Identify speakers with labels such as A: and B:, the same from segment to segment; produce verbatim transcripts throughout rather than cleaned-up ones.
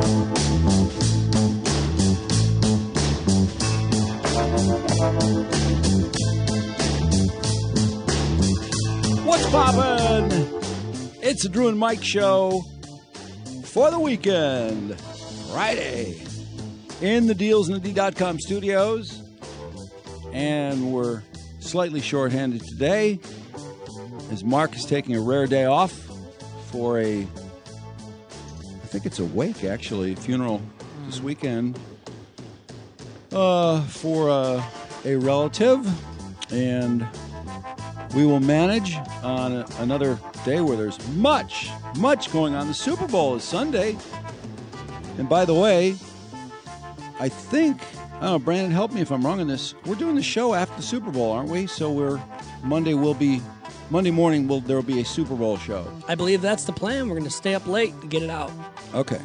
A: What's poppin'? It's the Drew and Mike Show for the weekend, Friday, in the Deals and the D dot com studios. And we're slightly shorthanded today as Mark is taking a rare day off for a, I think it's a wake, actually, funeral this weekend uh, for uh, a relative. And we will manage on a, another day where there's much, much going on. The Super Bowl is Sunday. And by the way, I think, I don't know, Brandon, help me if I'm wrong on this. We're doing the show after the Super Bowl, aren't we? So we're, Monday will be, Monday morning will there will be a Super Bowl show.
B: I believe that's the plan. We're going to stay up late to get it out.
A: Okay.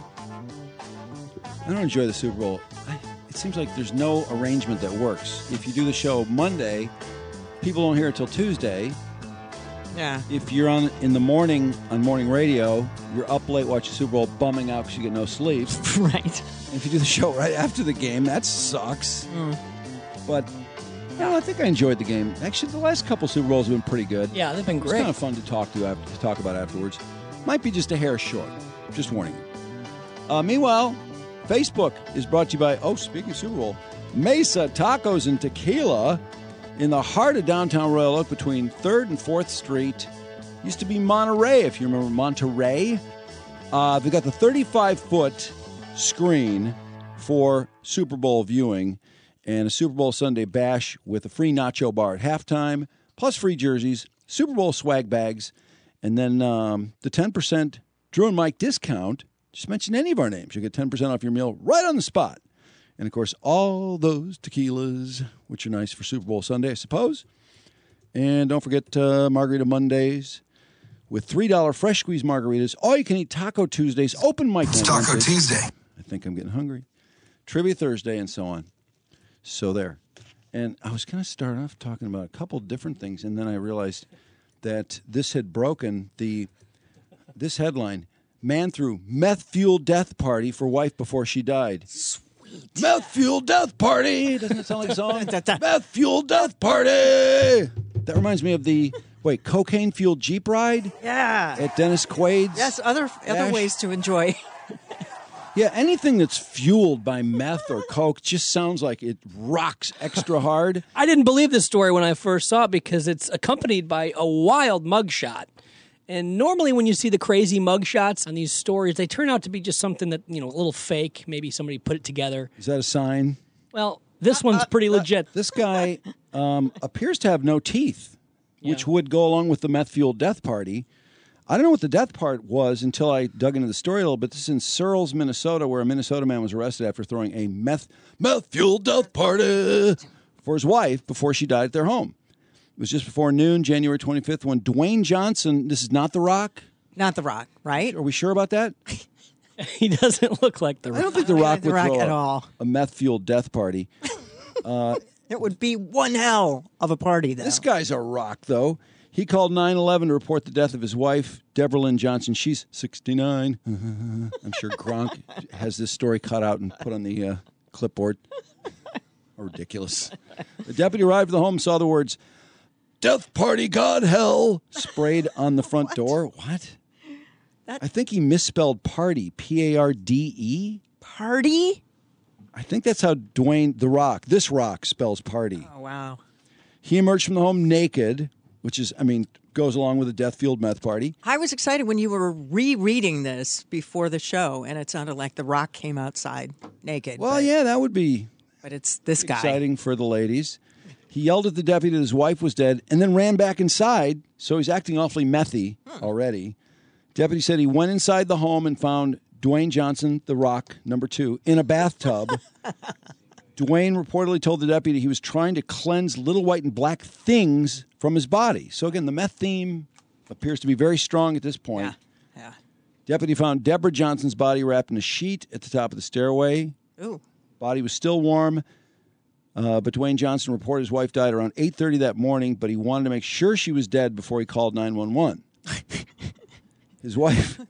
A: I don't enjoy the Super Bowl. I, it seems like there's no arrangement that works. If you do the show Monday, people don't hear it till Tuesday.
C: Yeah.
A: If you're on in the morning on morning radio, you're up late watching Super Bowl, bumming out because you get no sleep.
B: Right.
A: And if you do the show right after the game, that sucks.
B: Mm.
A: But I, don't know, I think I enjoyed the game. Actually, the last couple Super Bowls have been pretty good.
B: Yeah, they've been
A: It's
B: great.
A: kind of fun to talk to, after, to talk about afterwards. Might be just a hair short. Just warning you. Uh, meanwhile, Facebook is brought to you by, oh, speaking of Super Bowl, Mesa Tacos and Tequila in the heart of downtown Royal Oak between third and fourth Street. Used to be Monterey, if you remember Monterey. Uh, they've got the thirty-five foot screen for Super Bowl viewing and a Super Bowl Sunday bash with a free nacho bar at halftime, plus free jerseys, Super Bowl swag bags, and then um, the ten percent Drew and Mike discount. Just mention any of our names. You'll get ten percent off your meal right on the spot. And, of course, all those tequilas, which are nice for Super Bowl Sunday, I suppose. And don't forget uh, Margarita Mondays with three dollar fresh squeeze margaritas. All-you-can-eat Taco Tuesdays. Open mic
D: It's
A: night
D: Taco
A: Wednesdays.
D: Tuesday.
A: I think I'm getting hungry. Trivia Thursday and so on. So there. And I was going to start off talking about a couple different things, and then I realized that this had broken the this headline. Man threw meth-fueled death party for wife before she died. Meth-fueled death party. Doesn't it sound like a song? Meth-fueled death party. That reminds me of the, wait, cocaine-fueled Jeep ride?
C: Yeah.
A: At Dennis Quaid's?
C: Yes, other other
A: Ash?
C: ways to enjoy.
A: Yeah, anything that's fueled by meth or coke just sounds like it rocks extra hard.
B: I didn't believe this story when I first saw it because it's accompanied by a wild mugshot. And normally when you see the crazy mugshots on these stories, they turn out to be just something that, you know, a little fake. Maybe somebody put it together.
A: Is that a sign?
B: Well, this one's pretty legit.
A: This guy um, appears to have no teeth, which
B: Yeah.
A: would go along with the meth-fueled death party. I don't know what the death part was until I dug into the story a little bit. This is in Searles, Minnesota, where a Minnesota man was arrested after throwing a meth meth-fueled death party for his wife before she died at their home. It was just before noon, January twenty-fifth, when Dwayne Johnson, this is not The Rock?
C: Not The Rock, right?
A: Are we sure about that?
B: He doesn't look like the
A: I
B: Rock.
A: don't think The
C: I don't
A: Rock
C: like The
A: would
C: Rock
A: throw
C: at
A: a,
C: all.
A: a meth-fueled death party.
C: It would be one hell of a party, though.
A: This guy's a rock, though. He called nine one one to report the death of his wife, Deborah Lynn Johnson. She's sixty-nine. I'm sure Gronk has this story cut out and put on the uh, clipboard. Ridiculous. The deputy arrived at the home and saw the words, "Death party, God hell," sprayed on the front door. What?
C: That-
A: I think he misspelled party, P A R D E.
C: Party?
A: I think that's how Dwayne, The Rock, this Rock spells party.
C: Oh, wow.
A: He emerged from the home naked, which is, I mean, goes along with a death-fueled meth party.
C: I was excited when you were rereading this before the show, and it sounded like The Rock came outside naked.
A: Well,
C: but,
A: yeah, that would be
C: But it's this guy.
A: exciting for the ladies. He yelled at the deputy that his wife was dead and then ran back inside, so he's acting awfully methy already. Deputy said he went inside the home and found Dwayne Johnson, The Rock, number two, in a bathtub. Dwayne reportedly told the deputy he was trying to cleanse little white and black things from his body. So again, the meth theme appears to be very strong at this point.
C: Yeah. Yeah.
A: Deputy found Deborah Johnson's body wrapped in a sheet at the top of the stairway.
C: Ooh.
A: Body was still warm, uh, but Dwayne Johnson reported his wife died around eight thirty that morning, but he wanted to make sure she was dead before he called nine one one. His wife...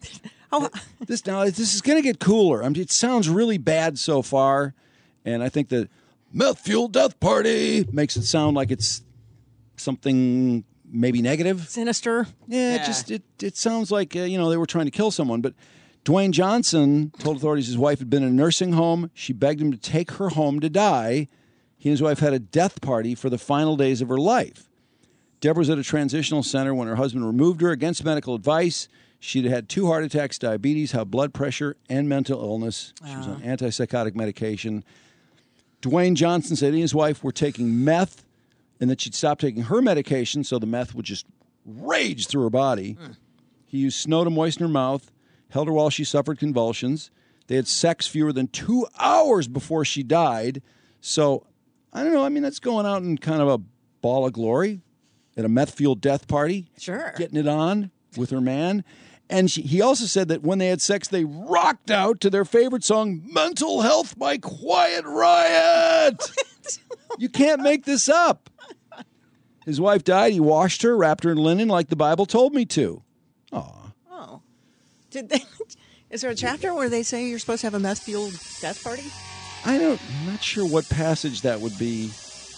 C: Oh,
A: This now this is going to get cooler. I mean, it sounds really bad so far, and I think the meth fuel death party makes it sound like it's something maybe negative.
C: sinister.
A: Yeah, it just it it sounds like uh, you know they were trying to kill someone. But Dwayne Johnson told authorities his wife had been in a nursing home. She begged him to take her home to die. He and his wife had a death party for the final days of her life. Deborah was at a transitional center when her husband removed her against medical advice. She'd had two heart attacks, diabetes, high blood pressure, and mental illness. She was on antipsychotic medication. Dwayne Johnson said he and his wife were taking meth and that she'd stop taking her medication so the meth would just rage through her body. Mm. He used snow to moisten her mouth, held her while she suffered convulsions. They had sex fewer than two hours before she died. So, I don't know. I mean, that's going out in kind of a ball of glory at a meth-fueled death party.
C: Sure.
A: Getting it on with her man. And she, he also said that when they had sex, they rocked out to their favorite song, Mental Health by Quiet Riot. You can't make this up. His wife died. He washed her, wrapped her in linen like the Bible told me to. Aw.
C: Oh. Did they, is there a chapter where they say you're supposed to have a meth-fueled death party?
A: I don't, I'm not sure what passage that would be.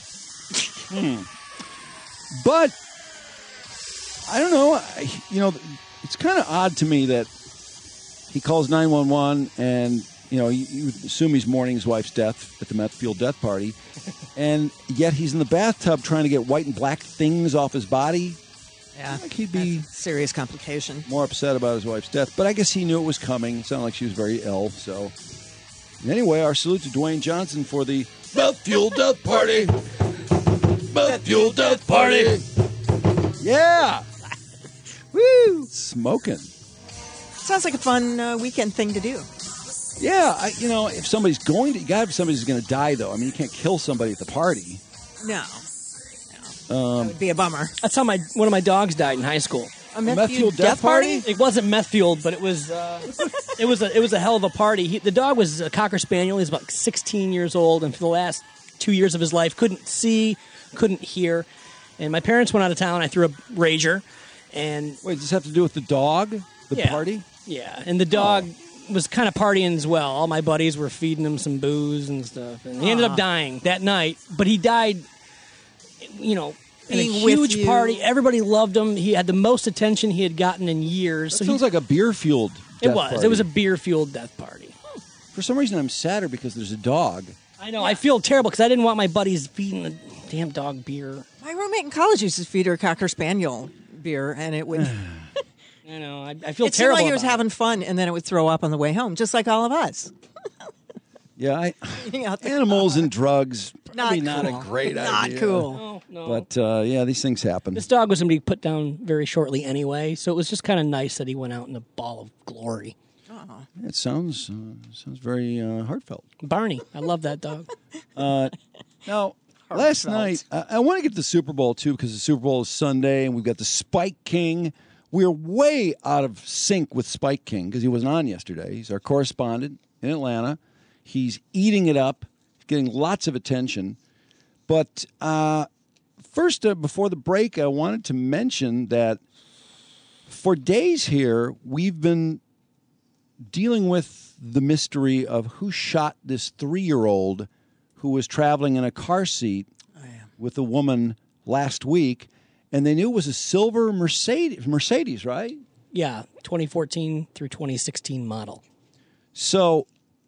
A: hmm. But, I don't know. I, you know, it's kind of odd to me that he calls nine one one and, you know, you, you assume he's mourning his wife's death at the meth fuel death party. And yet he's in the bathtub trying to get white and black things off his body.
C: Yeah.
A: Like he'd be
C: serious complication.
A: More upset about his wife's death. But I guess he knew it was coming. It sounded like she was very ill. So, anyway, our salute to Dwayne Johnson for the meth fuel death party. Meth fuel death party. Yeah. Woo! Smoking.
C: Sounds like a fun uh, weekend thing to do.
A: Yeah, I, you know, if somebody's going to, you got to have somebody who's going to die, though. I mean, you can't kill somebody at the party.
C: No. No.
A: Um,
C: that would be a bummer.
B: That's how my one of my dogs died in high school.
C: A meth,
A: meth fueled death, death party?
B: It wasn't meth fueled, but it was uh, it was a it was a hell of a party. He, the dog was a Cocker Spaniel. He was about sixteen years old, and for the last two years of his life, couldn't see, couldn't hear. And my parents went out of town. I threw a rager, and
A: wait, does this have to do with the dog? The
B: yeah,
A: party?
B: Yeah, and the dog oh. was kind of partying as well. All my buddies were feeding him some booze and stuff, and he Aww. ended up dying that night. But he died, you know. In a huge party. Everybody loved him. He had the most attention he had gotten in years.
A: That
B: so
A: sounds
B: he,
A: like a beer-fueled death
B: It was.
A: party.
B: It was a beer-fueled death party.
A: For some reason, I'm sadder because there's a dog.
B: I know. Yeah. I feel terrible because I didn't want my buddies feeding the damn dog beer.
C: My roommate in college used to feed her Cocker Spaniel beer, and it would...
B: I know. I, I feel
C: it
B: terrible
C: seemed like he was
B: about
C: having
B: it.
C: fun, and then it would throw up on the way home, just like all of us.
A: Yeah, I, animals and drugs, probably
C: not,
A: not
C: cool.
A: a great
C: not
A: idea.
C: Not cool.
B: No, no.
A: But, uh, yeah, these things happen.
B: This dog was going to be put down very shortly anyway, so it was just kind of nice that he went out in a ball of glory.
C: Oh.
A: It sounds uh, sounds very uh, heartfelt.
B: Barney. I love that dog.
A: uh, now, last night, I, I want to get to the Super Bowl, too, because the Super Bowl is Sunday, and we've got the Spike King. We're way out of sync with Spike King because he wasn't on yesterday. He's our correspondent in Atlanta. He's eating it up, getting lots of attention. But uh, first, uh, before the break, I wanted to mention that for days here, we've been dealing with the mystery of who shot this three-year-old who was traveling in a car seat oh, yeah. with a woman last week. And they knew it was a silver Mercedes, Mercedes, right?
B: Yeah, twenty fourteen through twenty sixteen model.
A: So,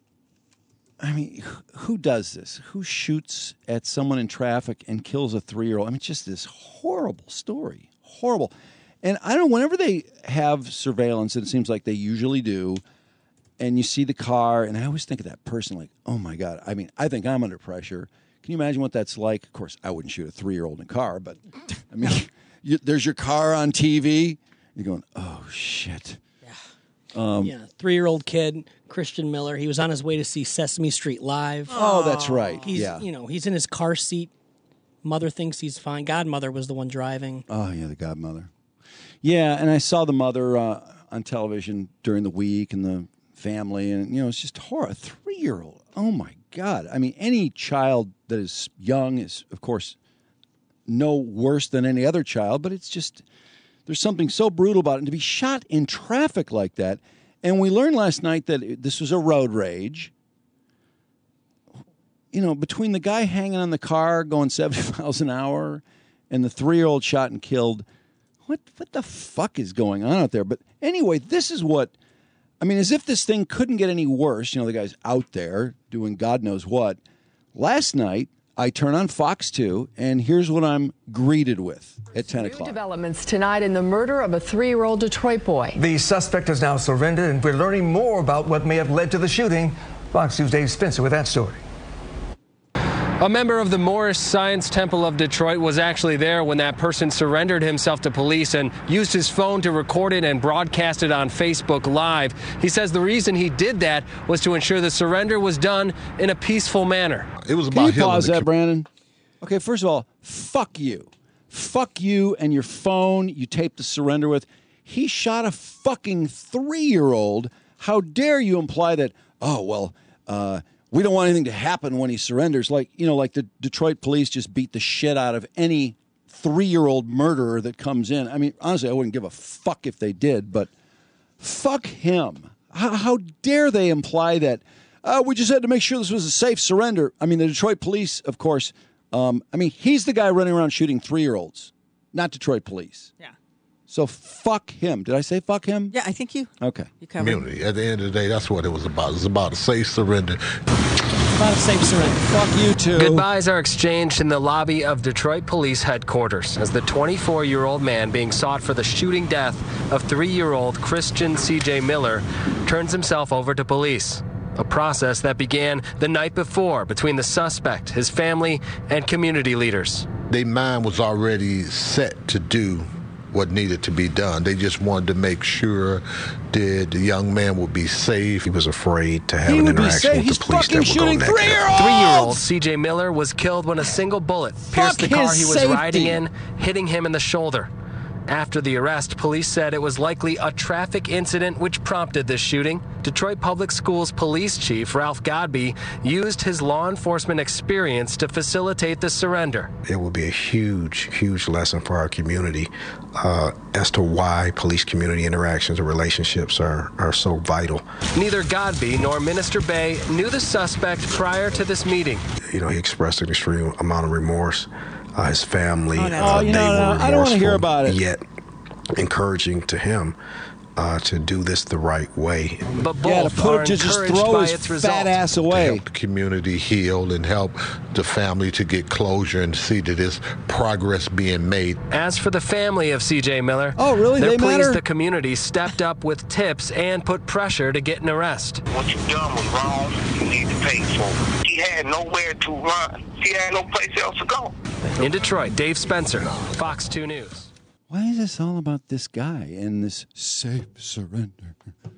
A: I mean, who does this? Who shoots at someone in traffic and kills a three-year-old? I mean, just this horrible story. Horrible. And I don't know, whenever they have surveillance, and it seems like they usually do, and you see the car, and I always think of that person like, oh, my God. I mean, I think I'm under pressure. Can you imagine what that's like? Of course, I wouldn't shoot a three-year-old in a car, but, I mean, you, there's your car on T V. You're going, oh, shit.
B: Um, yeah, three-year-old kid, Christian Miller. He was on his way to see Sesame Street live.
A: Oh, that's right.
B: He's,
A: yeah.
B: you know, he's in his car seat. Mother thinks he's fine. Godmother was the one driving.
A: Oh, yeah, the godmother. Yeah, and I saw the mother uh, on television during the week and the family, and, you know, it's just horror. A three-year-old. Oh, my God. I mean, any child that is young is, of course, no worse than any other child, but it's just... There's something so brutal about it. And to be shot in traffic like that, And we learned last night that this was a road rage. You know, between the guy hanging on the car going seventy miles an hour and the three-year-old shot and killed, what what the fuck is going on out there? But anyway, this is what, I mean, as if this thing couldn't get any worse. You know, the guy's out there doing God knows what. Last night, I turn on Fox two, and here's what I'm greeted with at ten o'clock.
D: New developments tonight in the murder of a three-year-old Detroit boy.
E: The suspect has now surrendered, and we're learning more about what may have led to the shooting. Fox two's Dave Spencer with that story.
F: A member of the Morris Science Temple of Detroit was actually there when that person surrendered himself to police and used his phone to record it and broadcast it on Facebook Live. He says the reason he did that was to ensure the surrender was done in a peaceful manner.
G: It was
A: Can
G: about
A: you pause
G: the
A: that, Brandon? Okay, first of all, fuck you. Fuck you and your phone you taped the surrender with. He shot a fucking three-year-old. How dare you imply that, oh, well, uh, we don't want anything to happen when he surrenders. Like, you know, like the Detroit police just beat the shit out of any three-year-old murderer that comes in. I mean, honestly, I wouldn't give a fuck if they did, but fuck him. How, how dare they imply that, uh, we just had to make sure this was a safe surrender. I mean, the Detroit police, of course, um, I mean, he's the guy running around shooting three-year-olds, not Detroit police.
C: Yeah.
A: So fuck him. Did I say fuck him?
C: Yeah, I think you.
A: Okay.
C: You covered.
G: community. At the end of the day, that's what it was about. It was about a safe surrender.
B: About a safe surrender.
A: Fuck you too.
F: Goodbyes are exchanged in the lobby of Detroit Police Headquarters as the twenty-four-year-old man being sought for the shooting death of three-year-old Christian C J Miller turns himself over to police. A process that began the night before between the suspect, his family, and community leaders.
G: Their mind was already set to do what needed to be done. They just wanted to make sure that the young man would be safe.
H: He was afraid to have
A: He
H: an
A: would be
H: interaction
A: safe.
H: with
A: He's
H: the police
A: fucking
H: that would go
A: shooting
H: negative.
A: three-year-olds!
F: Three-year-old C J Miller was killed when a single bullet pierced
A: Fuck
F: the car
A: his
F: he was
A: safety.
F: riding in, hitting him in the shoulder. After the arrest, police said it was likely a traffic incident which prompted this shooting. Detroit Public Schools Police Chief Ralph Godby used his law enforcement experience to facilitate the surrender.
H: It will be a huge, huge lesson for our community uh, as to why police-community interactions and relationships are, are so vital.
F: Neither Godby nor Minister Bay knew the suspect prior to this meeting.
H: You know, he expressed an extreme amount of remorse. Uh, his family,
C: Oh, that's-
H: uh,
A: Oh, you
H: they
A: know, no,
H: were
A: I don't wanna hear
H: remorseful,
A: about it.
H: Yet encouraging to him uh, to do this the right way.
F: But both
A: Yeah, to put
F: are
A: it to just
F: encouraged
A: throw
F: by
A: his
F: its
A: fat
F: result.
A: ass
G: To
A: away.
G: help the community heal and help the family to get closure and see that there's progress being made.
F: As for the family of C J Miller,
A: Oh, really?
F: they're
A: They
F: pleased
A: matter?
F: the community stepped up with tips and put pressure to get an arrest.
I: What you done was wrong. You need to pay for it. He had nowhere to run. He had no place else to go.
F: In Detroit, Dave Spencer, Fox two News.
A: Why is this all about this guy and this safe surrender?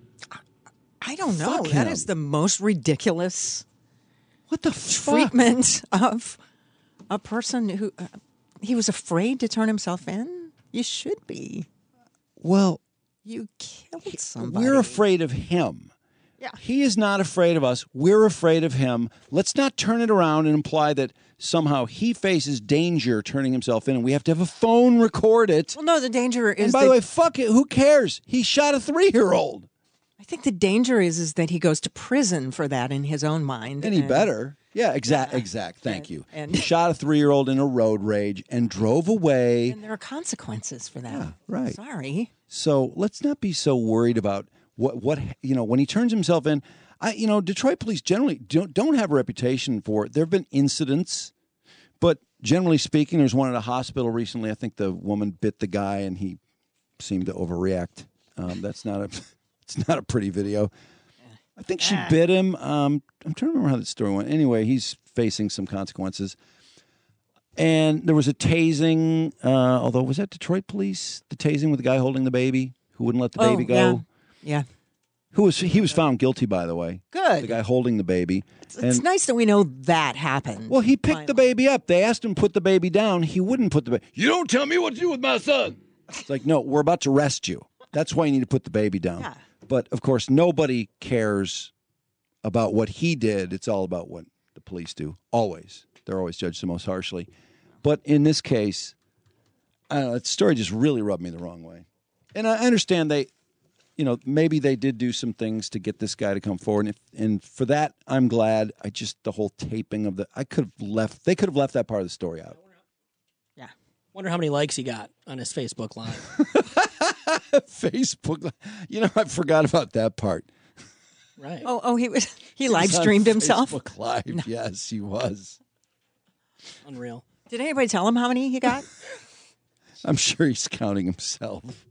C: I don't know.
A: Fuck
C: That
A: him.
C: is the most ridiculous
A: What the fuck?
C: treatment of a person who uh, he was afraid to turn himself in. You should be.
A: Well,
C: You killed somebody.
A: we're afraid of him.
C: Yeah.
A: He is not afraid of us. We're afraid of him. Let's not turn it around and imply that somehow he faces danger turning himself in and we have to have a phone record it.
C: Well, no, the danger is
A: And by
C: that,
A: the way, fuck it. Who cares? He shot a three-year-old.
C: I think the danger is is that he goes to prison for that in his own mind.
A: And he better. Yeah, exact, exact. Thank
C: And-
A: you.
C: and-
A: he shot a three-year-old in a road rage and drove away.
C: And there are consequences for that.
A: Yeah, right.
C: Sorry.
A: So let's not be so worried about what what you know when he turns himself in. I you know Detroit police generally don't don't have a reputation for it. There have been incidents, but generally speaking, there's one at a hospital recently. I think the woman bit the guy and he seemed to overreact. Um, that's not a it's not a pretty video. I think she bit him. Um, I'm trying to remember how that story went. Anyway, he's facing some consequences. And there was a tasing, uh, although was that Detroit police? The tasing with the guy holding the baby who wouldn't let the baby
C: oh,
A: go.
C: Yeah. yeah.
A: Who was he was found guilty, by the way.
C: Good.
A: The guy holding the baby.
C: It's, it's nice that we know that happened.
A: Well, he picked
C: Finally.
A: the baby up. They asked him to put the baby down. He wouldn't put the baby. You don't tell me what to do with my son. It's like, no, we're about to arrest you. That's why you need to put the baby down.
C: Yeah.
A: But of course, nobody cares about what he did. It's all about what the police do. Always. They're always judged the most harshly. But in this case, I don't know, that story just really rubbed me the wrong way. And I understand they, you know, maybe they did do some things to get this guy to come forward. And, if, and for that, I'm glad. I just, the whole taping of the, I could have left, they could have left that part of the story out.
B: Yeah. Wonder how many likes he got on his Facebook Live.
A: Facebook, you know, I forgot about that part.
B: Right.
C: Oh, oh, he was he,
A: He
C: live
A: was on
C: streamed himself.
A: Facebook Live,
C: No.
A: yes, he was.
B: Unreal.
C: Did anybody tell him how many he got?
A: I'm sure he's counting himself.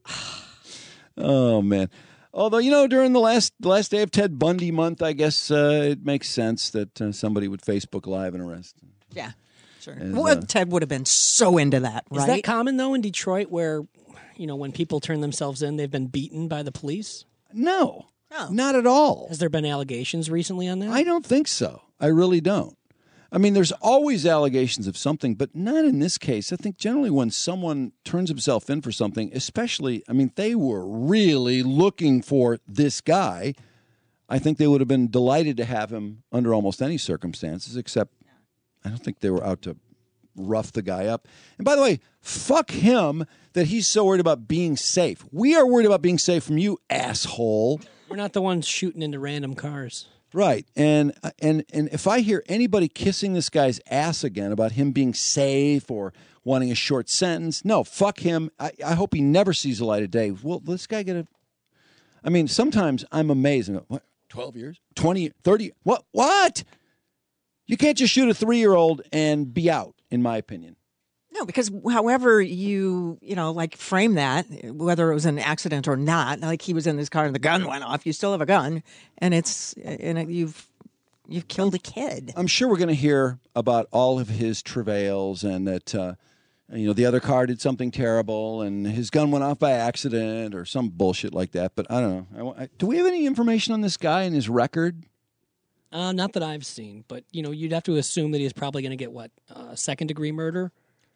A: Oh man! Although you know, during the last the last day of Ted Bundy month, I guess uh, it makes sense that uh, somebody would Facebook Live an arrest.
C: Yeah, sure.
A: As,
C: well,
A: uh,
C: Ted would have been so into that, right?
B: Is that common though in Detroit, where you know when people turn themselves in, they've been beaten by the police?
A: No,
C: Oh.
A: not at all.
B: Has there been allegations recently on that?
A: I don't think so. I really don't. I mean, there's always allegations of something, but not in this case. I think generally when someone turns himself in for something, especially, I mean, they were really looking for this guy. I think they would have been delighted to have him under almost any circumstances, except I don't think they were out to rough the guy up. And by the way, fuck him that he's so worried about being safe. We are worried about being safe from you, asshole.
B: We're not the ones shooting into random cars.
A: Right. And and and if I hear anybody kissing this guy's ass again about him being safe or wanting a short sentence, no, fuck him. I, I hope he never sees the light of day. Will this guy get a... I mean, sometimes I'm amazed. I go, what, twelve years? twenty, thirty? What? What? You can't just shoot a three-year-old and be out, in my opinion.
C: No, because however you, you know, like frame that, whether it was an accident or not, like he was in this car and the gun went off, you still have a gun, and it's and it, you've you've killed a kid.
A: I'm sure we're going to hear about all of his travails and that, uh, you know, the other car did something terrible and his gun went off by accident or some bullshit like that. But I don't know. I, I, do we have any information on this guy and his record?
B: Uh, not that I've seen, but you know, you'd have to assume that he's probably going to get what uh, second degree murder.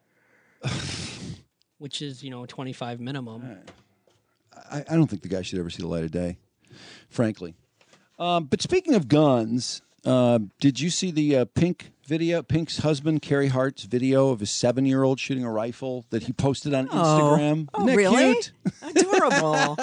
B: Which is, you know, twenty-five minimum.
A: I, I don't think the guy should ever see the light of day, frankly. Um, but speaking of guns, uh, did you see the uh, Pink video, Pink's husband, Carrie Hart's video of his seven-year-old shooting a rifle that he posted on Instagram?
C: Oh,
A: Isn't that
C: really?
A: cute?
C: Adorable.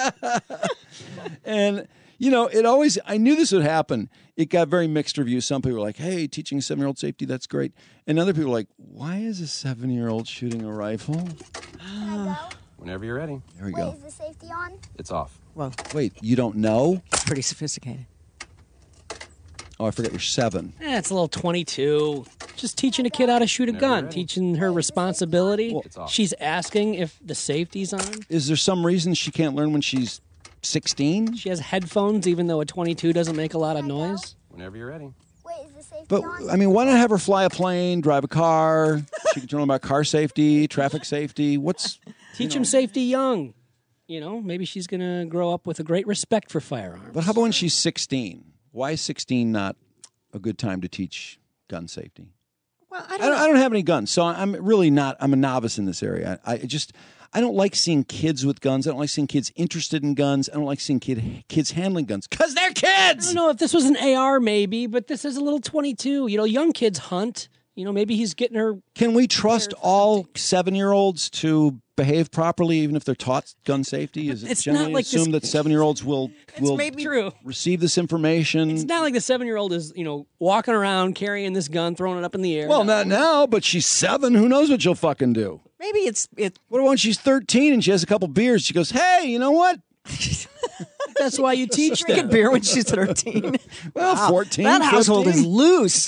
A: And, you know, it always, I knew this would happen. It got very mixed reviews. Some people were like, hey, teaching a seven-year-old safety, that's great. And other people were like, why is a seven-year-old shooting a rifle?
J: Whenever you're ready.
A: There we
K: Wait,
A: go.
K: is the safety on?
J: It's off.
C: Well,
A: Wait, you don't know?
C: it's pretty sophisticated.
A: Oh, I forget you're seven.
B: Eh, it's a little twenty-two. Just teaching a kid how to shoot a gun, teaching her responsibility. She's asking if the safety's on.
A: Is there some reason she can't learn when she's sixteen?
B: She has headphones, even though a twenty-two doesn't make a lot of noise.
J: Whenever you're ready.
K: Wait, is the safety
A: But,
K: on?
A: I mean, why not have her fly a plane, drive a car? She can learn about car safety, traffic safety. What's...
B: Teach him safety young. You know, maybe she's going to grow up with a great respect for firearms.
A: But how about when she's sixteen? Why is sixteen not a good time to teach gun safety?
C: Well,
A: I don't, I don't have any guns, so I'm really not, I'm a novice in this area. I, I just, I don't like seeing kids with guns. I don't like seeing kids interested in guns. I don't like seeing kid, kids handling guns because they're
B: I
A: kids.
B: don't know if this was an A R, maybe, but this is a little twenty-two. You know, young kids hunt. You know, maybe he's getting her.
A: Can we trust all seven-year-olds to behave properly, even if they're taught gun safety? Is it
B: It's not
A: generally
B: like this-
A: assumed that seven-year-olds will will
B: maybe true.
A: receive this information?
B: It's not like the seven-year-old is, you know, walking around carrying this gun, throwing it up in the air.
A: Well, not now, but she's seven. Who knows what she'll fucking do?
C: Maybe it's it.
A: What about when she's thirteen and she has a couple beers? She goes, "Hey, you know what?
B: That's why you teach
C: Drinking
B: them.
C: beer when she's thirteen.
A: Well,
C: Wow,
A: fourteen,
C: That household is
A: fifteen.
C: loose.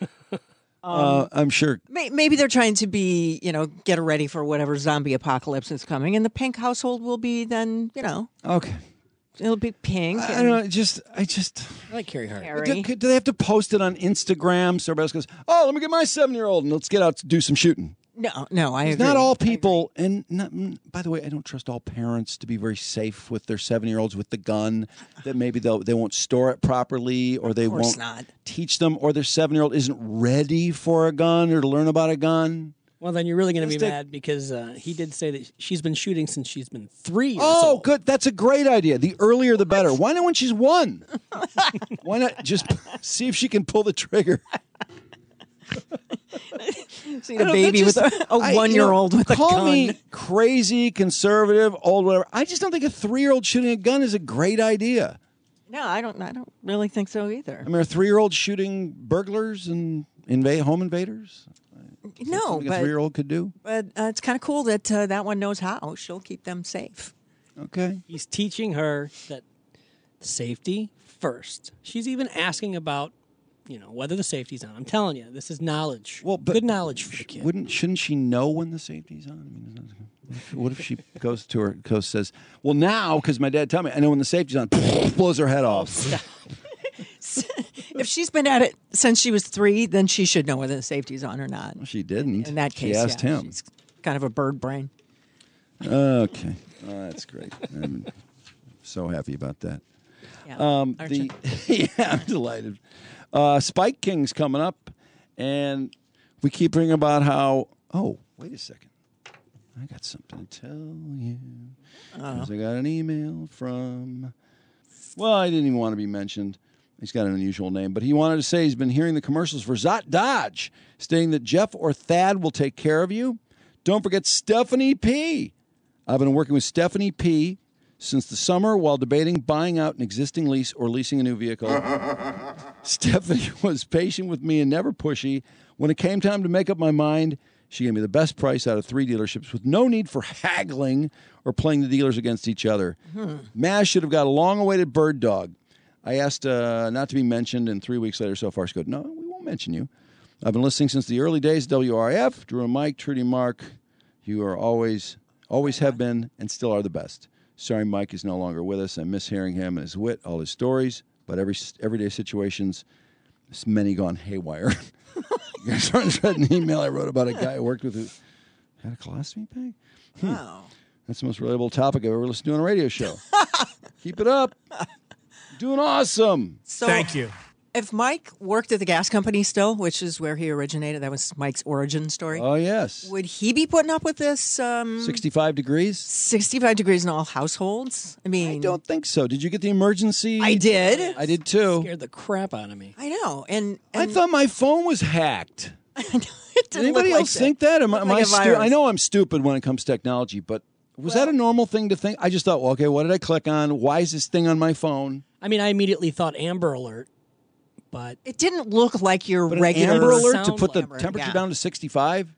A: uh, I'm sure."
C: May- Maybe they're trying to be, you know, get ready for whatever zombie apocalypse is coming, and the Pink household will be then, you know,
A: Okay.
C: it'll be pink.
A: I, I
C: and
A: don't know. Just, I just.
B: I like Carrie Hart.
C: Harry.
A: Do, do they have to post it on Instagram so everybody else goes, "Oh, let me get my seven-year-old and let's get out to do some shooting"?
C: No, no, I
A: It's
C: agree.
A: not all people, and not, mm, by the way, I don't trust all parents to be very safe with their seven-year-olds with the gun. That maybe they'll they won't store it properly, or they
C: course
A: won't
C: not.
A: teach them, or their seven-year-old isn't ready for a gun or to learn about a gun.
B: Well, then you're really going to be
A: Just a-
B: mad because uh, he did say that she's been shooting since she's been three years
A: Oh,
B: old.
A: good. That's a great idea. The earlier, the better. Why not when she's one? Why not just see if she can pull the trigger?
C: See a baby with a, a one-year-old with a
A: call
C: gun.
A: me crazy, conservative, old, whatever. I just don't think a three-year-old shooting a gun is a great idea.
C: No, I don't. I don't really think so either.
A: I mean, are three-year-olds shooting burglars and invade home invaders? Is that
C: No,
A: something
C: but
A: a three-year-old could do.
C: But uh, it's kind of cool that uh, that one knows how. She'll keep them safe.
A: Okay.
B: He's teaching her that safety first. She's even asking about, you know, whether the safety's on. I'm telling you, this is knowledge.
A: Well, but
B: good knowledge for the kid.
A: Wouldn't shouldn't she know when the safety's on? I mean, what if she goes to her coach says, "Well, now because my dad told me, I know when the safety's on." Blows her head off.
C: If she's been at it since she was three, then she should know whether the safety's on or not.
A: Well, she didn't.
C: In that case,
A: she asked
C: yeah,
A: him.
C: She's kind of a bird brain.
A: Okay, oh, that's great. I'm so happy about that.
C: Yeah.
A: Um,
C: Aren't
A: the yeah, I'm delighted. Uh, Spike King's coming up, and we keep hearing about how. Oh, wait a second. I got something to tell you. Because I got an email from. Well, I didn't even want to be mentioned. He's got an unusual name, but he wanted to say he's been hearing the commercials for Zot Dodge, stating that Jeff or Thad will take care of you. Don't forget Stephanie P. I've been working with Stephanie P. since the summer while debating buying out an existing lease or leasing a new vehicle. Stephanie was patient with me and never pushy. When it came time to make up my mind, she gave me the best price out of three dealerships with no need for haggling or playing the dealers against each other.
C: Hmm.
A: Maz should have got a long-awaited bird dog. I asked uh, not to be mentioned, and three weeks later, so far, she goes, no, we won't mention you. I've been listening since the early days of W R F. Drew and Mike, Trudy, Mark, you are always, always have been, and still are the best. Sorry Mike is no longer with us. I miss hearing him and his wit, all his stories, but every everyday situations, many gone haywire. You guys aren't read an email I wrote about a guy I worked with who had a colostomy bag? Hmm.
C: Wow.
A: That's the most relatable topic I've ever listened to on a radio show. Keep it up. Doing awesome.
C: So,
K: Thank you.
C: If Mike worked at the gas company still, which is where he originated, that was Mike's origin story.
A: Oh, yes.
C: Would he be putting up with this? Um,
A: sixty-five degrees?
C: sixty-five degrees in all households? I mean,
A: I don't think so. Did you get the emergency?
C: I did.
A: I did too.
B: Scared the crap out of me.
C: I know. And,
A: I
C: and
A: thought my phone was hacked.
C: it didn't
A: Did anybody
C: look
A: else
C: like
A: think
C: that?
A: that? Am, I-
C: Looked
A: am
C: like
A: I
C: a
A: stu-
C: virus.
A: I know I'm stupid when it comes to technology, but was that a normal thing to think? I just thought, well, okay, what did I click on? Why is this thing on my phone?
B: I mean, I immediately thought Amber Alert, but
C: It didn't look like your
A: But an
C: regular
A: Amber Alert to
B: sound
A: put the
B: lever,
A: temperature
C: yeah.
A: down to sixty-five?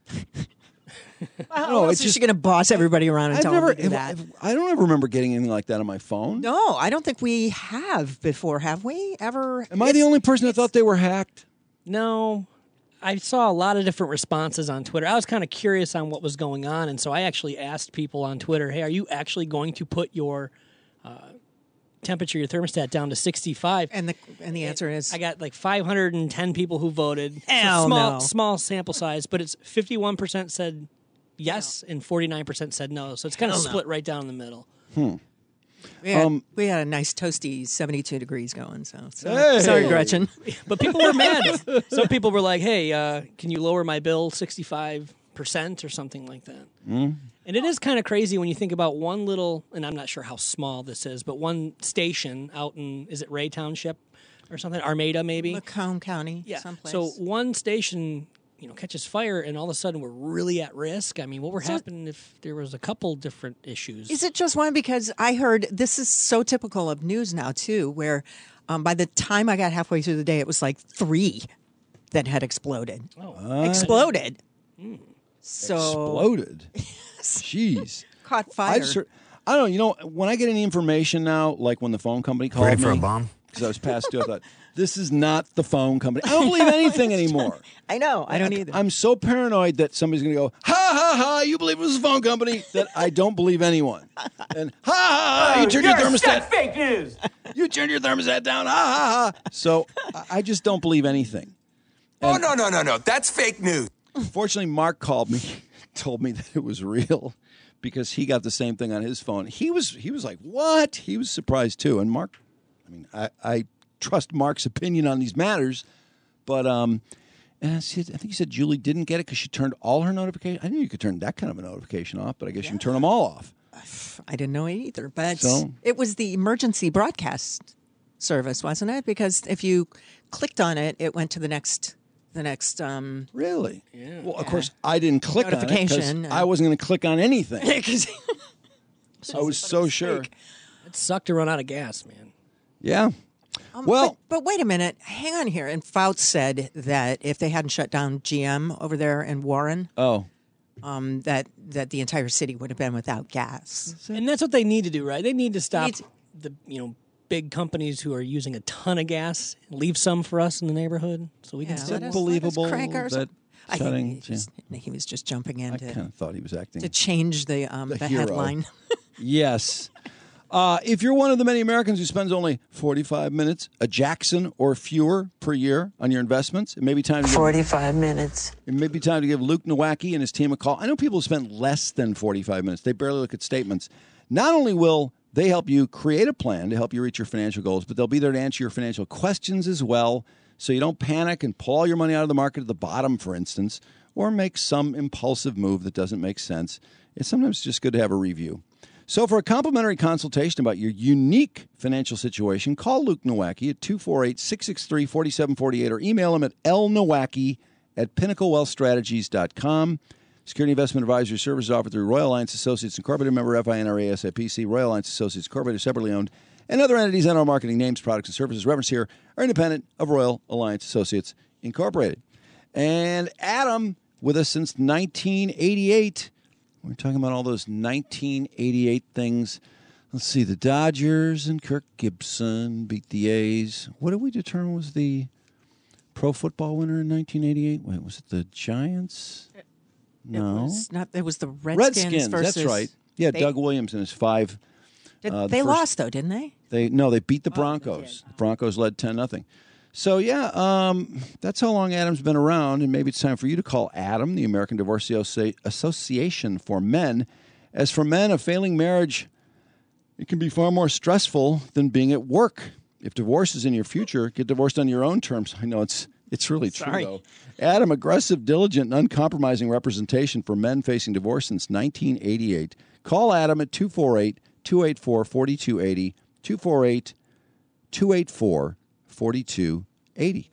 C: How
A: No,
C: else
A: it's
C: is
A: just-
C: she going to boss everybody around and
A: I've
C: tell
A: never,
C: them to do that?
A: I don't ever remember getting anything like that on my phone.
C: No, I don't think we have before, have we? Ever?
A: Am I the
C: It's-
A: only person that thought they were hacked?
B: no. I saw a lot of different responses on Twitter. I was kind of curious on what was going on, and so I actually asked people on Twitter, hey, are you actually going to put your uh, temperature, your thermostat down to sixty-five?
C: And the and the answer is
B: I got like five hundred ten people who voted. It's a
C: Hell
B: small,
C: no.
B: small sample size, but it's fifty-one percent said yes and forty-nine percent said no. So it's kind of
C: Hell no.
B: split right down the middle.
C: we had,
A: Um,
C: we had a nice toasty seventy-two degrees going. So, so
A: Hey!
C: sorry, Gretchen.
B: But people were mad. Some people were like, hey, uh, can you lower my bill sixty-five percent or something like that?
A: Mm.
B: And it is kind of crazy when you think about one little, and I'm not sure how small this is, but one station out in, is it Ray Township or something? Armada, maybe?
C: Macomb County,
B: Yeah.
C: someplace.
B: So one station, you know, catches fire, and all of a sudden we're really at risk. I mean, what would
C: So-
B: happen if there was a couple different issues?
C: Is it just one? Because I heard this is so typical of news now too, where um, by the time I got halfway through the day, it was like three that had exploded.
B: Oh.
C: Exploded. So
A: Exploded. Jeez.
C: caught fire.
A: I just heard, I don't know. You know, when I get any information now, like when the phone company called
K: Ready
A: me,
K: for a bomb?
A: because I was past due, I thought this is not the phone company. I don't believe anything anymore.
C: I know. I don't either.
A: I'm so paranoid that somebody's going to go, ha ha ha! You believe it was a phone company? That I don't believe anyone. And ha ha ha! You turned your thermostat.
K: fake news.
A: You turned your thermostat down. Ha ha ha! So I- I just don't believe anything.
K: Oh, no, no, no, no. That's fake news.
A: Fortunately, Mark called me, told me that it was real, because he got the same thing on his phone. He was he was like, "What?" He was surprised too. And Mark, I mean, I, I trust Mark's opinion on these matters, but um, and I, said, I think he said Julie didn't get it because she turned all her notifications. I knew you could turn that kind of a notification off, but I guess you can turn them all off.
C: I didn't know it either, but
A: So?
C: it was the emergency broadcast service, wasn't it? Because if you clicked on it, it went to the next the next um,
A: Really?
B: Yeah.
A: Well, of course, I didn't click on it
C: Notification.
A: because I wasn't going to click on anything.
C: 'Cause-
A: I was so sure.
B: It sucked to run out of gas, man.
A: Yeah.
C: Um,
A: Well-
C: but, but wait a minute. Hang on here. And Fouts said that if they hadn't shut down G M over there in Warren,
A: Oh.
C: um, that that the entire city would have been without gas.
B: And that's what they need to do, right? They need to stop
C: Needs-
B: the you know big companies who are using a ton of gas and leave some for us in the neighborhood, so we can
C: Yeah,
B: still.
C: let us-
A: Believable
C: let us crank ours
A: that
C: up. I
A: shutting.
C: think he, just, he was just jumping in
A: I
C: to,
A: kind of thought he was acting.
C: to change the um,
A: the
C: the,
A: hero.
C: headline.
A: Yes. Uh, if you're one of the many Americans who spends only forty-five minutes a Jackson or fewer per year on your investments, it may be time to give,
L: forty-five minutes.
A: it may be time to give Luke Nowacki and his team a call. I know people who spend less than forty-five minutes. They barely look at statements. Not only will they help you create a plan to help you reach your financial goals, but they'll be there to answer your financial questions as well, so you don't panic and pull all your money out of the market at the bottom, for instance, or make some impulsive move that doesn't make sense. It's sometimes just good to have a review. So for a complimentary consultation about your unique financial situation, call Luke Nowacki at two four eight, six six three, four seven four eight or email him at l nowacki at pinnacle wealth strategies dot com. Security investment advisory services offered through Royal Alliance Associates Incorporated, member FINRA S I P C. Royal Alliance Associates Incorporated, separately owned, and other entities and our marketing names, products, and services referenced here are independent of Royal Alliance Associates Incorporated. And Adam, with us since nineteen eighty-eight. We're talking about all those nineteen eighty-eight things. Let's see, the Dodgers and Kirk Gibson beat the A's. What did we determine was the pro football winner in nineteen eighty-eight? Wait, was it the Giants? No.
C: It was not. It was the Redskins,
A: Redskins,
C: versus.
A: that's right. Yeah,
C: they,
A: Doug Williams and his five.
C: Did,
A: uh, the
C: they
A: first-
C: lost though, didn't they?
A: They no, they beat the Broncos. The Broncos led ten nothing. So yeah, um, that's how long Adam's been around, and maybe it's time for you to call Adam, the American Divorce Associ- Association for Men. As for men, a failing marriage, it can be far more stressful than being at work. If divorce is in your future, get divorced on your own terms. I know it's it's really true
C: Sorry.
A: though. Adam, aggressive, diligent, and uncompromising representation for men facing divorce since nineteen eighty-eight. Call Adam at two four eight, two eight four, four two eight zero, two four eight, two eight four, forty-two eighty.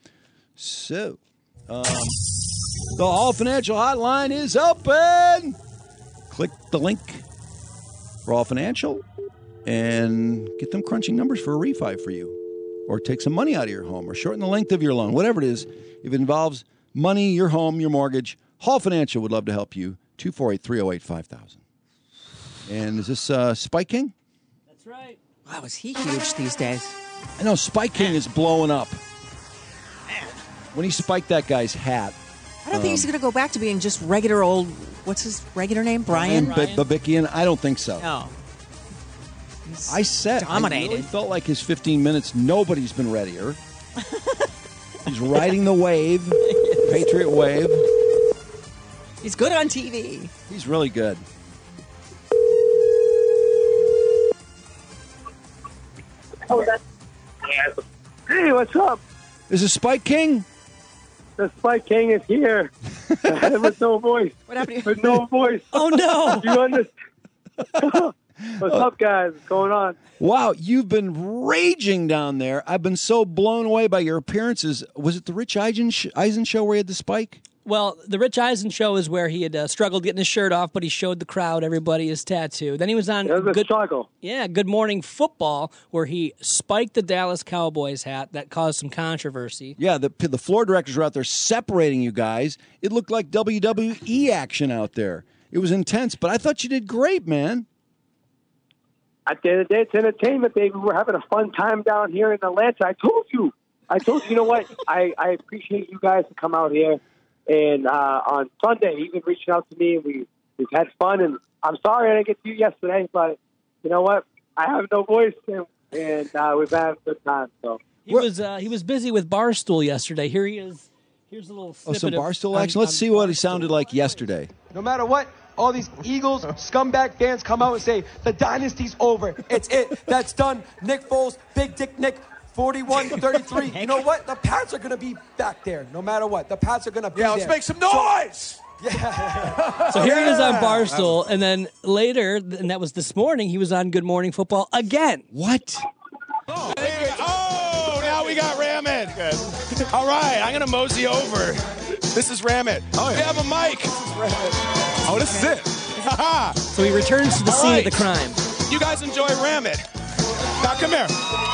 A: So, um, the All Financial Hotline is open. Click the link for All Financial and get them crunching numbers for a refi for you, or take some money out of your home, or shorten the length of your loan, whatever it is. If it involves money, your home, your mortgage, Hall Financial would love to help you. two four eight, three oh eight, five thousand. And is this uh, Spike King?
B: That's right.
C: Wow, is he huge these days?
A: I know Spike King is blowing up. When he spiked that guy's hat.
C: I don't think he's going to go back to being just regular old. What's his regular name? Brian.
A: And B- Babikian? I don't think so.
C: No.
A: I said I
C: dominated.
A: really felt like his fifteen minutes, nobody's been readier. He's riding the wave, Patriot wave.
C: He's good on T V.
A: He's really good.
M: Hey, what's up?
A: Is it Spike King?
M: The Spike King is here. With no voice.
C: What happened?
M: With no voice.
B: Oh no!
M: You understand? What's up, guys? What's going on?
A: Wow, you've been raging down there. I've been so blown away by your appearances. Was it the Rich Eisen, sh- Eisen show where he had the spike?
B: Well, the Rich Eisen show is where he had uh, struggled getting his shirt off, but he showed the crowd, everybody, his tattoo. Then he was on
M: It was a
B: Good,
M: struggle.
B: yeah, Good Morning Football, where he spiked the Dallas Cowboys hat. That caused some controversy.
A: Yeah, the the floor directors were out there separating you guys. It looked like W W E action out there. It was intense, but I thought you did great, man.
M: At the end of the day, it's entertainment, baby. We're having a fun time down here in Atlanta. I told you. I told you. You know what? I, I appreciate you guys to come out here. And uh, on Sunday, he even reached out to me, and we, we've had fun. And I'm sorry I didn't get to you yesterday, but you know what? I have no voice, and, and uh, we've had a good time. So
B: He was uh, he was busy with Barstool yesterday. Here he is. Here's a little
A: Oh,
B: snippet
A: some
B: of-
A: Barstool
B: on-
A: action? Let's
B: on
A: see what he
B: Barstool.
A: sounded like yesterday.
N: No matter what, all these Eagles scumbag fans come out and say, the dynasty's over. It's it. That's done. Nick Foles, Big Dick Nick, forty-one thirty-three. You know what? The Pats are going to be back there no matter what. The Pats are going to be
K: Yeah,
N: there.
K: let's make some noise.
B: So here he is on Barstool, and then later, and that was this morning, he was on Good Morning Football again.
A: What?
K: Oh, now we got Ramen. Good.
L: All right, I'm going to mosey over. This is Ramit. Oh, yeah. We have a mic. Oh, this is it.
B: So he returns to the
L: All
B: scene
L: right.
B: of the crime.
L: You guys enjoy Ramit. Now, come here.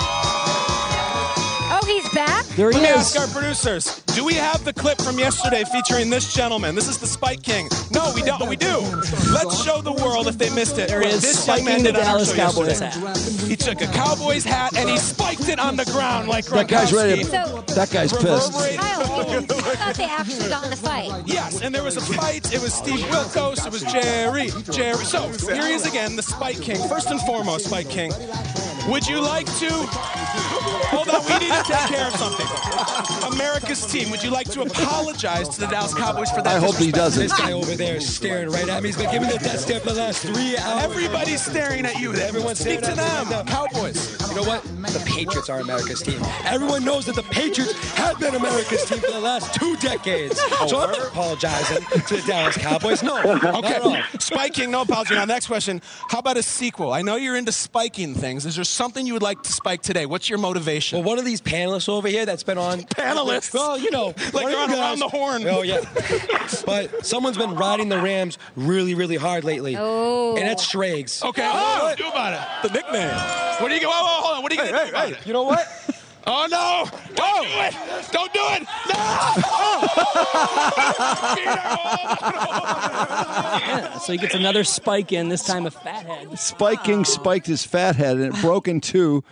O: Oh, he's back?
B: There he
L: Let me
B: is.
L: ask our producers, do we have the clip from yesterday featuring this gentleman? This is the Spike King. No, we don't. We do. Let's show the world if they missed it.
B: There
L: what
B: he is,
L: this young man
B: spiking
L: did
B: the
L: on our
B: Dallas
L: show
B: Cowboys
L: yesterday.
B: hat.
L: He took a Cowboys hat and he spiked it on the ground like
A: That guy's ready.
L: Gronkowski.
A: To, that guy's pissed.
O: Kyle, I thought they actually got in a fight.
L: Yes, and there was a fight. It was Steve Wilkos. It was Jerry. Jerry. So here he is again, the Spike King. First and foremost, Spike King. Would you like to... Hold on, we need to take care of something. America's team, would you like to apologize to the Dallas Cowboys for that?
A: I hope he doesn't.
N: This guy over there is staring right at me. He's been giving me the death stare for the last three hours.
L: Everybody's staring at you.
N: Everyone's
L: Speak to
N: staring at
L: them.
N: me.
L: Cowboys.
N: You know what? The Patriots are America's team. Everyone knows that the Patriots have been America's team for the last two decades. So I'm not apologizing to the Dallas Cowboys. No.
L: Okay. Spiking, no apology. Now, next question. How about a sequel? I know you're into spiking things. Is there something you would like to spike today? What's your motivation?
N: Well, one of these panelists over here that's been on...
L: Panelists?
N: Well, you know.
L: Like
N: one
L: they're
N: of
L: on
N: you
L: Around
N: guys-
L: the Horn.
N: Oh, yeah. But someone's been riding the Rams really, really hard lately.
O: Oh.
N: And that's Schrags.
L: Okay. Oh, what do you do about it? The nickname. What are you going? Whoa, whoa, hold on. What are you going to do about it?
N: You know what?
L: Oh, no. Don't do it. Don't do it.
B: Yeah, so he gets another spike in, this time a fathead.
A: Spike King spiked his fat head and it broke in two.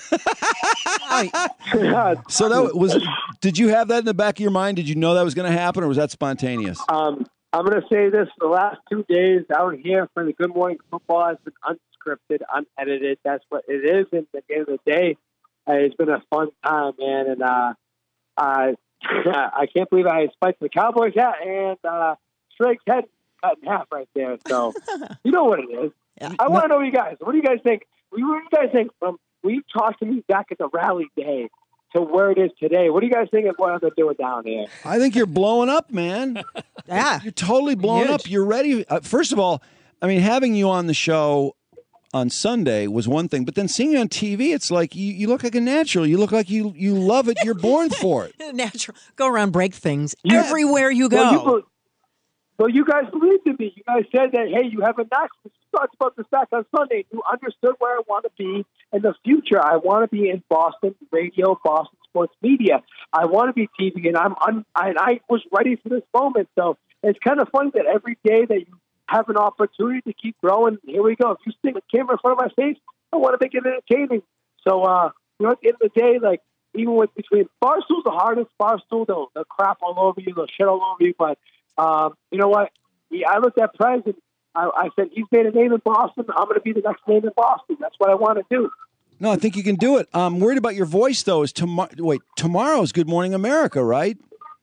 A: So that was. Did you have that in the back of your mind? Did you know that was going to happen, or was that spontaneous?
M: Um, I'm going to say this: the last two days out here for the Good Morning Football has been unscripted, unedited. That's what it is. And at the end of the day, uh, it's been a fun time, man. And uh, I, I can't believe I spiked the Cowboys hat and uh, Strake's head cut in half right there. So you know what it is.
C: Yeah.
M: I want to know you guys. What do you guys think? What do you guys think from when you talked to me back at the rally day to where it is today? What do you guys think of what they're doing down there?
A: I think you're blowing up, man.
C: Yeah.
A: You're totally blowing
C: Huge.
A: up. You're ready. Uh, first of all, I mean, having you on the show on Sunday was one thing, but then seeing you on T V, it's like you, you look like a natural. You look like you you love it. You're born for it.
C: Natural. Go around, break things
M: Yeah.
C: everywhere you go.
M: Well, you, be- well, you guys believed in me. You guys said that, hey, you have a knack. We talked about this back on Sunday. You understood where I want to be in the future. I want to be in Boston radio, Boston sports media. I want to be T V, and I'm un- and I was ready for this moment. So it's kind of funny that every day that you have an opportunity to keep growing, here we go. If you stick a camera in front of my face, I want to make it entertaining. So, uh, you know, at the end of the day, like, even with between Barstool's the hardest. Barstool, they'll, they'll crap all over you, they'll shit all over you. But um, you know what? Yeah, I looked at Prez and I, I said, he's made a name in Boston. I'm going to be the next name in Boston. That's what I want to do.
A: No, I think you can do it. I'm worried about your voice, though. Is tomorrow? Wait, tomorrow's Good Morning America, right?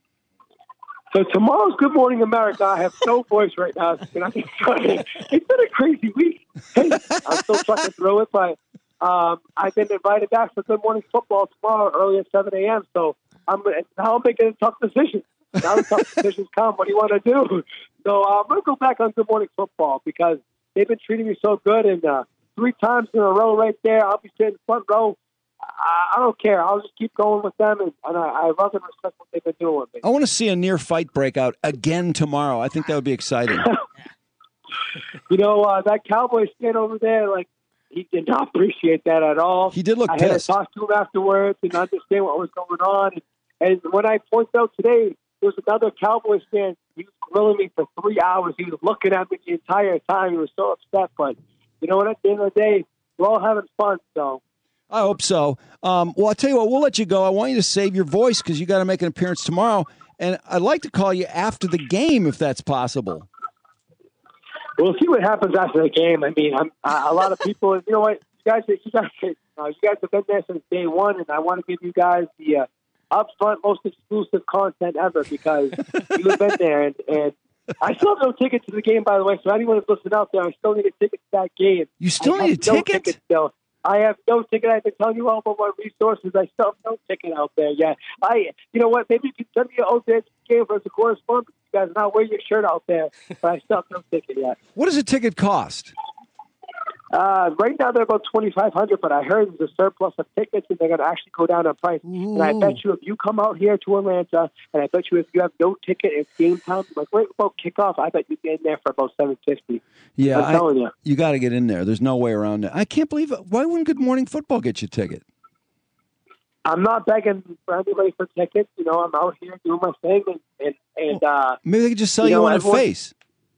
M: So tomorrow's Good Morning America. I have no voice right now. And I can tell you, it's been a crazy week. Hey, I'm still trucking through it, but um, I've been invited back for Good Morning Football tomorrow early at seven a.m. So I'm now I'm making a tough decision. Now the tough decisions come. What do you want to do? So uh, I'm going to go back on Good Morning Football because they've been treating me so good. And uh, three times in a row right there, I'll be sitting front row. I, I don't care. I'll just keep going with them. And, and I, I love and respect what they've been doing with me.
A: I want to see a near fight breakout again tomorrow. I think that would be exciting.
M: You know, uh, that Cowboy stand over there, like, he did not appreciate that at all.
A: He did look
M: I
A: pissed.
M: had to talk to him afterwards and understand what was going on. And, and when I pointed out today, there was another Cowboys fan. He was grilling me for three hours. He was looking at me the entire time. He was so upset. But you know what? At the end of the day, we're all having fun. So
A: I hope so. Um, well, I'll tell you what, we'll let you go. I want you to save your voice because you got to make an appearance tomorrow. And I'd like to call you after the game if that's possible.
M: we'll see what happens after the game. I mean, I'm, uh, a lot of people, you know what, you guys, you guys, uh, you guys have been there since day one, and I want to give you guys the uh, upfront, most exclusive content ever because you have been there. And, and I still have no ticket to the game, by the way. So anyone who's listening out there, I still need a ticket to that game.
A: You still
M: I
A: need a
M: have no
A: ticket?
M: still. I have no ticket. I've been telling you all about my resources. I still have no ticket out there yet. I, you know what? Maybe you can send me an O J game as a correspondent. You guys not wear your shirt out there, but I still have no ticket yet.
A: What does a ticket cost?
M: Uh, right now they're about twenty-five hundred, but I heard there's a surplus of tickets and they're going to actually go down in price.
A: Ooh.
M: And I bet you if you come out here to Atlanta, and I bet you if you have no ticket, it's game time, like right about kickoff, I bet you get in there for about seven fifty.
A: Yeah,
M: I'm telling you.
A: You got to get in there. There's no way around it. I can't believe it. Why wouldn't Good Morning Football get you a ticket?
M: I'm not begging for anybody for tickets. You know, I'm out here doing my thing, and and, and uh,
A: Maybe they could just sell
M: you
A: you,
M: know,
A: one in
M: everyone-
A: face.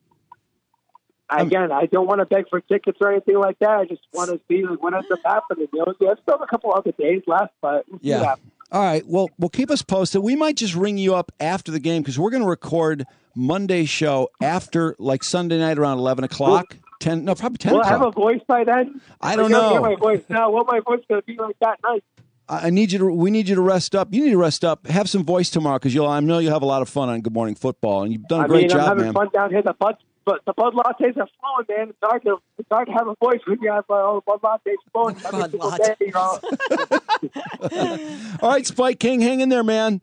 M: Again, I don't want to beg for tickets or anything like that. I just want to see like, what ends up happening. You know, there's still a couple other days left, but we'll see what
A: Yeah.
M: happens.
A: All right. Well, we'll keep us posted. We might just ring you up after the game because we're going to record Monday's show after, like Sunday night around eleven o'clock. Ten? No, probably ten
M: Will I
A: o'clock.
M: have a voice by then?
A: I don't
M: I can't
A: know.
M: hear my voice now. What my voice going to be like that night?
A: I I need you to. We need you to rest up. You need to rest up. Have some voice tomorrow because you'll. I know you'll have a lot of fun on Good Morning Football, and you've done a
M: I
A: great
M: mean, I'm
A: job,
M: having
A: man.
M: fun down here. The Bud, but the Bud lattes are flowing, man. It's hard to it's hard to have a voice when you have uh, Bud lattes flowing every
C: Bud
M: single
C: latte.
M: day. You know?
A: All right, Spike King, hang in there, man.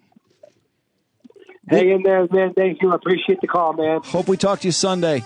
M: Hang in there, man. Thank you. I appreciate the call, man.
A: Hope we talk to you Sunday.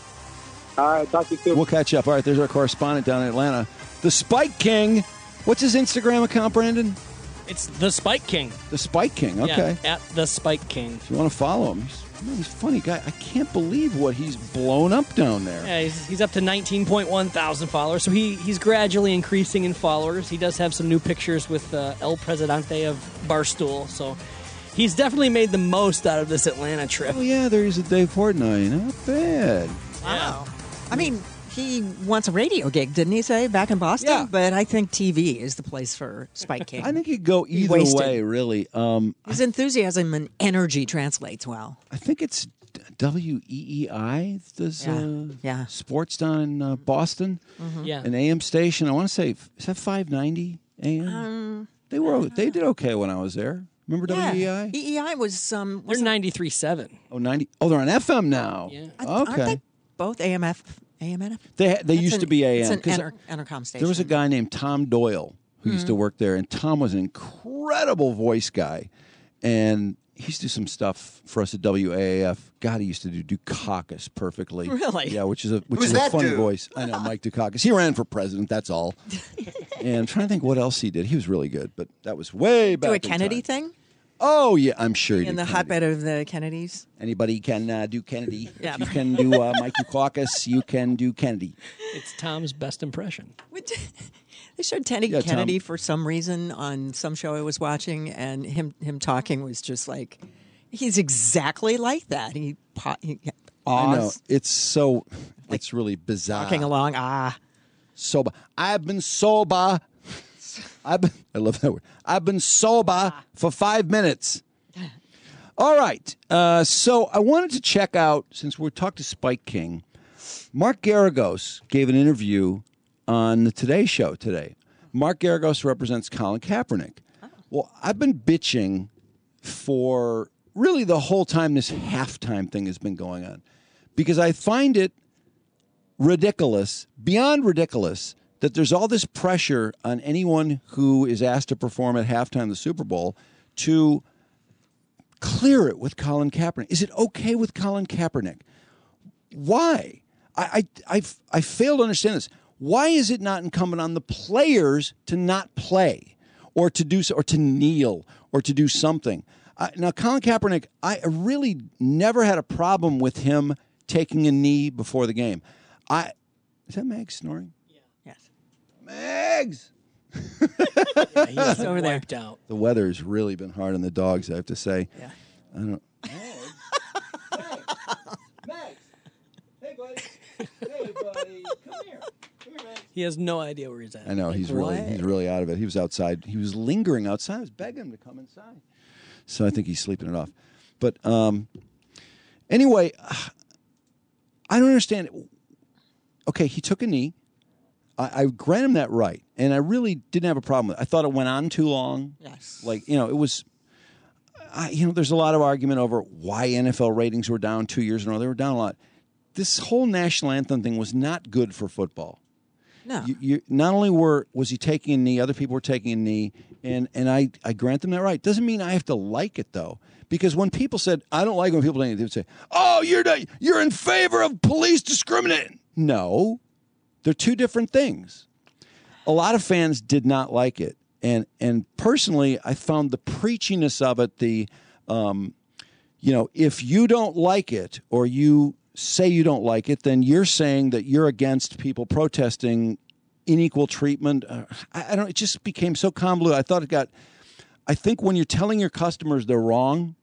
M: All right, talk to you soon.
A: We'll catch up. All right, there's our correspondent down in Atlanta, the Spike King. What's his Instagram account, Brandon?
B: It's the Spike King.
A: The Spike King. Okay.
B: Yeah, at the Spike King.
A: If you want to follow him, he's, man, he's a funny guy. I can't believe what he's blown up down there.
B: Yeah, he's, he's up to nineteen point one thousand followers, so he, he's gradually increasing in followers. He does have some new pictures with uh, El Presidente of Barstool, so he's definitely made the most out of this Atlanta trip.
A: Oh, yeah, there's a Dave Portnoy. Not bad.
C: Wow. I mean, he wants a radio gig, didn't he say, back in Boston?
A: Yeah.
C: But I think T V is the place for Spike King.
A: I think he'd go
C: He's
A: either
C: wasted.
A: way, really. Um,
C: His enthusiasm and energy translates well.
A: I think it's W E E I does
C: Yeah.
A: uh,
C: Yeah.
A: sports down in uh, Boston.
C: Mhm.
B: Yeah.
A: An A M station. I want to say, is that five ninety A M?
C: Um,
A: they were. They did okay when I was there. Remember
C: yeah.
A: W E E I?
C: E E I was um.
B: They're ninety-three point seven.
A: Oh, ninety. Oh, they're on F M now.
B: Yeah.
A: Okay.
C: Aren't they both A M F? A M N F?
A: They they
C: That's
A: used
C: an-
A: to be A M.
C: It's an
A: 'cause
C: enter, intercom station.
A: There was a guy named Tom Doyle who used to
C: Mhm.
A: work there, and Tom was an incredible voice guy, and he used to do some stuff for us at W A A F. God, he used to do Dukakis perfectly.
C: Really?
A: Yeah, which is a which
K: Who's
A: is a
K: that
A: funny
K: dude?
A: voice. I know, Mike Dukakis. He ran for president. That's all. And I'm trying to think what else he did. He was really good, but that was way back.
C: Do a
A: in
C: Kennedy
A: time.
C: thing
A: Oh yeah, I'm sure he
C: in
A: did
C: the
A: Kennedy.
C: hotbed of the Kennedys.
A: Anybody can uh, do Kennedy.
C: Yeah.
A: If you can do uh, Mike Dukakis, you can do Kennedy.
B: It's Tom's best impression.
C: They showed Teddy
A: Yeah, Tom.
C: Kennedy for some reason on some show I was watching, and him him talking was just like he's exactly like that. He, po- he
A: I know
C: awes,
A: it's so. It's really bizarre.
C: talking along. Ah,
A: Sober. I've been sober. I've been, I love that word. I've been sober for five minutes. All right. Uh, so I wanted to check out, since we're talking to Spike King, Mark Garagos gave an interview on the Today Show today. Mark Garagos represents Colin Kaepernick. Well, I've been bitching for really the whole time this halftime thing has been going on because I find it ridiculous, beyond ridiculous, that there's all this pressure on anyone who is asked to perform at halftime of the Super Bowl to clear it with Colin Kaepernick. Is it okay with Colin Kaepernick? Why? I, I, I, I fail to understand this. Why is it not incumbent on the players to not play or to do so, or to kneel or to do something? Uh, now, Colin Kaepernick, I really never had a problem with him taking a knee before the game. I is that Meg snoring?
C: yes.
A: Megs.
B: Yeah, he's
C: Over there.
B: wiped out.
A: The weather's really been hard on the dogs, I have to say.
C: Yeah.
A: I don't. Megs. Hey, buddy. Hey, buddy. Come here. Come here, Megs.
B: He has no idea where he's at.
A: I know he's really he's really out of it. He was outside. He was lingering outside. I was begging him to come inside. So I think he's sleeping it off. But um, anyway, I don't understand. Okay, he took a knee. I, I grant him that right, and I really didn't have a problem with it. I thought it went on too long.
C: Yes.
A: Like, you know, it was, I, you know, there's a lot of argument over why N F L ratings were down two years in a row. They were down a lot. This whole national anthem thing was not good for football.
C: No.
A: You, you, not only were was he taking a knee, other people were taking a knee, and, and I, I grant them that right. Doesn't mean I have to like it, though. Because when people said, I don't like when people think, they would say, oh, you're not, you're in favor of police discriminating. No. They're two different things. A lot of fans did not like it. And and personally, I found the preachiness of it, the, um, you know, if you don't like it or you say you don't like it, then you're saying that you're against people protesting unequal treatment. Uh, I, I don't. It just became so convoluted. I thought it got. I think when you're telling your customers they're wrong,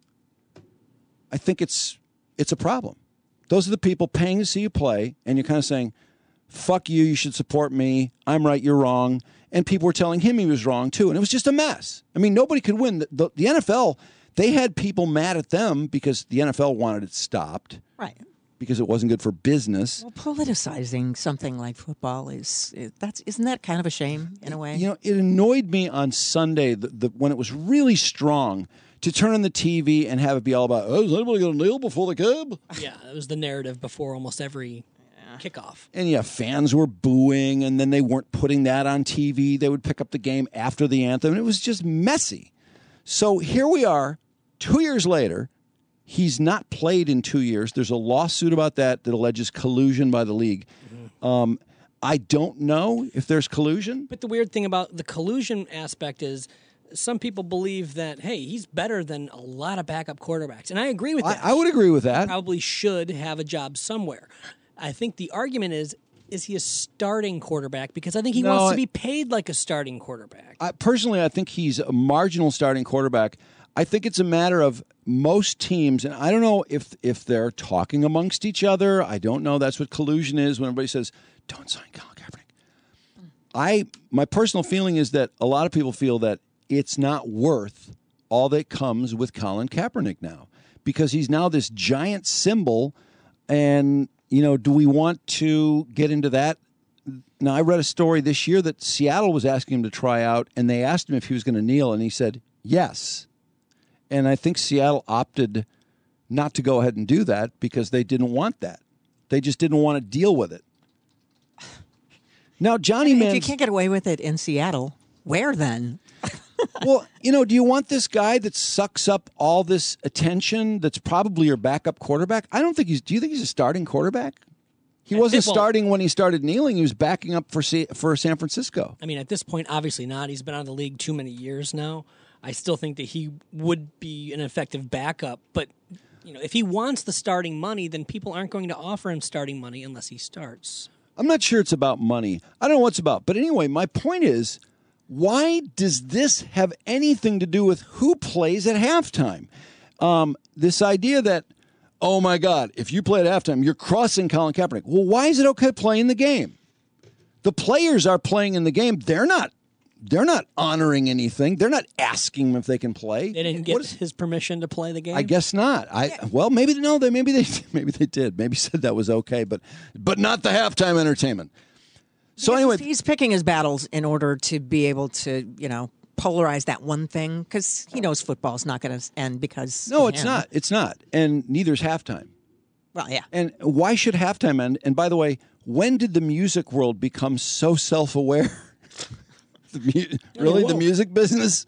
A: I think it's it's a problem. Those are the people paying to see you play, and you're kind of saying, "Fuck you! You should support me. I'm right. You're wrong." And people were telling him he was wrong too, and it was just a mess. I mean, nobody could win. The, the, the N F L, they had people mad at them because the N F L wanted it stopped.
C: Right.
A: Because it wasn't good for business.
C: Well, politicizing something like football is that's isn't that kind of a shame in a way?
A: You know, it annoyed me on Sunday the, the, when it was really strong to turn on the T V and have it be all about, oh, is anybody going to kneel before the kib?
B: Yeah, it was the narrative before almost every kickoff.
A: And yeah, fans were booing, and then they weren't putting that on T V. They would pick up the game after the anthem. It was just messy. So here we are, two years later. He's not played in two years. There's a lawsuit about that that alleges collusion by the league. Mm-hmm. Um, I don't know if there's collusion.
B: But the weird thing about the collusion aspect is some people believe that, hey, he's better than a lot of backup quarterbacks. And I agree with that.
A: I, I would agree with that.
B: He probably should have a job somewhere. I think the argument is, is he a starting quarterback? Because I think he
A: No,
B: wants to
A: I-
B: be paid like a starting quarterback.
A: I, personally, I think he's a marginal starting quarterback. I think it's a matter of most teams, and I don't know if if they're talking amongst each other. I don't know. That's what collusion is when everybody says, don't sign Colin Kaepernick. I my personal feeling is that a lot of people feel that it's not worth all that comes with Colin Kaepernick now because he's now this giant symbol. And, you know, do we want to get into that? Now, I read a story this year that Seattle was asking him to try out, and they asked him if he was going to kneel, and he said yes. And I think Seattle opted not to go ahead and do that because they didn't want that. They just didn't want to deal with it. Now, Johnny
C: If
A: Manziel.
C: you can't get away with it in Seattle, where then?
A: Well, you know, do you want this guy that sucks up all this attention that's probably your backup quarterback? I don't think he's. Do you think he's a starting quarterback? He wasn't
B: well-
A: starting when he started kneeling. He was backing up for C- for San Francisco.
B: I mean, at this point, obviously not. He's been out of the league too many years now. I still think that he would be an effective backup. But, you know, if he wants the starting money, then people aren't going to offer him starting money unless he starts.
A: I'm not sure it's about money. I don't know what it's about. But anyway, my point is, why does this have anything to do with who plays at halftime? Um, this idea that, oh, my God, if you play at halftime, you're crossing Colin Kaepernick. Well, why is it okay to play in the game? The players are playing in the game. They're not They're not honoring anything. They're not asking him if they can play.
B: They didn't get his permission to play the game?
A: I guess not. I well, maybe no. They maybe they maybe they did. Maybe said that was okay, but but not the halftime entertainment. So
C: Because
A: anyway,
C: he's, he's picking his battles in order to be able to, you know, polarize that one thing because he knows football's not going to end because
A: no,
C: of
A: it's
C: him.
A: not. It's not, and neither's halftime.
C: Well, yeah.
A: And why should halftime end? And by the way, when did the music world become so self-aware? the mu- really, the music business.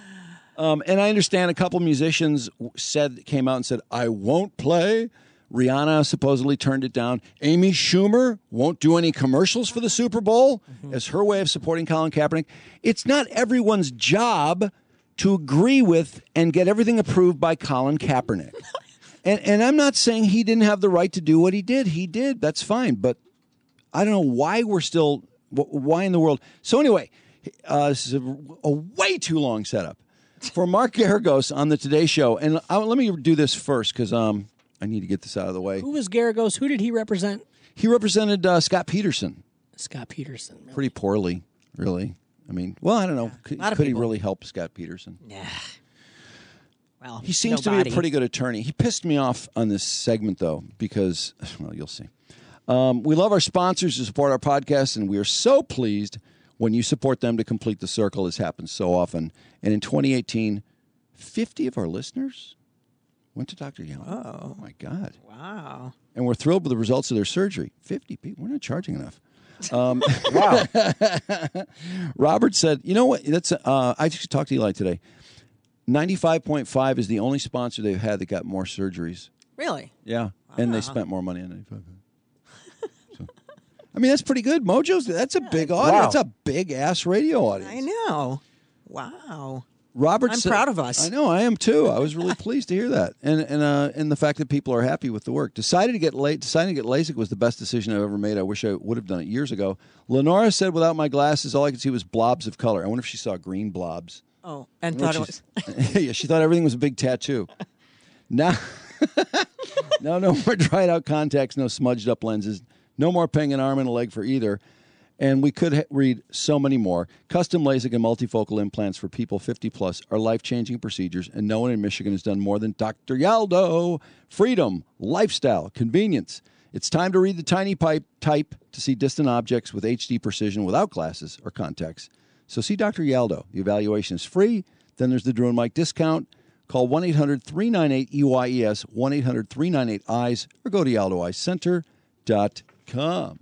A: Um, and I understand a couple musicians said came out and said, "I won't play." Rihanna supposedly turned it down. Amy Schumer won't do any commercials for the Super Bowl mm-hmm. as her way of supporting Colin Kaepernick. It's not everyone's job to agree with and get everything approved by Colin Kaepernick. and and I'm not saying he didn't have the right to do what he did. He did. That's fine. But I don't know why we're still, why in the world. So anyway, uh, this is a, a way too long setup. For Mark Garagos on the Today Show, and I, let me do this first because um, I need to get this out of the way.
B: Who was Garagos? Who did he represent?
A: He represented uh, Scott Peterson.
B: Scott Peterson. Really?
A: Pretty poorly, really. I mean, well, I don't know. Could, could he really help Scott Peterson?
C: Yeah. Well,
A: he seems
C: nobody.
A: to be a pretty good attorney. He pissed me off on this segment, though, because, well, you'll see. Um, we love our sponsors who support our podcast, and we are so pleased when you support them to complete the circle. This happens so often. And in twenty eighteen, fifty of our listeners went to Doctor Young.
C: Oh.
A: Oh, my God.
C: Wow.
A: And we're thrilled with the results of their surgery. fifty people. We're not charging enough. Um,
E: Wow.
A: Robert said, you know what? That's uh, I just talked to Eli today. ninety-five point five is the only sponsor they've had that got more surgeries.
C: Really?
A: Yeah. And they
C: Wow.
A: spent more money on ninety-five. So, I mean, that's pretty good. Mojo's, that's a big audience.
C: Wow.
A: That's a big-ass radio audience.
C: I know. Wow.
A: Robert
C: I'm
A: said-
C: proud of us.
A: I know, I am too. I was really pleased to hear that, and and uh, and the fact that people are happy with the work. Decided to get late. Deciding to get LASIK was the best decision I've ever made. I wish I would have done it years ago. Lenora said, "Without my glasses, all I could see was blobs of color." I wonder if she saw green blobs.
C: Oh, and
A: I wonder
C: thought
A: if
C: it was.
A: she's- yeah, she thought everything was a big tattoo. Now, no, no more dried out contacts, no smudged up lenses, no more paying an arm and a leg for either. And we could ha- read so many more. Custom LASIK and multifocal implants for people fifty plus are life-changing procedures, and no one in Michigan has done more than Doctor Yaldo. Freedom, lifestyle, convenience. It's time to read the tiny pipe type to see distant objects with H D precision without glasses or contacts. So see Doctor Yaldo. The evaluation is free. Then there's the Drew and Mike discount. Call one eight hundred three nine eight E Y E S, one eight hundred three nine eight eyes, or go to yaldo eye center dot com.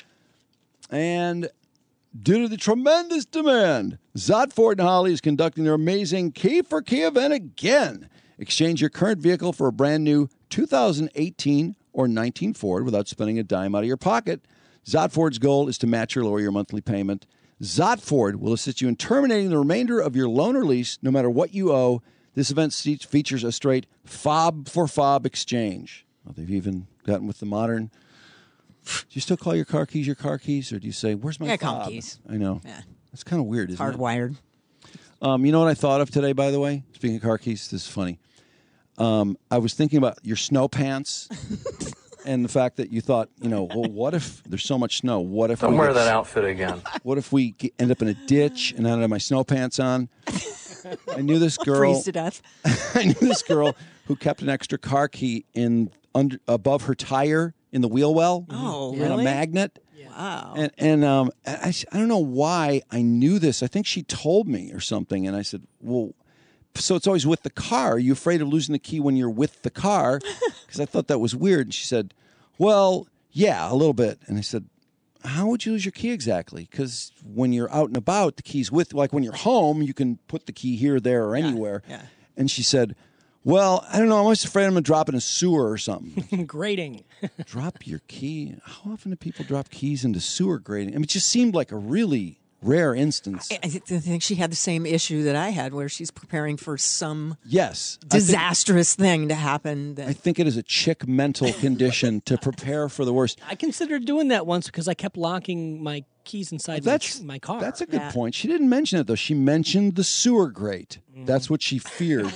A: And due to the tremendous demand, Zott Ford and Holly is conducting their amazing Key for Key event again. Exchange your current vehicle for a brand new two thousand eighteen or nineteen Ford without spending a dime out of your pocket. Zott Ford's goal is to match or lower your monthly payment. Zott Ford will assist you in terminating the remainder of your loan or lease, no matter what you owe. This event features a straight fob for fob exchange. Well, they've even gotten with the modern. Do you still call your car keys your car keys, or do you say, "Where's my
C: Yeah, I
A: fob?"
C: call them keys.
A: I know.
C: Yeah.
A: That's kind of weird, isn't it?
C: Hardwired.
A: Um, you know what I thought of today, by the way? Speaking of car keys, this is funny. Um, I was thinking about your snow pants and the fact that you thought, you know, well, what if there's so much snow? What if
P: Don't
A: we
P: wear
A: get-
P: that outfit again.
A: What if we get, end up in a ditch and I don't have my snow pants on? I knew this girl.
C: Freeze to death.
A: I knew this girl who kept an extra car key in under above her tire in the wheel well.
C: Oh,
A: on
C: really?
A: a magnet.
C: Wow.
A: And and um, I, I don't know why I knew this. I think she told me or something. And I said, well, so it's always with the car. Are you afraid of losing the key when you're with the car? Because I thought that was weird. And she said, well, yeah, a little bit. And I said, how would you lose your key exactly? Because when you're out and about, the key's with, like when you're home, you can put the key here, there, or anywhere.
C: yeah.
A: And she said, well, I don't know. I'm always afraid I'm going to drop in a sewer or something.
B: Grating.
A: Drop your key. How often do people drop keys into sewer grating? I mean, it just seemed like a really rare instance.
C: I, I think she had the same issue that I had, where she's preparing for some
A: Yes. I think-
C: disastrous thing to happen. That
A: I think it is a chick mental condition to prepare for the worst.
B: I considered doing that once because I kept locking my keys inside my,
A: That's
B: my car.
A: That's a good point. She didn't mention it though. She mentioned the sewer grate. That's what she feared.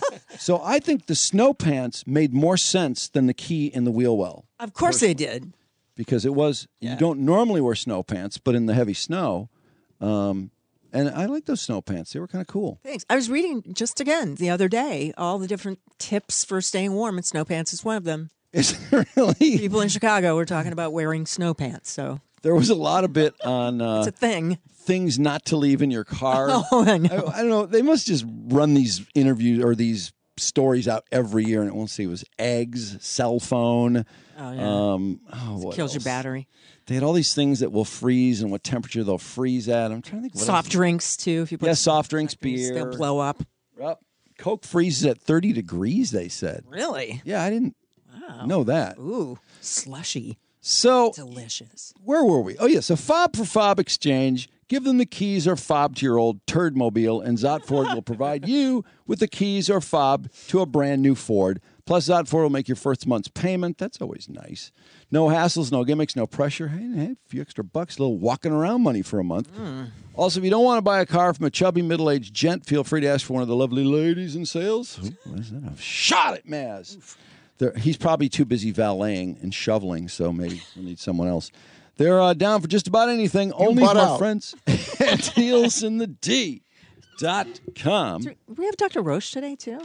A: So I think the snow pants made more sense than the key in the wheel well.
C: Of course they did.
A: Because it was you don't normally wear snow pants, but in the heavy snow, um, and I like those snow pants. They were kind of cool.
C: Thanks. I was reading just again the other day all the different tips for staying warm, and snow pants is one of them.
A: Is it really?
C: People in Chicago were talking about wearing snow pants, so
A: There was a lot of bit on uh,
C: it's a thing.
A: things not to leave in your car.
C: Oh, I know.
A: I, I don't know. They must just run these interviews or these stories out every year, and it won't see it was eggs, cell phone.
C: Oh, yeah.
A: Um, oh, what
C: Kills your
A: else?
C: battery.
A: They had all these things that will freeze and what temperature they'll freeze at. I'm trying to think. What
C: Soft
A: else?
C: drinks too. If you put
A: Yeah, soft drinks, beer.
C: they'll blow up.
A: Yep. Coke freezes at thirty degrees. They said.
C: Really?
A: Yeah, I didn't
C: Wow.
A: know that.
C: Ooh, slushy.
A: So
C: Delicious.
A: where were we? Oh, yeah. So fob for fob exchange. Give them the keys or fob to your old turd mobile, and Zott Ford will provide you with the keys or fob to a brand new Ford. Plus, Zott Ford will make your first month's payment. That's always nice. No hassles, no gimmicks, no pressure. Hey, hey, a few extra bucks, a little walking around money for a month. Also, if you don't want to buy a car from a chubby middle-aged gent, feel free to ask for one of the lovely ladies in sales. Ooh, what is that? A shot at Maz. They're, he's probably too busy valeting and shoveling, so maybe we'll need someone else. They're uh, down for just about anything. Only
G: butt
A: my
G: out.
A: friends at deals in the D dot com.
C: We have Doctor Roche today too.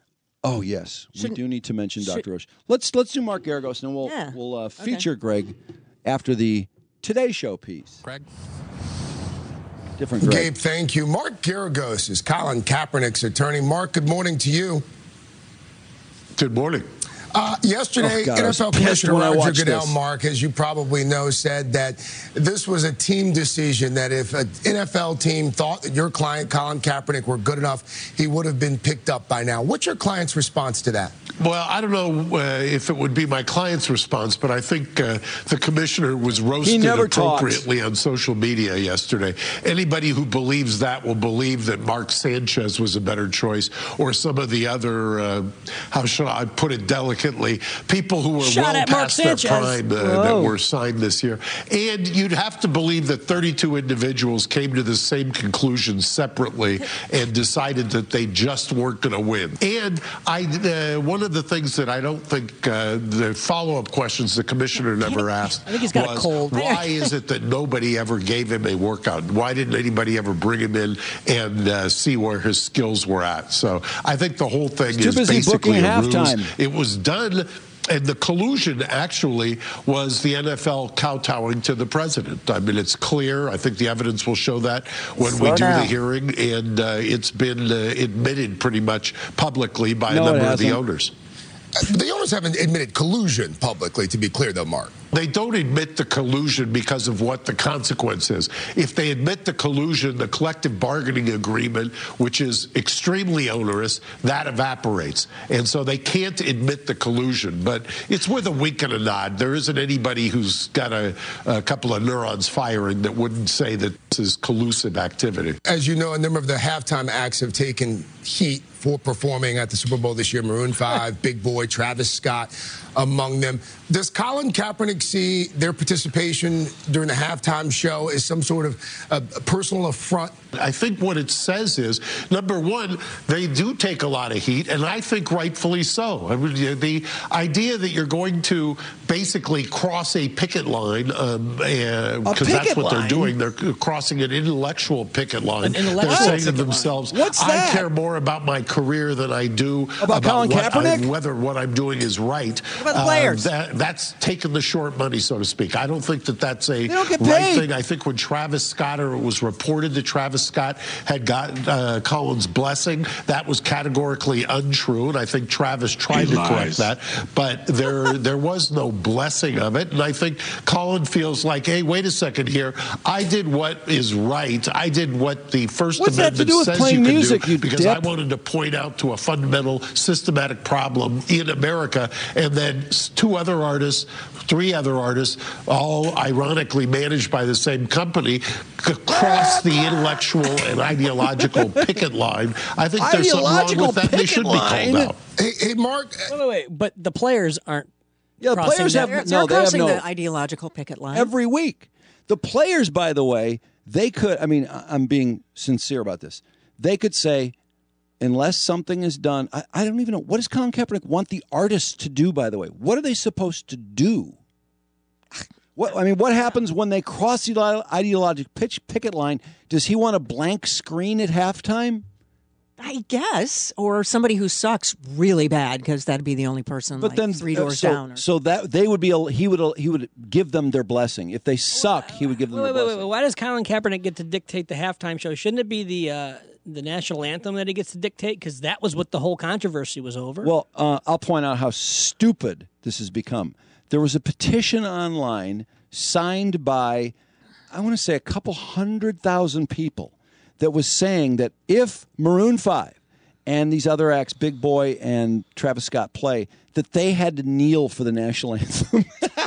A: Oh yes,
C: Shouldn't-
A: we do need to mention
C: should-
A: Doctor Roche. Let's let's do Mark Garagos, and we'll
C: Yeah.
A: we'll uh,
C: Okay.
A: feature Greg after the Today Show piece.
J: Greg.
A: Different Greg.
Q: Gabe, thank you. Mark Garagos is Colin Kaepernick's attorney. Mark, good morning to you.
G: Good morning.
Q: Uh, yesterday,
A: Oh, God, I
Q: N
A: was
Q: F L
A: pissed
Q: Commissioner
A: when I
Q: Roger
A: watched
Q: Goodell,
A: this.
Q: Mark, as you probably know, said that this was a team decision, that if an N F L team thought that your client, Colin Kaepernick, were good enough, he would have been picked up by now. What's your client's response to that?
P: Well, I don't know uh, if it would be my client's response, but I think uh, the commissioner was roasted
A: never
P: appropriately on social media yesterday. Anybody who believes that will believe that Mark Sanchez was a better choice, or some of the other, uh, how should I put it delicately, people who were
B: Shot
P: well
B: at Mark
P: past their
B: Sanchez.
P: prime uh, that were signed this year. And you'd have to believe that thirty-two individuals came to the same conclusion separately and decided that they just weren't going to win. And I, uh, one of the things that I don't think uh, the follow-up questions the commissioner never asked
B: I think he's got a
P: was,
B: cold.
P: why is it that nobody ever gave him a workout? Why didn't anybody ever bring him in and uh, see where his skills were at? So I think the whole thing
A: He's too
P: is
A: busy
P: basically
A: booking
P: a ruse.
A: halftime.
P: It was done. And the collusion actually was the N F L kowtowing to the president. I mean, it's clear. I think the evidence will show that when
C: Slow
P: we do
C: down.
P: the hearing. And uh, it's been uh, admitted pretty much publicly by
A: No,
P: a
A: it
P: number of the
A: hasn't.
P: owners.
Q: The owners haven't admitted collusion publicly, to be clear, though, Mark.
P: They don't admit the collusion because of what the consequence is. If they admit the collusion, the collective bargaining agreement, which is extremely onerous, that evaporates. And so they can't admit the collusion. But it's with a wink and a nod. There isn't anybody who's got a, a couple of neurons firing that wouldn't say that this is collusive activity.
Q: As you know, a number of the halftime acts have taken heat for performing at the Super Bowl this year. Maroon five, Big Boy, Travis Scott among them. Does Colin Kaepernick see their participation during the halftime show as some sort of uh, personal affront?
P: I think what it says is, number one, they do take a lot of heat, and I think rightfully so. I mean, the idea that you're going to basically cross a picket line, um, uh, because that's what
A: line?
P: they're doing. They're crossing an intellectual picket line.
B: An intellectual
P: they're saying to
B: picket line.
P: themselves,
A: What's
P: I
A: that?
P: care more about my career than I do
A: About Colin
P: what
A: Kaepernick?
P: I, whether what I'm doing is right.
C: What about the players?
P: Uh, that, that's taking the short money, so to speak. I don't think that that's a
A: don't get
P: right
A: paid.
P: thing. I think when Travis Scott, or it was reported that Travis Scott had got uh, Colin's blessing, that was categorically untrue, and I think Travis tried
R: He
P: to correct
R: lies.
P: that. But there, there was no blessing of it, and I think Colin feels like, hey, wait a second here. I did what is right. I did what the First
A: What's that to
P: Amendment
A: do with
P: says
A: playing
P: you can
A: music,
P: do,
A: you
P: because I
A: dip?
P: wanted to point out to a fundamental, systematic problem in America, and then s- two other artists, three other artists, all ironically managed by the same company, c- cross the intellectual and ideological picket line. I think there's something wrong
A: Ideological
P: with that. They
A: picket
P: should be
A: line?
P: called out.
Q: Hey, hey Mark.
B: Wait, wait, wait. But the players aren't.
A: Yeah, the
B: crossing
A: players
B: that-
A: have
C: They're,
A: no.
C: they're
A: They have
C: crossing
A: no.
C: the ideological picket line.
A: Every week. The players, by the way, they could, I mean, I- I'm being sincere about this. They could say, unless something is done, I, I don't even know. What does Colin Kaepernick want the artists to do, by the way? What are they supposed to do? What, I mean, what happens when they cross the ideological pitch picket line? Does he want a blank screen at halftime?
C: I guess, or somebody who sucks really bad, because that'd be the only person.
A: But
C: like,
A: then
C: three
A: uh,
C: doors
A: so,
C: down. Or,
A: so that they would be, a, he would, he would give them their blessing. If they suck, he would give them
B: Wait,
A: their
B: wait, wait,
A: blessing.
B: wait. Why does Colin Kaepernick get to dictate the halftime show? Shouldn't it be the uh, the national anthem that he gets to dictate? Because that was what the whole controversy was over.
A: Well, uh, I'll point out how stupid this has become. There was a petition online signed by, I want to say, a couple hundred thousand people that was saying that if Maroon five and these other acts, Big Boy and Travis Scott, play, that they had to kneel for the national anthem.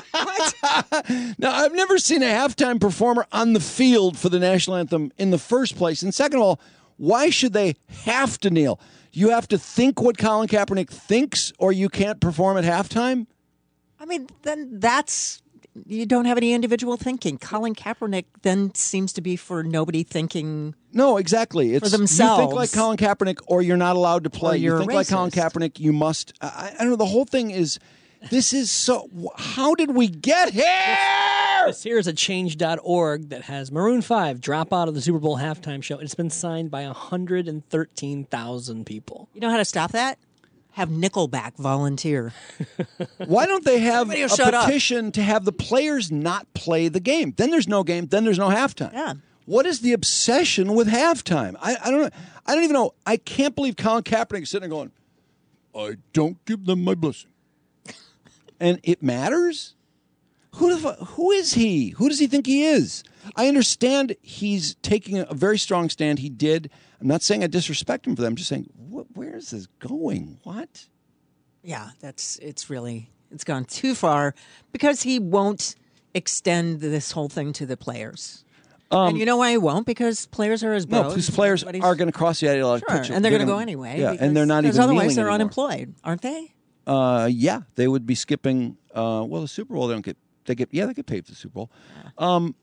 A: Now, I've never seen a halftime performer on the field for the national anthem in the first place. And second of all, why should they have to kneel? You have to think what Colin Kaepernick thinks, or you can't perform at halftime?
C: I mean, then that's, you don't have any individual thinking. Colin Kaepernick then seems to be for nobody thinking.
A: No, exactly. It's,
C: for themselves.
A: You think like Colin Kaepernick, or you're not allowed to play.
C: Or
A: You
C: you're
A: think like Colin
C: racist.
A: Kaepernick, you must. I, I don't know. The whole thing is, this is so. How did we get here?
B: This here is a change dot org that has Maroon five drop out of the Super Bowl halftime show. It's been signed by one hundred thirteen thousand people.
C: You know how to stop that? Have Nickelback volunteer.
A: Why don't they have
C: Everybody
A: a
C: will shut up.
A: petition to have the players not play the game? Then there's no game. Then there's no halftime.
C: Yeah.
A: What is the obsession with halftime? I, I don't know. I don't even know. I can't believe Colin Kaepernick is sitting there going, I don't give them my blessing. and it matters? Who the fu- who is he? Who does he think he is? I understand he's taking a very strong stand. He did. I'm not saying I disrespect him for that. I'm just saying, wh- where is this going? What?
C: Yeah, that's it's really it's gone too far because he won't extend this whole thing to the players.
A: Um,
C: and you know why he won't? Because players are his bros.
A: No, because players are going to cross the ideological
C: Sure,
A: picture.
C: and they're,
A: They're
C: going to go
A: gonna-
C: anyway.
A: Yeah,
C: because,
A: and they're not
C: because
A: even
C: otherwise
A: kneeling
C: they're
A: anymore.
C: unemployed, aren't they?
A: Uh, yeah, they would be skipping. Uh, well, the Super Bowl, they don't get. They get. Yeah, they get paid for the Super Bowl. Um,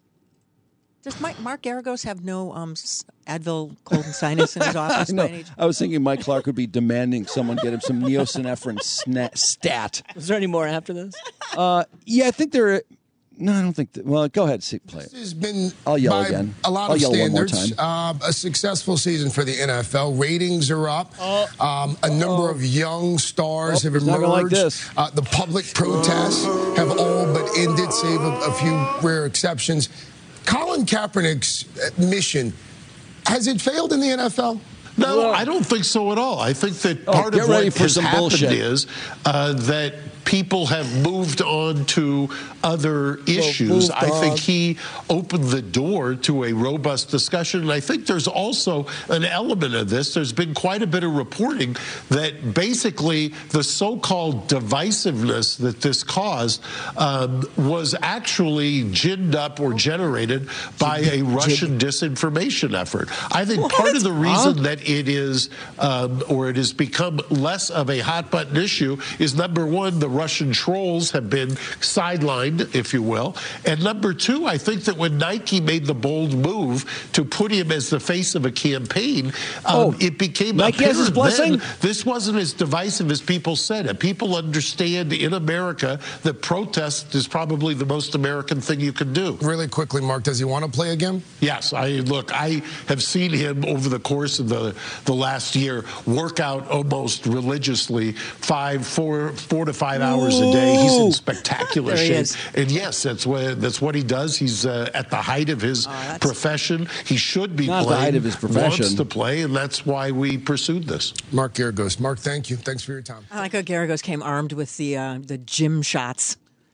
C: Does Mike, Mark Garagos have no um, s- Advil cold and sinus in his office?
A: I
C: by
A: know.
C: any chance?
A: I was thinking Mike Clark would be demanding someone get him some neosynephrine sna- stat.
B: Is there any more after this?
A: Uh, yeah, I think there. No, I don't think. That, well, go ahead, see, play it.
Q: This has been
A: I'll yell
Q: by
A: again.
Q: a lot
A: I'll
Q: of
A: yell one more
Q: standards.
A: time.
Q: Uh, a successful season for the N F L. Ratings are up. Um, a number of young stars
A: Oh,
Q: have
A: he's not gonna like
Q: emerged.
A: this.
Q: Uh, the public protests have all but ended, save a, a few rare exceptions. Colin Kaepernick's uh, mission, has it failed in the N F L?
P: No, I don't think so at all. I think that
A: Oh,
P: part
A: get
P: of
A: ready
P: what
A: for
P: has
A: some
P: happened
A: bullshit.
P: is uh, that people have moved on to other issues.
A: moved
P: I think
A: on.
P: he opened the door to a robust discussion. And I think there's also an element of this. There's been quite a bit of reporting that basically the so-called divisiveness that this caused um, was actually ginned up or generated by a Russian disinformation effort. I think part of the reason
A: Huh?
P: that it is, um, or it has become less of a hot button issue is, number one, the Russian trolls have been sidelined, if you will. And number two, I think that when Nike made the bold move to put him as the face of a campaign, um,
A: Oh,
P: it became
A: Nike has his
P: apparent then
A: blessing?
P: this wasn't as divisive as people said it. People understand in America that protest is probably the most American thing you can do.
Q: Really quickly, Mark, does he want to play again?
P: Yes, I look. I have seen him over the course of the the last year work out almost religiously, five, four, four to five hours a day. He's in spectacular
C: There he
P: shape,
C: is.
P: and yes, that's what that's what he does. He's uh, at the height of his profession. He should be
A: Not the
P: playing.
A: height of his profession.
P: Wants to play, and that's why we pursued this.
Q: Mark Garagos. Mark, thank you. Thanks for your time.
C: I like how Garagos came armed with the uh, the gym shots.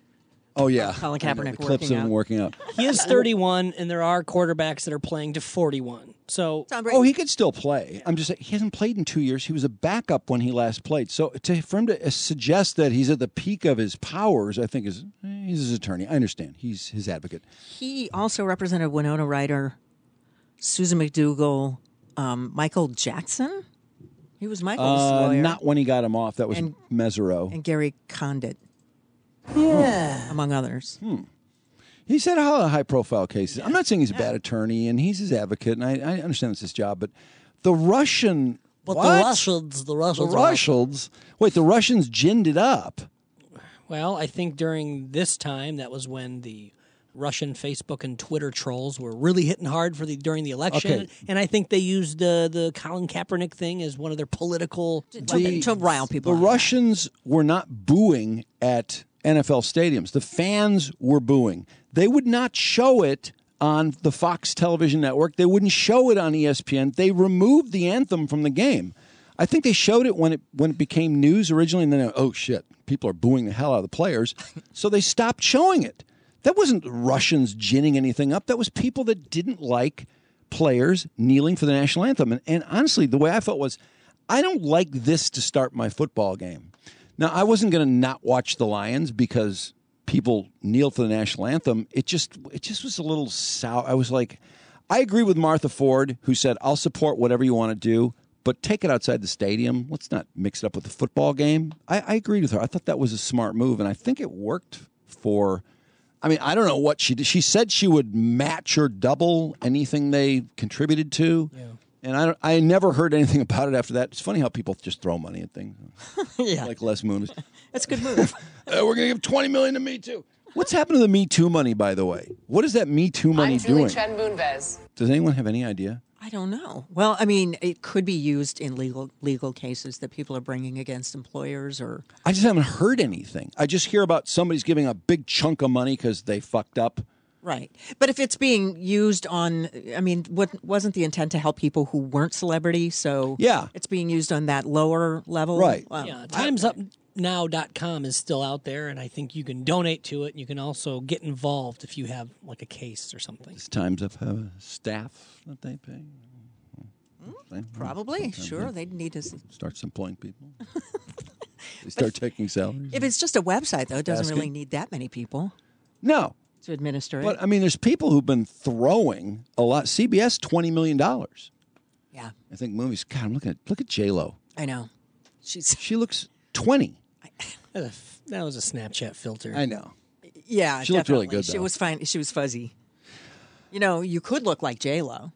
A: Oh yeah,
C: Colin
A: I know,
C: Kaepernick
A: the clips
C: working
A: of him
C: out.
A: working out.
B: He is thirty-one, and there are quarterbacks that are playing to forty-one. So,
A: Oh, he could still play. I'm just saying he hasn't played in two years. He was a backup when he last played. So to, for him to suggest that he's at the peak of his powers, I think is eh, he's his attorney. I understand. He's his advocate.
C: He also represented Winona Ryder, Susan McDougal, um, Michael Jackson. He was Michael's
A: Uh,
C: lawyer.
A: not when he got him off. That was
C: And-
A: Mesereau.
C: and Gary Condit. Yeah. Among others.
A: He's had a lot of high-profile cases. I'm not saying he's a bad attorney, and he's his advocate, and I, I understand it's his job. But the Russian,
B: but
A: what?
B: the Russians, the
A: the
B: Russians, are-
A: Russians. Wait, the Russians ginned it up.
B: Well, I think during this time, that was when the Russian Facebook and Twitter trolls were really hitting hard for the during the election,
A: Okay.
B: and I think they used uh, the Colin Kaepernick thing as one of their political
C: To, to rile people.
A: The
C: up.
A: Russians were not booing at N F L stadiums. The fans were booing. They would not show it on the Fox television network. They wouldn't show it on E S P N. They removed the anthem from the game. I think they showed it when it when it became news originally, and then oh shit, people are booing the hell out of the players, so they stopped showing it. That wasn't Russians ginning anything up. That was people that didn't like players kneeling for the national anthem. And, and honestly, the way I felt was, I don't like this to start my football game. Now, I wasn't going to not watch the Lions because people kneel for the national anthem. It just it just was a little sour. I was like, I agree with Martha Ford, who said, I'll support whatever you want to do, but take it outside the stadium. Let's not mix it up with the football game. I, I agreed with her. I thought that was a smart move, and I think it worked for... I mean, I don't know what she did. She said she would match or double anything they contributed to. Yeah. And I, don't, I never heard anything about it after that. It's funny how people just throw money at things.
C: Yeah.
A: Like Les Moon.
C: That's a good move.
A: uh, we're going to give twenty million dollars to Me Too. What's happened to the Me Too money, by the way? What is that Me Too money
D: I'm Julie
A: doing?
D: Chen Moonves.
A: Does anyone have any idea?
C: I don't know. Well, I mean, it could be used in legal legal cases that people are bringing against employers or...
A: I just haven't heard anything. I just hear about somebody's giving a big chunk of money because they fucked up.
C: Right. But if it's being used on, I mean, what wasn't the intent to help people who weren't celebrities? So
A: Yeah.
C: it's being used on that lower level.
A: Right.
C: Wow.
B: Yeah, time's up. now dot com is still out there, and I think you can donate to it. And you can also get involved if you have like a case or something.
A: It's times of have a staff that they pay.
C: Mm, probably, sure. They'd need to s-
A: Starts employing people. They start taking salaries.
C: If it's just a website, though, it doesn't
A: Asking.
C: really need that many people
A: No.
C: to administer it.
A: But, I mean, there's people who've been throwing a lot. C B S, twenty million dollars.
C: Yeah.
A: I think movies. God, I'm looking at, look at J-Lo.
C: I know. She's
A: She looks twenty.
B: That was a Snapchat filter.
A: I know.
C: Yeah,
A: She looked really
C: definitely.
A: good,
C: She
A: though.
C: was fine. She was fuzzy. You know, you could look like J Lo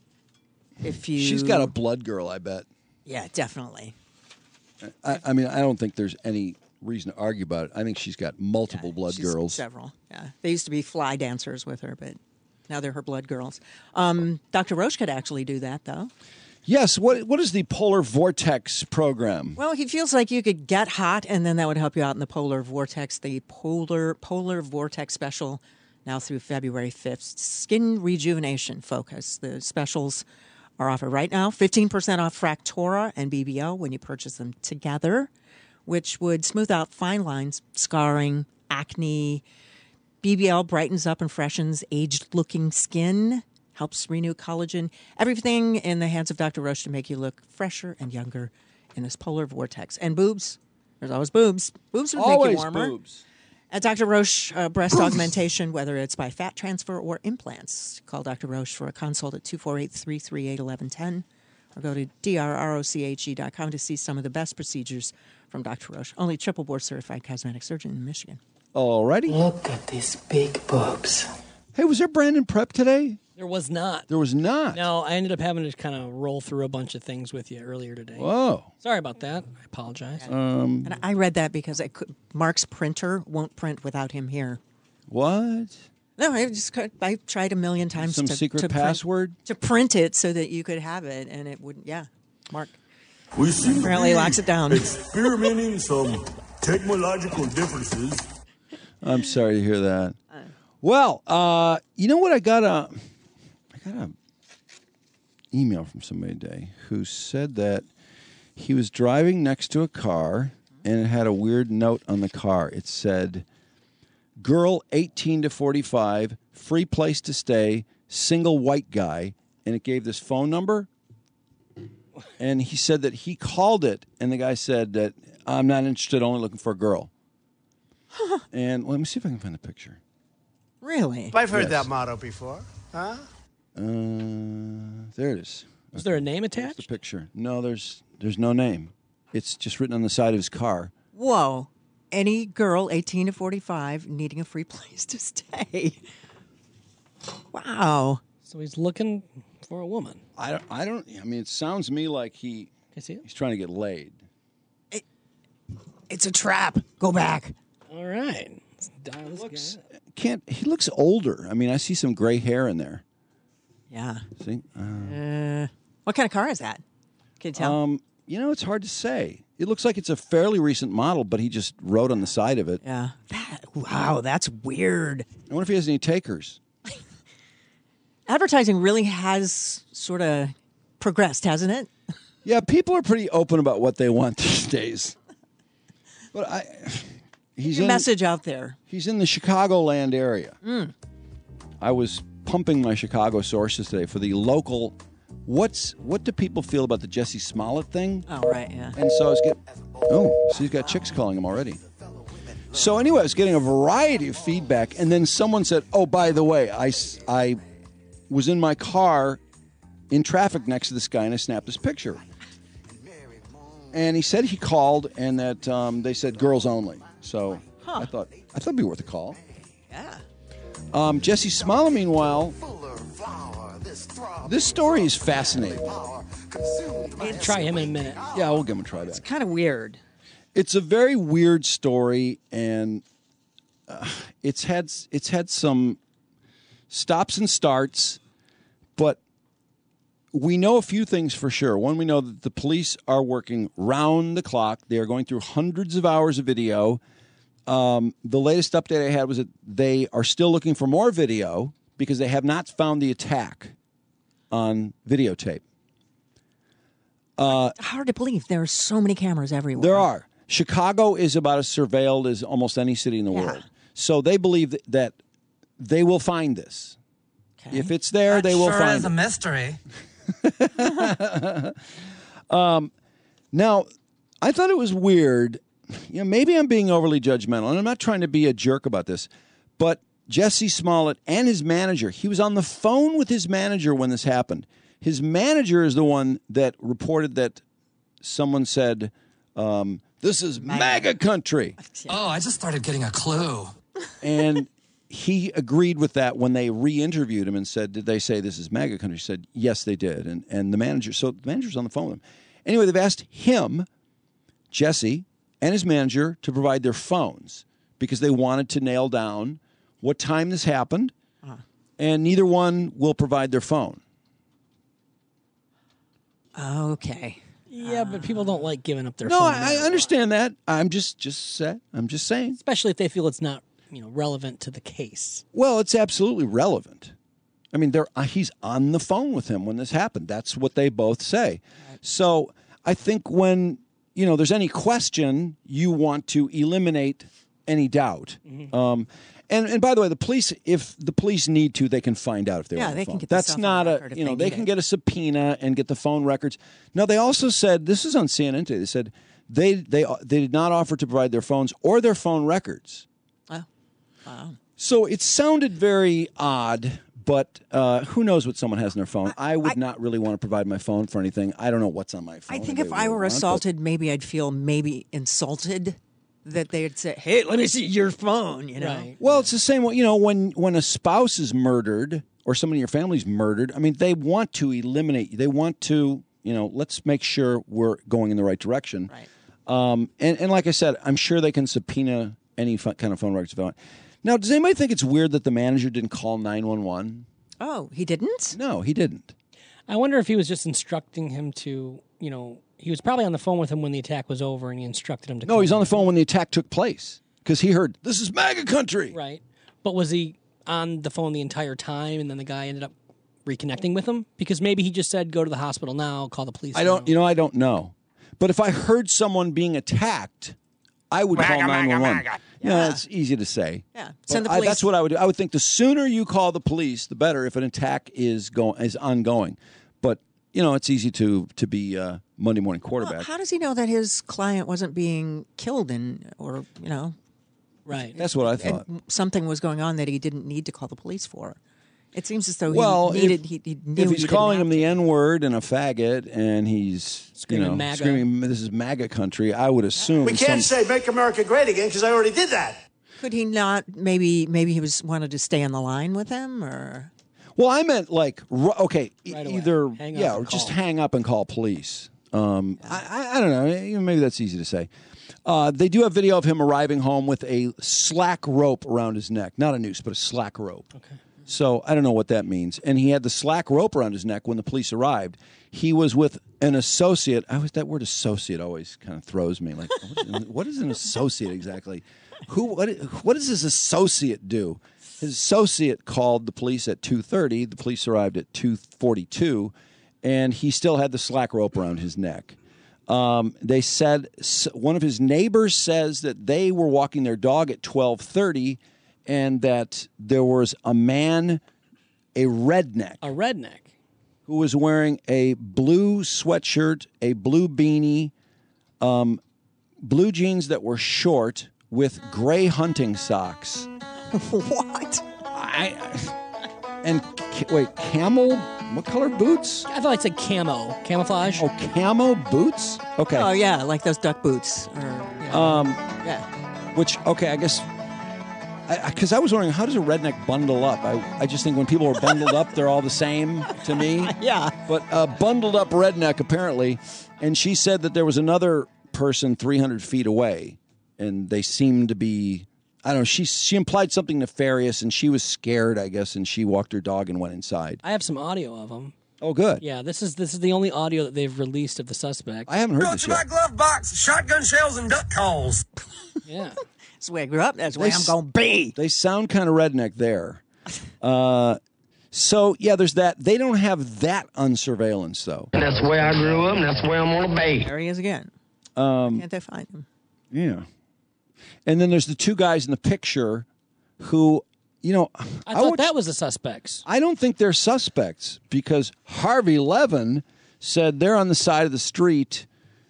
C: if you.
A: She's got a blood girl, I bet.
C: Yeah, definitely.
A: I, I mean, I don't think there's any reason to argue about it. I think she's got multiple blood
C: She's
A: girls.
C: Several. Yeah, they used to be fly dancers with her, but now they're her blood girls. Um, Doctor Roche could actually do that, though.
A: Yes. What What is the Polar Vortex program?
C: Well, he feels like you could get hot, and then that would help you out in the polar vortex. The polar polar vortex special, now through February fifth. Skin rejuvenation focus. The specials are offered right now. fifteen percent off Fractora and B B L when you purchase them together, which would smooth out fine lines, scarring, acne. B B L brightens up and freshens aged-looking skin, helps renew collagen. Everything in the hands of Doctor Roche to make you look fresher and younger in this polar vortex. And boobs. There's always boobs. Boobs would make
A: Always
C: you warmer.
A: boobs.
C: At Doctor Roche, uh, breast augmentation, whether it's by fat transfer or implants. Call Doctor Roche for a consult at two four eight, three three eight, one one one zero or go to D R R O C H E dot com to see some of the best procedures from Doctor Roche. Only triple board certified cosmetic surgeon in Michigan.
A: Alrighty.
C: Look at these big boobs.
A: Hey, was there Brandon Prep today?
B: There was not.
A: There was not.
B: No, I ended up having to kind of roll through a bunch of things with you earlier today.
A: Whoa.
B: Sorry about that. I apologize.
A: Um,
C: And I read that because I could, Mark's printer won't print without him here.
A: What?
C: No, I just I tried a million times.
A: Some
C: to,
A: secret
C: to print-
A: password?
C: to print it so that you could have it, and it wouldn't. Yeah, Mark.
R: We seem
C: Apparently
R: to be
C: locks it down.
R: experimenting some technological differences.
A: I'm sorry to hear that. Well, uh, you know what? I got a, I got a email from somebody today who said that he was driving next to a car and it had a weird note on the car. It said, "Girl, eighteen to forty-five, free place to stay, single white guy," and it gave this phone number. And he said that he called it, and the guy said that I'm not interested, only looking for a girl. And let me see if I can find the picture.
C: Really?
S: I've heard
A: Yes.
S: that motto before. Huh?
A: Uh, there it is.
B: Was there a name attached?
A: The picture. No, there's there's no name. It's just written on the side of his car.
C: Whoa! Any girl eighteen to forty-five needing a free place to stay. Wow.
B: So he's looking for a woman.
A: I don't. I don't. I mean, it sounds to me like he he's trying to get laid.
C: It's a trap. Go back.
B: All right. Let's dial this guy up.
A: Can't he looks older? I mean, I see some gray hair in there.
C: Yeah.
A: See? Uh,
C: Uh, what kind of car is that? Can you tell?
A: Um, you know, it's hard to say. It looks like it's a fairly recent model, but he just wrote on the side of it.
C: Yeah. That, wow, that's weird.
A: I wonder if he has any takers.
C: Advertising really has sort of progressed, hasn't it?
A: Yeah, people are pretty open about what they want these days. But I, he's
C: Your
A: in,
C: message out there.
A: He's in the Chicagoland area.
C: Mm.
A: I was pumping my Chicago sources today for the local. What's what do people feel about the Jesse Smollett thing?
C: Oh, right, yeah.
A: And so I was getting. Oh, so he's got chicks calling him already. So anyway, I was getting a variety of feedback, and then someone said, "Oh, by the way, I s- I was in my car in traffic next to this guy, and I snapped this picture." And he said he called, and that um, they said girls only. So I thought I thought it'd be worth a call.
C: Yeah.
A: Um, Jesse Smollett, meanwhile, this story is fascinating.
B: Try him in a minute.
A: Yeah, we'll give him a try back.
C: Kind of weird.
A: It's a very weird story, and uh, it's had it's had some stops and starts, but we know a few things for sure. One, we know that the police are working round the clock. They are going through hundreds of hours of video. Um, the latest update I had was that they are still looking for more video because they have not found the attack on videotape. Uh,
C: Hard to believe there are so many cameras everywhere.
A: There are. Chicago is about as surveilled as almost any city in the
C: Yeah.
A: world. So they believe that, that they will find this.
C: Okay.
A: If it's there,
T: That
A: they will
T: sure
A: find
T: is
A: it.
T: a mystery.
A: um, now, I thought it was weird. You know, maybe I'm being overly judgmental, and I'm not trying to be a jerk about this, but Jesse Smollett and his manager, he was on the phone with his manager when this happened. His manager is the one that reported that someone said, um, this is MAGA country.
T: Oh, I just started getting a clue.
A: And he agreed with that when they re-interviewed him and said, did they say this is MAGA country? He said, yes, they did. And and the manager, so the manager's on the phone with him. Anyway, they've asked him, Jesse, and his manager to provide their phones because they wanted to nail down what time this happened,
C: Uh-huh.
A: and neither one will provide their phone.
C: Okay.
B: Yeah, but people don't like giving up their
A: No,
B: phone.
A: I, I understand that. I'm just just sa- I'm just saying.
B: Especially if they feel it's not, you know, relevant to the case.
A: Well, it's absolutely relevant. I mean, they're, uh, he's on the phone with him when this happened. That's what they both say. So I think when, you know, there's any question, you want to eliminate any doubt.
C: Mm-hmm.
A: Um, and, and by the way, the police, if the police need to, they can find out if they
C: Yeah,
A: want
C: they
A: the
C: can
A: phone.
C: get the
A: That's
C: stuff on
A: not a,
C: record if
A: you know,
C: they
A: they
C: need
A: can
C: it.
A: get a subpoena and get the phone records. No, they also said, this is on C N N today, they said they, they, they did not offer to provide their phones or their phone records.
C: Oh, wow.
A: So it sounded very odd, but uh, who knows what someone has in their phone? I would not really want to provide my phone for anything. I don't know what's on my phone.
C: I think
A: They
C: if I
A: really
C: were
A: want, but-
C: assaulted, maybe I'd feel maybe insulted that they'd say, "Hey, let me see your phone." You know,
A: Well, it's the same way, you know, when, when a spouse is murdered or somebody in your family's murdered, I mean, they want to eliminate, they want to, you know, let's make sure we're going in the right direction.
C: Right.
A: Um, and, and like I said, I'm sure they can subpoena any fu- kind of phone records if they want. Now, does anybody think it's weird that the manager didn't call nine one one?
C: Oh, he didn't?
A: No, he didn't.
B: I wonder if he was just instructing him to, you know, he was probably on the phone with him when the attack was over, and he instructed him to.
A: No,
B: call
A: he's on
B: him.
A: the phone when the attack took place because he heard, this is MAGA country.
B: Right, but was he on the phone the entire time, and then the guy ended up reconnecting with him? Because maybe he just said, "Go to the hospital now, call the police."
A: I don't, you know, I don't know. But if I heard someone being attacked, I would call nine one one. Yeah, it's easy to say.
C: Yeah,
A: But
C: send the
A: I-
C: police.
A: that's what I would do. I would think the sooner you call the police, the better. If an attack is going is ongoing, but you know, it's easy to to be uh, Monday morning quarterback.
C: How does he know that his client wasn't being killed in, or you know,
B: right?
A: That's what I
C: and
A: thought.
C: something was going on that he didn't need to call the police for. It seems as though he
A: Well,
C: needed.
A: if,
C: he, he knew
A: if
C: he
A: he's
C: didn't
A: calling
C: have
A: him the N word and a faggot, and he's
B: Screaming
A: you know
B: MAGA.
A: screaming, "This is MAGA country," I would assume
S: We can't
A: some-
S: say "Make America Great Again" because I already did that.
C: Could he not? Maybe maybe he was wanted to stay on the line with him, or
A: Well, I meant like ru- okay, e-
B: Right away.
A: either
B: Hang up
A: yeah,
B: and
A: or just
B: call.
A: hang up and call police. Um, I, I, I don't know. eh, Maybe that's easy to say. Uh, they do have video of him arriving home with a slack rope around his neck, not a noose, but a slack rope. Okay. So I don't know what that means. And he had the slack rope around his neck when the police arrived. He was with an associate. I was that word associate always kind of throws me. Like, what, what is an associate exactly? Who? What? What does his associate do? His associate called the police at two thirty. The police arrived at two forty-two, and he still had the slack rope around his neck. Um, they said s- one of his neighbors says that they were walking their dog at twelve thirty, and that there was a man, a redneck,
B: A redneck.
A: who was wearing a blue sweatshirt, a blue beanie, um, blue jeans that were short with gray hunting socks.
C: what?
A: I and ca- wait, camel? What color boots?
B: I thought it said camo, camouflage.
A: Oh, camo boots. Okay.
C: Oh yeah, like those duck boots. Or, you know,
A: Um,
C: yeah.
A: which okay, I guess. Because I, I was wondering, how does a redneck bundle up? I, I just think when people are bundled up, they're all the same to me.
C: Yeah.
A: But a bundled up redneck, apparently. And she said that there was another person three hundred feet away, and they seemed to be, I don't know, she, she implied something nefarious, and she was scared, I guess, and she walked her dog and went inside.
B: I have some audio of him.
A: Oh, good.
B: Yeah, this is this is the only audio that they've released of the suspect.
A: I haven't heard
T: Brought
A: this
T: to my
A: yet.
T: glove box, shotgun shells and duck calls.
B: Yeah.
C: That's the way I grew up. That's the
A: They
C: way I'm
A: s-
C: going to be.
A: They sound kind of redneck there. Uh, so, yeah, there's that. They don't have that on surveillance, though.
T: That's the way I grew up, and that's the way I'm going to be.
C: There he is again.
A: Um,
C: Can't they find him?
A: Yeah. And then there's the two guys in the picture who, you know,
B: I
A: I
B: thought
A: would-
B: that was the suspects.
A: I don't think they're suspects because Harvey Levin said they're on the side of the street.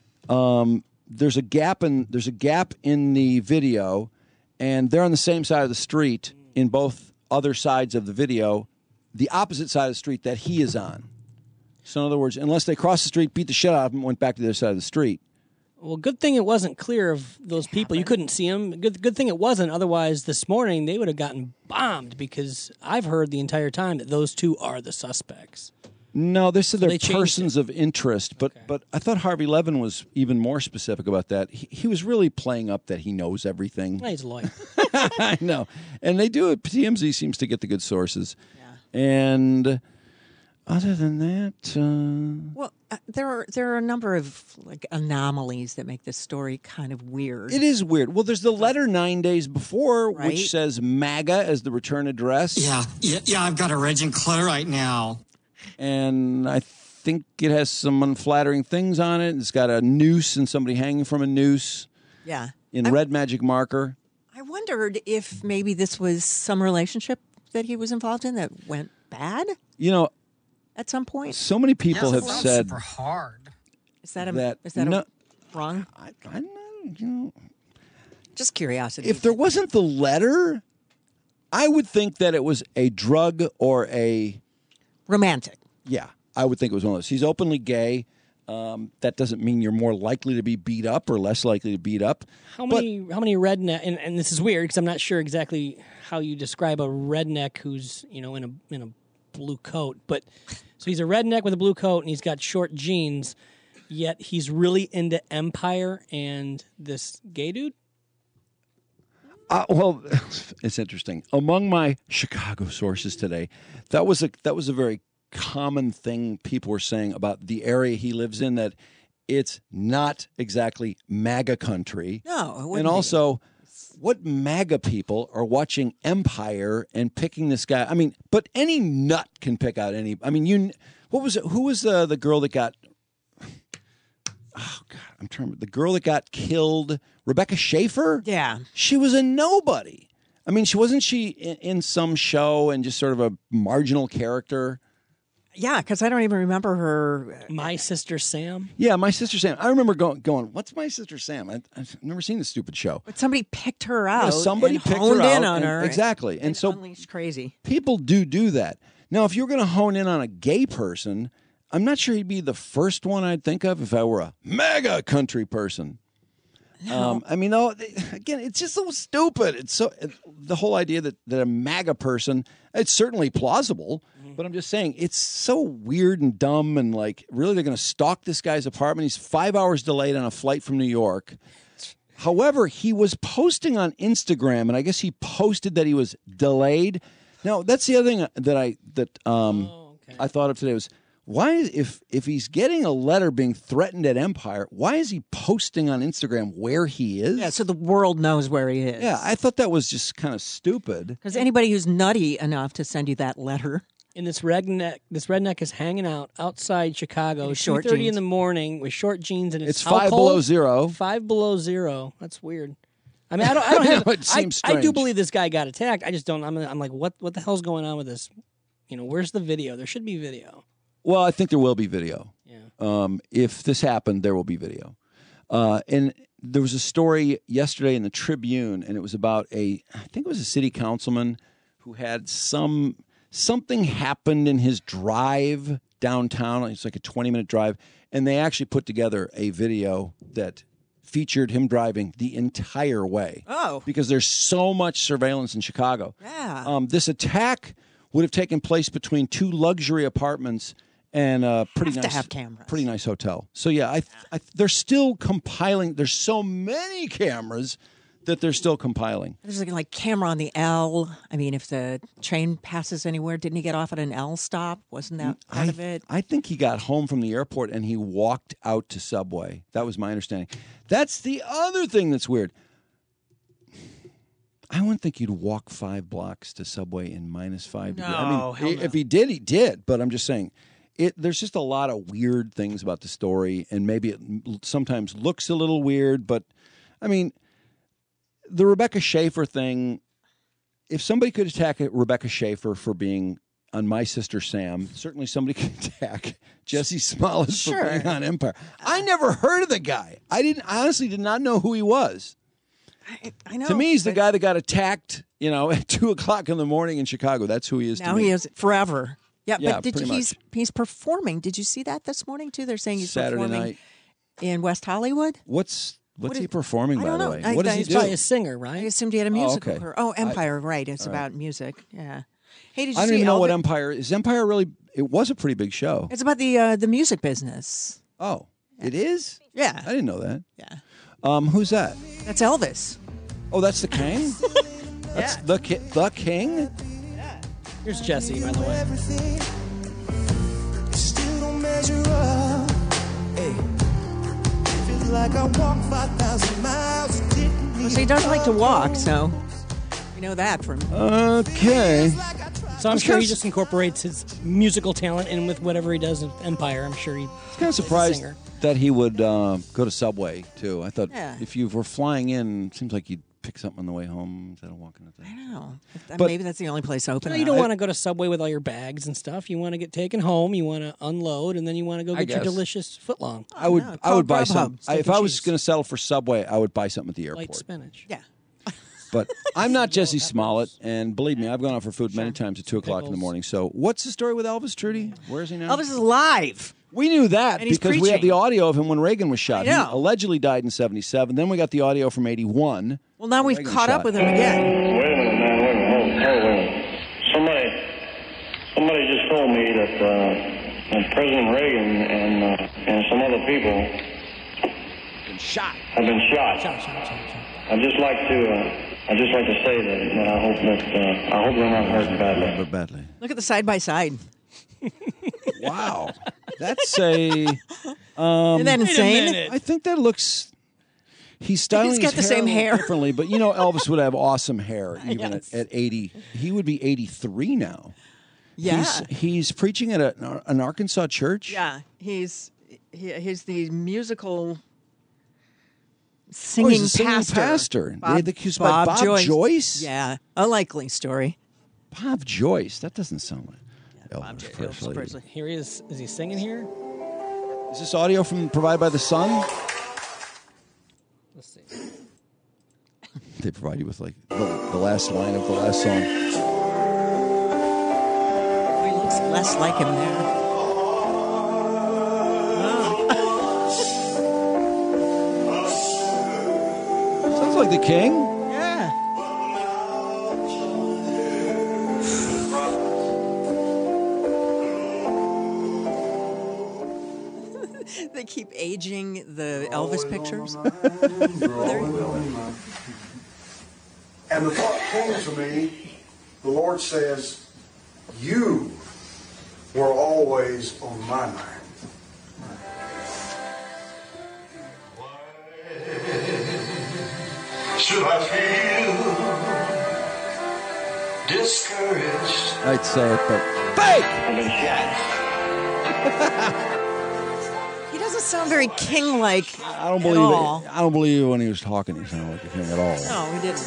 A: Um, there's a gap in there's a gap in the video, and they're on the same side of the street in both other sides of the video, the opposite side of the street that he is on. So in other words, unless they crossed the street, beat the shit out of him, and went back to the other side of the street.
B: Well, good thing it wasn't clear of those people. You couldn't see them. Good, good thing it wasn't. Otherwise, this morning they would have gotten bombed because I've heard the entire time that those two are the suspects.
A: No, they said
B: So
A: they're
B: they changed
A: persons of interest, but but I thought Harvey Levin was even more specific about that. He, he was really playing up that he knows everything.
B: Well, he's a lawyer.
A: I know, and they do it. T M Z seems to get the good sources, yeah. And other than that, uh,
C: Well, uh, there are there are a number of like anomalies that make this story kind of weird.
A: it is weird. Well, there's the letter nine days before,
C: Right.
A: which says MAGA as the return address.
T: Yeah, yeah, yeah, I've got a raging clue right now.
A: And I think it has some unflattering things on it. It's got a noose and somebody hanging from a noose
C: Yeah.
A: in
C: I'm-
A: red magic marker.
C: I wondered if maybe this was some relationship that he was involved in that went bad
A: You know,
C: at some point.
A: so many people have said
T: super hard.
C: Is that a
A: that
C: is that
A: no-
C: a wrong?
A: I, I don't, you know,
C: Just curiosity.
A: if there wasn't the letter, I would think that it was a drug or a
C: romantic.
A: Yeah, I would think it was one of those. He's openly gay. Um, that doesn't mean you're more likely to be beat up or less likely to beat up.
B: How
A: But-
B: many? How many redneck? And, and this is weird because I'm not sure exactly how you describe a redneck who's you know in a in a blue coat. But so he's a redneck with a blue coat and he's got short jeans. Yet he's really into Empire and this gay dude.
A: Uh, well, it's interesting. Among my Chicago sources today, that was a that was a very common thing people were saying about the area he lives in. That it's not exactly MAGA country.
C: No, it
A: and
C: wouldn't be.
A: also, what MAGA people are watching Empire and picking this guy? I mean, but any nut can pick out any. I mean, you. What was it? Who was the the girl that got? Oh God, I'm trying. to The girl that got killed, Rebecca Schaefer.
C: Yeah,
A: she was a nobody. I mean, she wasn't she in, in some show and just sort of a marginal character.
C: Yeah, because I don't even remember her.
B: My Sister Sam.
A: Yeah, My Sister Sam. I remember going, going what's My Sister Sam? I, I've never seen this stupid show.
C: But somebody picked her out.
A: Yeah, somebody
C: and
A: picked
C: honed
A: her
C: in
A: out
C: on
A: and-
C: her.
A: exactly. And,
C: and
A: so
C: unleashed crazy.
A: people do do that. Now, if you're going to hone in on a gay person, I'm not sure he'd be the first one I'd think of if I were a mega country person.
C: No.
A: Um, I mean, though, again, it's just so stupid. It's so it, the whole idea that, that a MAGA person, it's certainly plausible, but I'm just saying it's so weird and dumb and like, really, they're going to stalk this guy's apartment. He's five hours delayed on a flight from New York. However, he was posting on Instagram, and I guess he posted that he was delayed. Now, that's the other thing that I that um, I thought of today was, why is if if he's getting a letter being threatened at Empire, why is he posting on Instagram where he is?
C: Yeah, so the world knows where he is.
A: Yeah, I thought that was just kind of stupid.
C: Because anybody who's nutty enough to send you that letter.
B: And this redneck, this redneck is hanging out outside Chicago,
C: In
B: two
C: short
B: thirty in
C: jeans.
B: the morning with short jeans, and it's,
A: It's
B: how
A: five
B: cold?
A: below zero.
B: Five below zero. That's weird. I mean, I don't. I don't have.
A: It seems
B: I, I do
A: strange.
B: believe this guy got attacked. I just don't. I'm. I'm like, what? What the hell's going on with this? You know, where's the video? There should be video.
A: Well, I think there will be video. Yeah. Um, if this happened, there will be video. Uh, and there was a story yesterday in the Tribune, and it was about a, I think it was a city councilman who had some, something happened in his drive downtown. It's like a twenty minute drive. And they actually put together a video that featured him driving the entire way.
C: Oh.
A: Because there's so much surveillance in Chicago.
C: Yeah.
A: Um, this attack would have taken place between two luxury apartments and a pretty
C: Have to
A: nice,
C: have cameras.
A: pretty nice hotel. So yeah, I, I, they're still compiling. There's so many cameras that they're still compiling.
C: There's like, like camera on the L. I mean, if the train passes anywhere, didn't he get off at an L stop? Wasn't that part
A: I,
C: of it?
A: I think he got home from the airport and he walked out to Subway. That was my understanding. That's the other thing that's weird. I wouldn't think you'd walk five blocks to Subway in minus five degrees. I
C: No,
A: mean,
C: hell no.
A: if he did, he did. But I'm just saying, it. There's just a lot of weird things about the story, and maybe it sometimes looks a little weird. But I mean, the Rebecca Schaefer thing, if somebody could attack Rebecca Schaefer for being on My Sister Sam, certainly somebody could attack Jesse Smollett
C: Sure.
A: for being on Empire. I never heard of the guy. I didn't. I honestly did not know who he was.
C: I, I know.
A: To me, he's the
C: but
A: guy that got attacked, you know, at two o'clock in the morning in Chicago. That's who he is.
C: Now
A: to me.
C: he is forever. Yeah,
A: Yeah,
C: but did
A: pretty
C: you, he's
A: much.
C: he's performing. Did you see that this morning too? They're saying he's
A: Saturday
C: performing
A: night.
C: in West Hollywood.
A: What's what's
C: What
A: he
C: is-
A: performing?
C: I
A: By
C: don't
A: the
C: know.
A: way,
C: I-
A: what does
C: I-
A: he
B: He's
A: do?
B: probably a singer,
C: I
B: right?
C: assumed he had a
A: Oh,
C: musical.
A: okay.
C: career. Oh, Empire, right? It's
A: all right.
C: about music. Yeah. Hey, did you
A: I don't
C: see
A: even know what
C: Elvis?
A: Empire is. Empire really? It was a pretty big show.
C: It's about the uh, the music business.
A: Oh, it is?
C: Yeah.
A: I didn't know that.
C: Yeah.
A: Um, who's that?
C: That's Elvis.
A: Oh, that's the king. That's the ki- the king.
B: Here's Jesse, by the way.
U: Still don't measure up. Hey, feels like I walked five thousand miles.
C: Well, so he does like to walk, so we know that from.
A: Okay.
B: So I'm
A: was
B: sure
A: kinda
B: he
A: s-
B: just incorporates his musical talent in with whatever he does with Empire. I'm sure he.
A: I was kind of surprised that he would uh, go to Subway too. I thought
C: Yeah.
A: if you were flying in, it seems like you'd pick something on the way home instead of walking at the.
C: I don't know. If-
A: But-
C: Maybe that's the only place open.
B: No, you don't want to go to Subway with all your bags and stuff. You want to get taken home. You want to unload, and then you want to go
A: I
B: get your
A: guess.
B: delicious footlong.
A: I would.
C: no,
A: I
C: call
A: would buy
C: Grubhub,
A: some.
C: steak
A: if
C: and
A: I was
C: cheese.
A: going to settle for Subway, I would buy something at the
B: Light
A: airport.
B: spinach.
C: Yeah.
A: But I'm not Jesse Smollett, and believe me, I've gone out for food many times at two o'clock in the
B: Pickles.
A: morning. So, what's the story with Elvis, Trudy? Where is he now?
C: Elvis is live.
A: We knew that
C: And he's
A: because we had
C: preaching.
A: the audio of him when Reagan was shot.
C: I know.
A: He allegedly died in seventy-seven. Then we got the audio from eighty-one.
C: Well, now we've
A: Reagan
C: caught
A: shot.
C: up with him again.
V: Wait a minute, man. Wait a minute. Hold, hold, wait a minute. Somebody, somebody just told me that, uh, that President Reagan and uh, and some other people
A: Been shot.
V: have been shot.
B: Shot, shot, shot, shot.
V: I'd just like to, uh, I'd just like to say that, that I hope that uh, I hope they're not hurt badly.
A: But badly.
C: Look at the side by side.
A: Wow. That's a. Um,
C: Isn't that insane?
A: I think that looks. He's styling
C: He's got
A: his
C: the
A: hair
C: same
A: a little
C: hair.
A: differently, but you know Elvis would have awesome hair even
C: Yes.
A: at, at eighty. He would be eighty-three now.
C: Yeah.
A: He's, he's preaching at a, an Arkansas church.
C: Yeah, he's he, he's the musical
A: Oh,
C: singing,
A: he's a singing
C: pastor.
A: pastor.
C: Bob,
A: They accused by Bob
C: Joyce.
A: Joyce?
C: Yeah, a likely story.
A: Bob Joyce. That doesn't sound like Elvis
C: Bob Joyce,
A: Presley.
C: Elvis Presley.
B: Here he is. Is he singing here?
A: Is this audio from provided by the Sun?
B: Let's see.
A: They provide you with like the, the last line of the last song.
C: Oh, he looks less like him there.
A: Sounds like the King.
C: Yeah. They keep aging the Elvis pictures. There you go.
W: And the thought came to me, the Lord says, you were always on my mind.
U: Should I feel discouraged?
A: I'd say it, but fake.
V: I've been shot.
C: He doesn't sound very king-like.
A: I don't
C: at
A: believe
C: all.
A: it. I don't believe it when he was talking. He sounded like a king at all.
C: No, he didn't.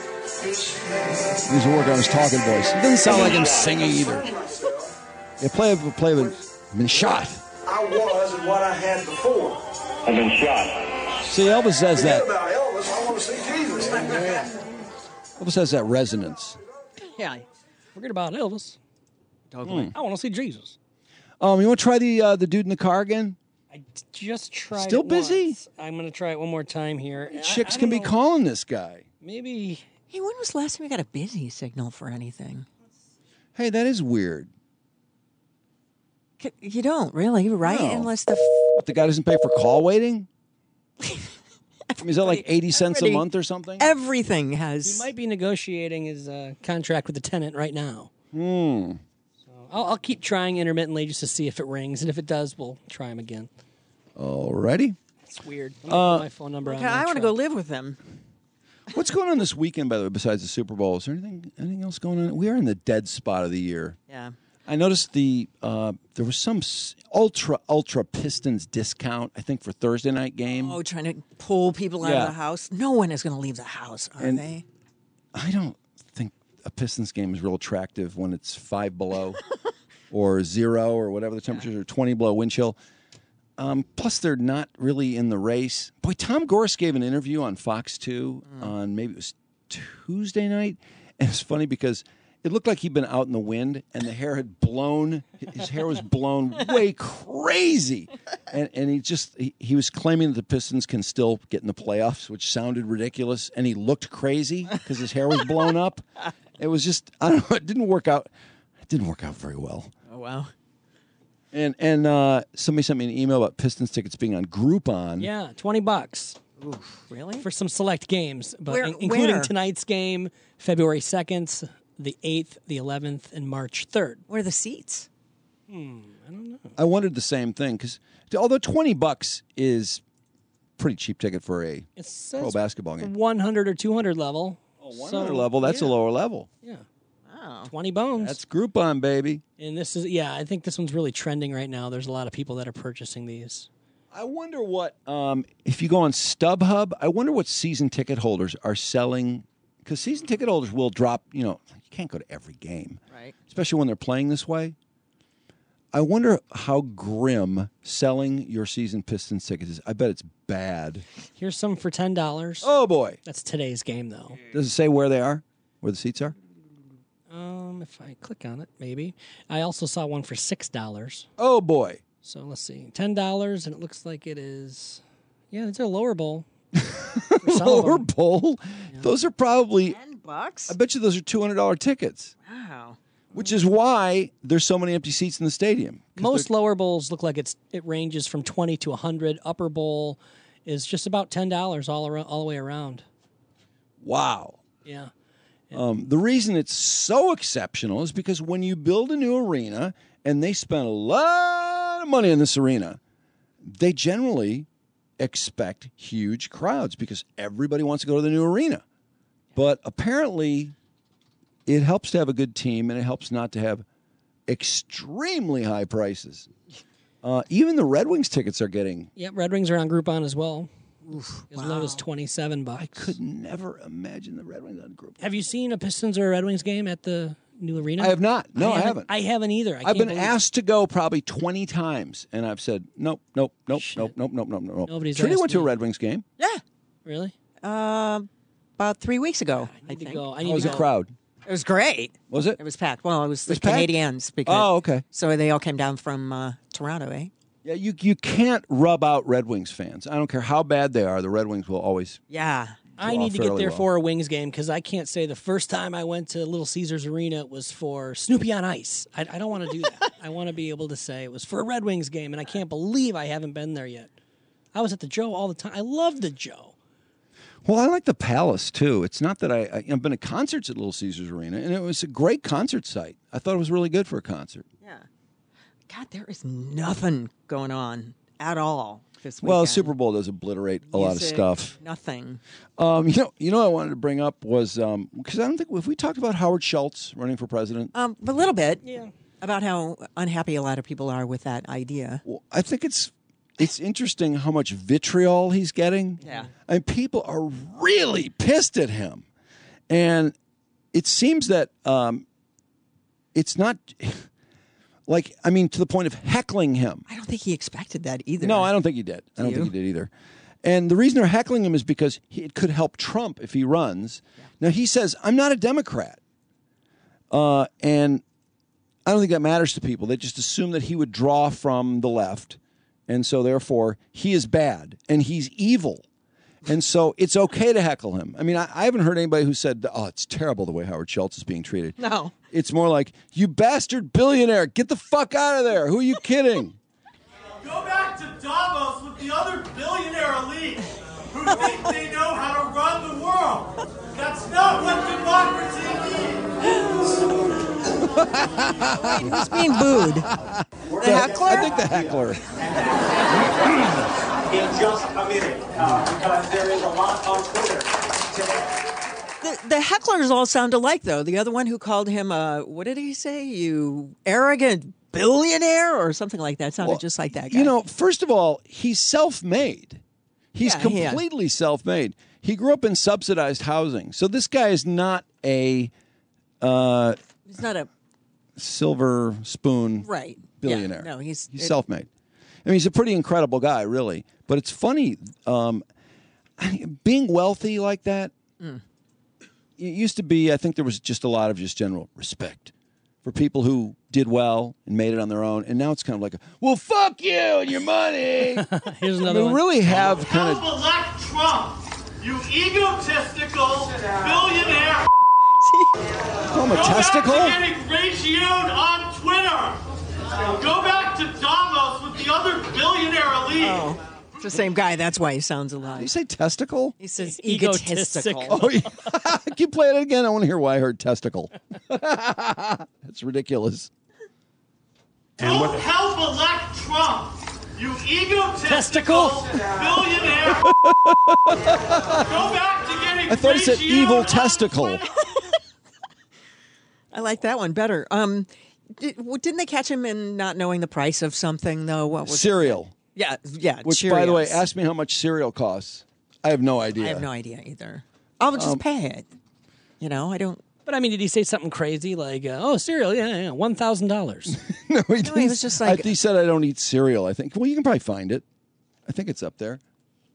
A: He needs to work on his talking voice. He doesn't sound like him singing either. Yeah, play play been shot.
W: I was and what I had before.
V: I've been shot.
A: See, Elvis says
W: Forget
A: that.
W: about Elvis. I want to see Jesus.
A: Elvis has that resonance.
C: Yeah.
B: Forget about Elvis.
A: Totally.
B: I want to see Jesus.
A: Um, you want to try the uh, the dude in the car again?
B: I just tried.
A: Still
B: it
A: busy?
B: once. I'm going to try it one more time here. I-
A: Chicks
B: I
A: can
B: don't
A: be
B: know.
A: calling this guy.
B: Maybe.
C: Hey, when was the last time you got a busy signal for anything?
A: Hey, that is weird.
C: C- You don't really, right?
A: No.
C: Unless the
A: What, the guy doesn't pay for call waiting? I mean, is that like eighty cents a
C: everybody-
A: month or something?
C: everything
B: He
C: has.
B: might be negotiating his uh, contract with the tenant right now.
A: Hmm.
B: I'll, I'll keep trying intermittently just to see if it rings, and if it does, we'll try him again.
A: Alrighty.
B: It's weird. I'm gonna
A: Uh,
B: put my phone number on.
C: Okay, I want to go live with them.
A: What's going on this weekend, by the way, besides the Super Bowl? Is there anything anything else going on? We are in the dead spot of the year.
C: Yeah.
A: I noticed the uh, there was some s- ultra ultra Pistons discount. I think for Thursday night game.
C: Oh, trying to pull people out
A: Yeah.
C: of the house. No one is going to leave the house, are
A: And-
C: they?
A: I don't think a Pistons game is real attractive when it's five below or zero or whatever the temperatures are, twenty below wind chill. Um, plus, they're not really in the race. Boy, Tom Gorse gave an interview on Fox two on maybe it was Tuesday night. And it's funny because it looked like he'd been out in the wind and the hair had blown. His hair was blown way crazy. And, and he just, he, he was claiming that the Pistons can still get in the playoffs, which sounded ridiculous. And he looked crazy because his hair was blown up. It was just, I don't know, it didn't work out. It didn't work out very well.
C: Oh, wow.
A: And and uh, somebody sent me an email about Pistons tickets being on Groupon.
B: Yeah, twenty bucks.
C: Oof, really?
B: For some select games, but
C: Where-
B: in- including
C: where?
B: tonight's game, February second, the eighth, the eleventh, and March third.
C: Where are the seats?
B: Hmm, I don't know.
A: I wondered the same thing because although twenty bucks is pretty cheap ticket for a
B: It says
A: pro basketball game.
B: one hundred or two hundred level. Oh,
A: one hundred level, that's a lower level.
B: Yeah.
C: Oh.
B: twenty bones.
A: That's Groupon, baby.
B: And this is, yeah, I think this one's really trending right now. There's a lot of people that are purchasing these.
A: I wonder what, um, if you go on StubHub, I wonder what season ticket holders are selling. Because season ticket holders will drop, you know, you can't go to every game.
C: Right.
A: Especially when they're playing this way. I wonder how grim selling your season Pistons tickets is. I bet it's bad.
B: Here's some for ten dollars.
A: Oh, boy.
B: That's today's game, though.
A: Does it say where they are? Where the seats are?
B: Um, if I click on it, maybe. I also saw one for six dollars.
A: Oh, boy.
B: So let's see. ten dollars, and it looks like it is, yeah, it's a lower bowl.
A: Lower bowl? Those are probably,
C: Ten bucks?
A: I bet you those are two hundred dollars tickets.
C: Wow.
A: Which is why there's so many empty seats in the stadium.
B: Most lower bowls look like it's it ranges from twenty to one hundred. Upper bowl is just about ten dollars all around, all the way around.
A: Wow.
B: Yeah.
A: Um, the reason it's so exceptional is because when you build a new arena and they spend a lot of money in this arena, they generally expect huge crowds because everybody wants to go to the new arena. But apparently, it helps to have a good team and it helps not to have extremely high prices. Uh, even the Red Wings tickets are getting.
B: Yep, Red Wings are on Groupon as well.
C: Oof,
B: as low as twenty-seven bucks.
A: I could never imagine the Red Wings on Groupon.
B: Have you seen a Pistons or a Red Wings game at the new arena?
A: I have not. No, I haven't.
B: I haven't either. I
A: I've
B: can't
A: been
B: believe
A: asked to go probably twenty times, and I've said nope, nope, nope, nope, nope, nope, nope, nope.
B: Nobody's
A: Trudy
B: asked
A: went to a
B: me.
A: Red Wings game.
C: Yeah.
B: Really?
C: Uh, about three weeks ago, I,
B: need to
C: think.
B: go. I
A: How
B: need
A: was
B: to
A: the
B: go.
A: crowd?
C: It was great.
A: Was it?
C: It was packed. Well, it was the
A: was packed?
C: Canadians. Because,
A: Oh, okay.
C: So they all came down from uh, Toronto, eh?
A: Yeah, you you can't rub out Red Wings fans. I don't care how bad they are. The Red Wings will always.
C: Yeah.
B: I
A: draw
B: need to get
A: fairly
B: there
A: well.
B: for a Wings game because I can't say the first time I went to Little Caesars Arena was for Snoopy on Ice. I, I don't want to do that. I want to be able to say it was for a Red Wings game, and I can't believe I haven't been there yet. I was at the Joe all the time. I love the Joe.
A: Well, I like the Palace too. It's not that I, I I've been to concerts at Little Caesars Arena, and it was a great concert site. I thought it was really good for a concert.
C: Yeah. God, there is nothing going on at all this weekend.
A: Well, Super Bowl does obliterate a lot of
C: Music,
A: stuff.
C: Nothing.
A: Um, you know, you know, what I wanted to bring up was because I don't think if we talked about Howard Schultz running for president.
C: Um, a little bit.
B: Yeah.
C: About how unhappy a lot of people are with that idea.
A: Well, I think it's it's interesting how much vitriol he's getting.
C: Yeah.
A: I mean, people are really pissed at him, and it seems that um, it's not like I mean to the point of heckling him.
C: I don't think he expected that either.
A: No, I don't think he did. I don't
C: Do
A: think he
C: you?
A: did either. And the reason they're heckling him is because he, it could help Trump if he runs. Now he says, "I'm not a Democrat," uh, and I don't think that matters to people. They just assume that he would draw from the left, and so therefore he is bad and he's evil, and so it's okay to heckle him. I mean, I, I haven't heard anybody who said, "Oh, it's terrible the way Howard Schultz is being treated."
C: No.
A: It's more like, "You bastard billionaire, get the fuck out of there! Who are you kidding?"
R: Go back to Davos with the other billionaire elite who think they know how to run the world. That's not what democracy needs.
C: Wait, who's being booed? The heckler?
A: I think the heckler.
F: In just a minute, uh, because there is a lot on Twitter today.
C: The, the hecklers all sound alike, though. The other one who called him, uh, what did he say? You arrogant billionaire or something like that. Sounded
A: Well,
C: just like that guy.
A: You know, first of all, he's self-made. He's
C: Yeah, yeah.
A: completely self-made. He grew up in subsidized housing. So this guy is not a uh,
C: he's not a
A: silver spoon
C: right
A: billionaire.
C: Yeah, no, he's
A: he's
C: it-
A: self-made. I mean, he's a pretty incredible guy, really. But it's funny, um, being wealthy like that,
C: Mm.
A: it used to be, I think there was just a lot of just general respect for people who did well and made it on their own. And now it's kind of like, a, well, fuck you and your money.
B: Here's
A: I
B: another
A: mean,
B: one.
A: really have kind
R: Help
A: of...
R: elect Trump, you egotistical billionaire.
A: Call him a
R: Go
A: testicle?
R: back to getting ratioed on Twitter. Go back to Davos with the other billionaire elite.
C: Oh, it's the same guy. That's why he sounds alike.
A: Did you say testicle?
C: He says
B: Egotistical.
C: egotistical.
A: Oh, yeah. Can you play it again? I want to hear why I heard testicle. That's ridiculous.
R: Don't help elect Trump, you
B: Testicle.
R: egotistical billionaire. Go back to getting
A: I thought he said
R: ratioed
A: evil
R: on
A: testicle.
C: I like that one better. Um, did, well, didn't they catch him in not knowing the price of something though? What was
A: Cereal.
C: Yeah, yeah.
A: Which, by the way,
C: Cheerios.
A: ask me how much cereal costs. I have no idea.
C: I have no idea either. I'll just
A: Um,
C: pay it. You know, I don't.
B: But I mean, did he say something crazy like, uh, "Oh, cereal, yeah, yeah, one thousand dollars"?
A: No, he,
C: No,
A: didn't.
C: he was just like-
A: I, he said, I don't eat cereal, I think. Well, you can probably find it. I think it's up there.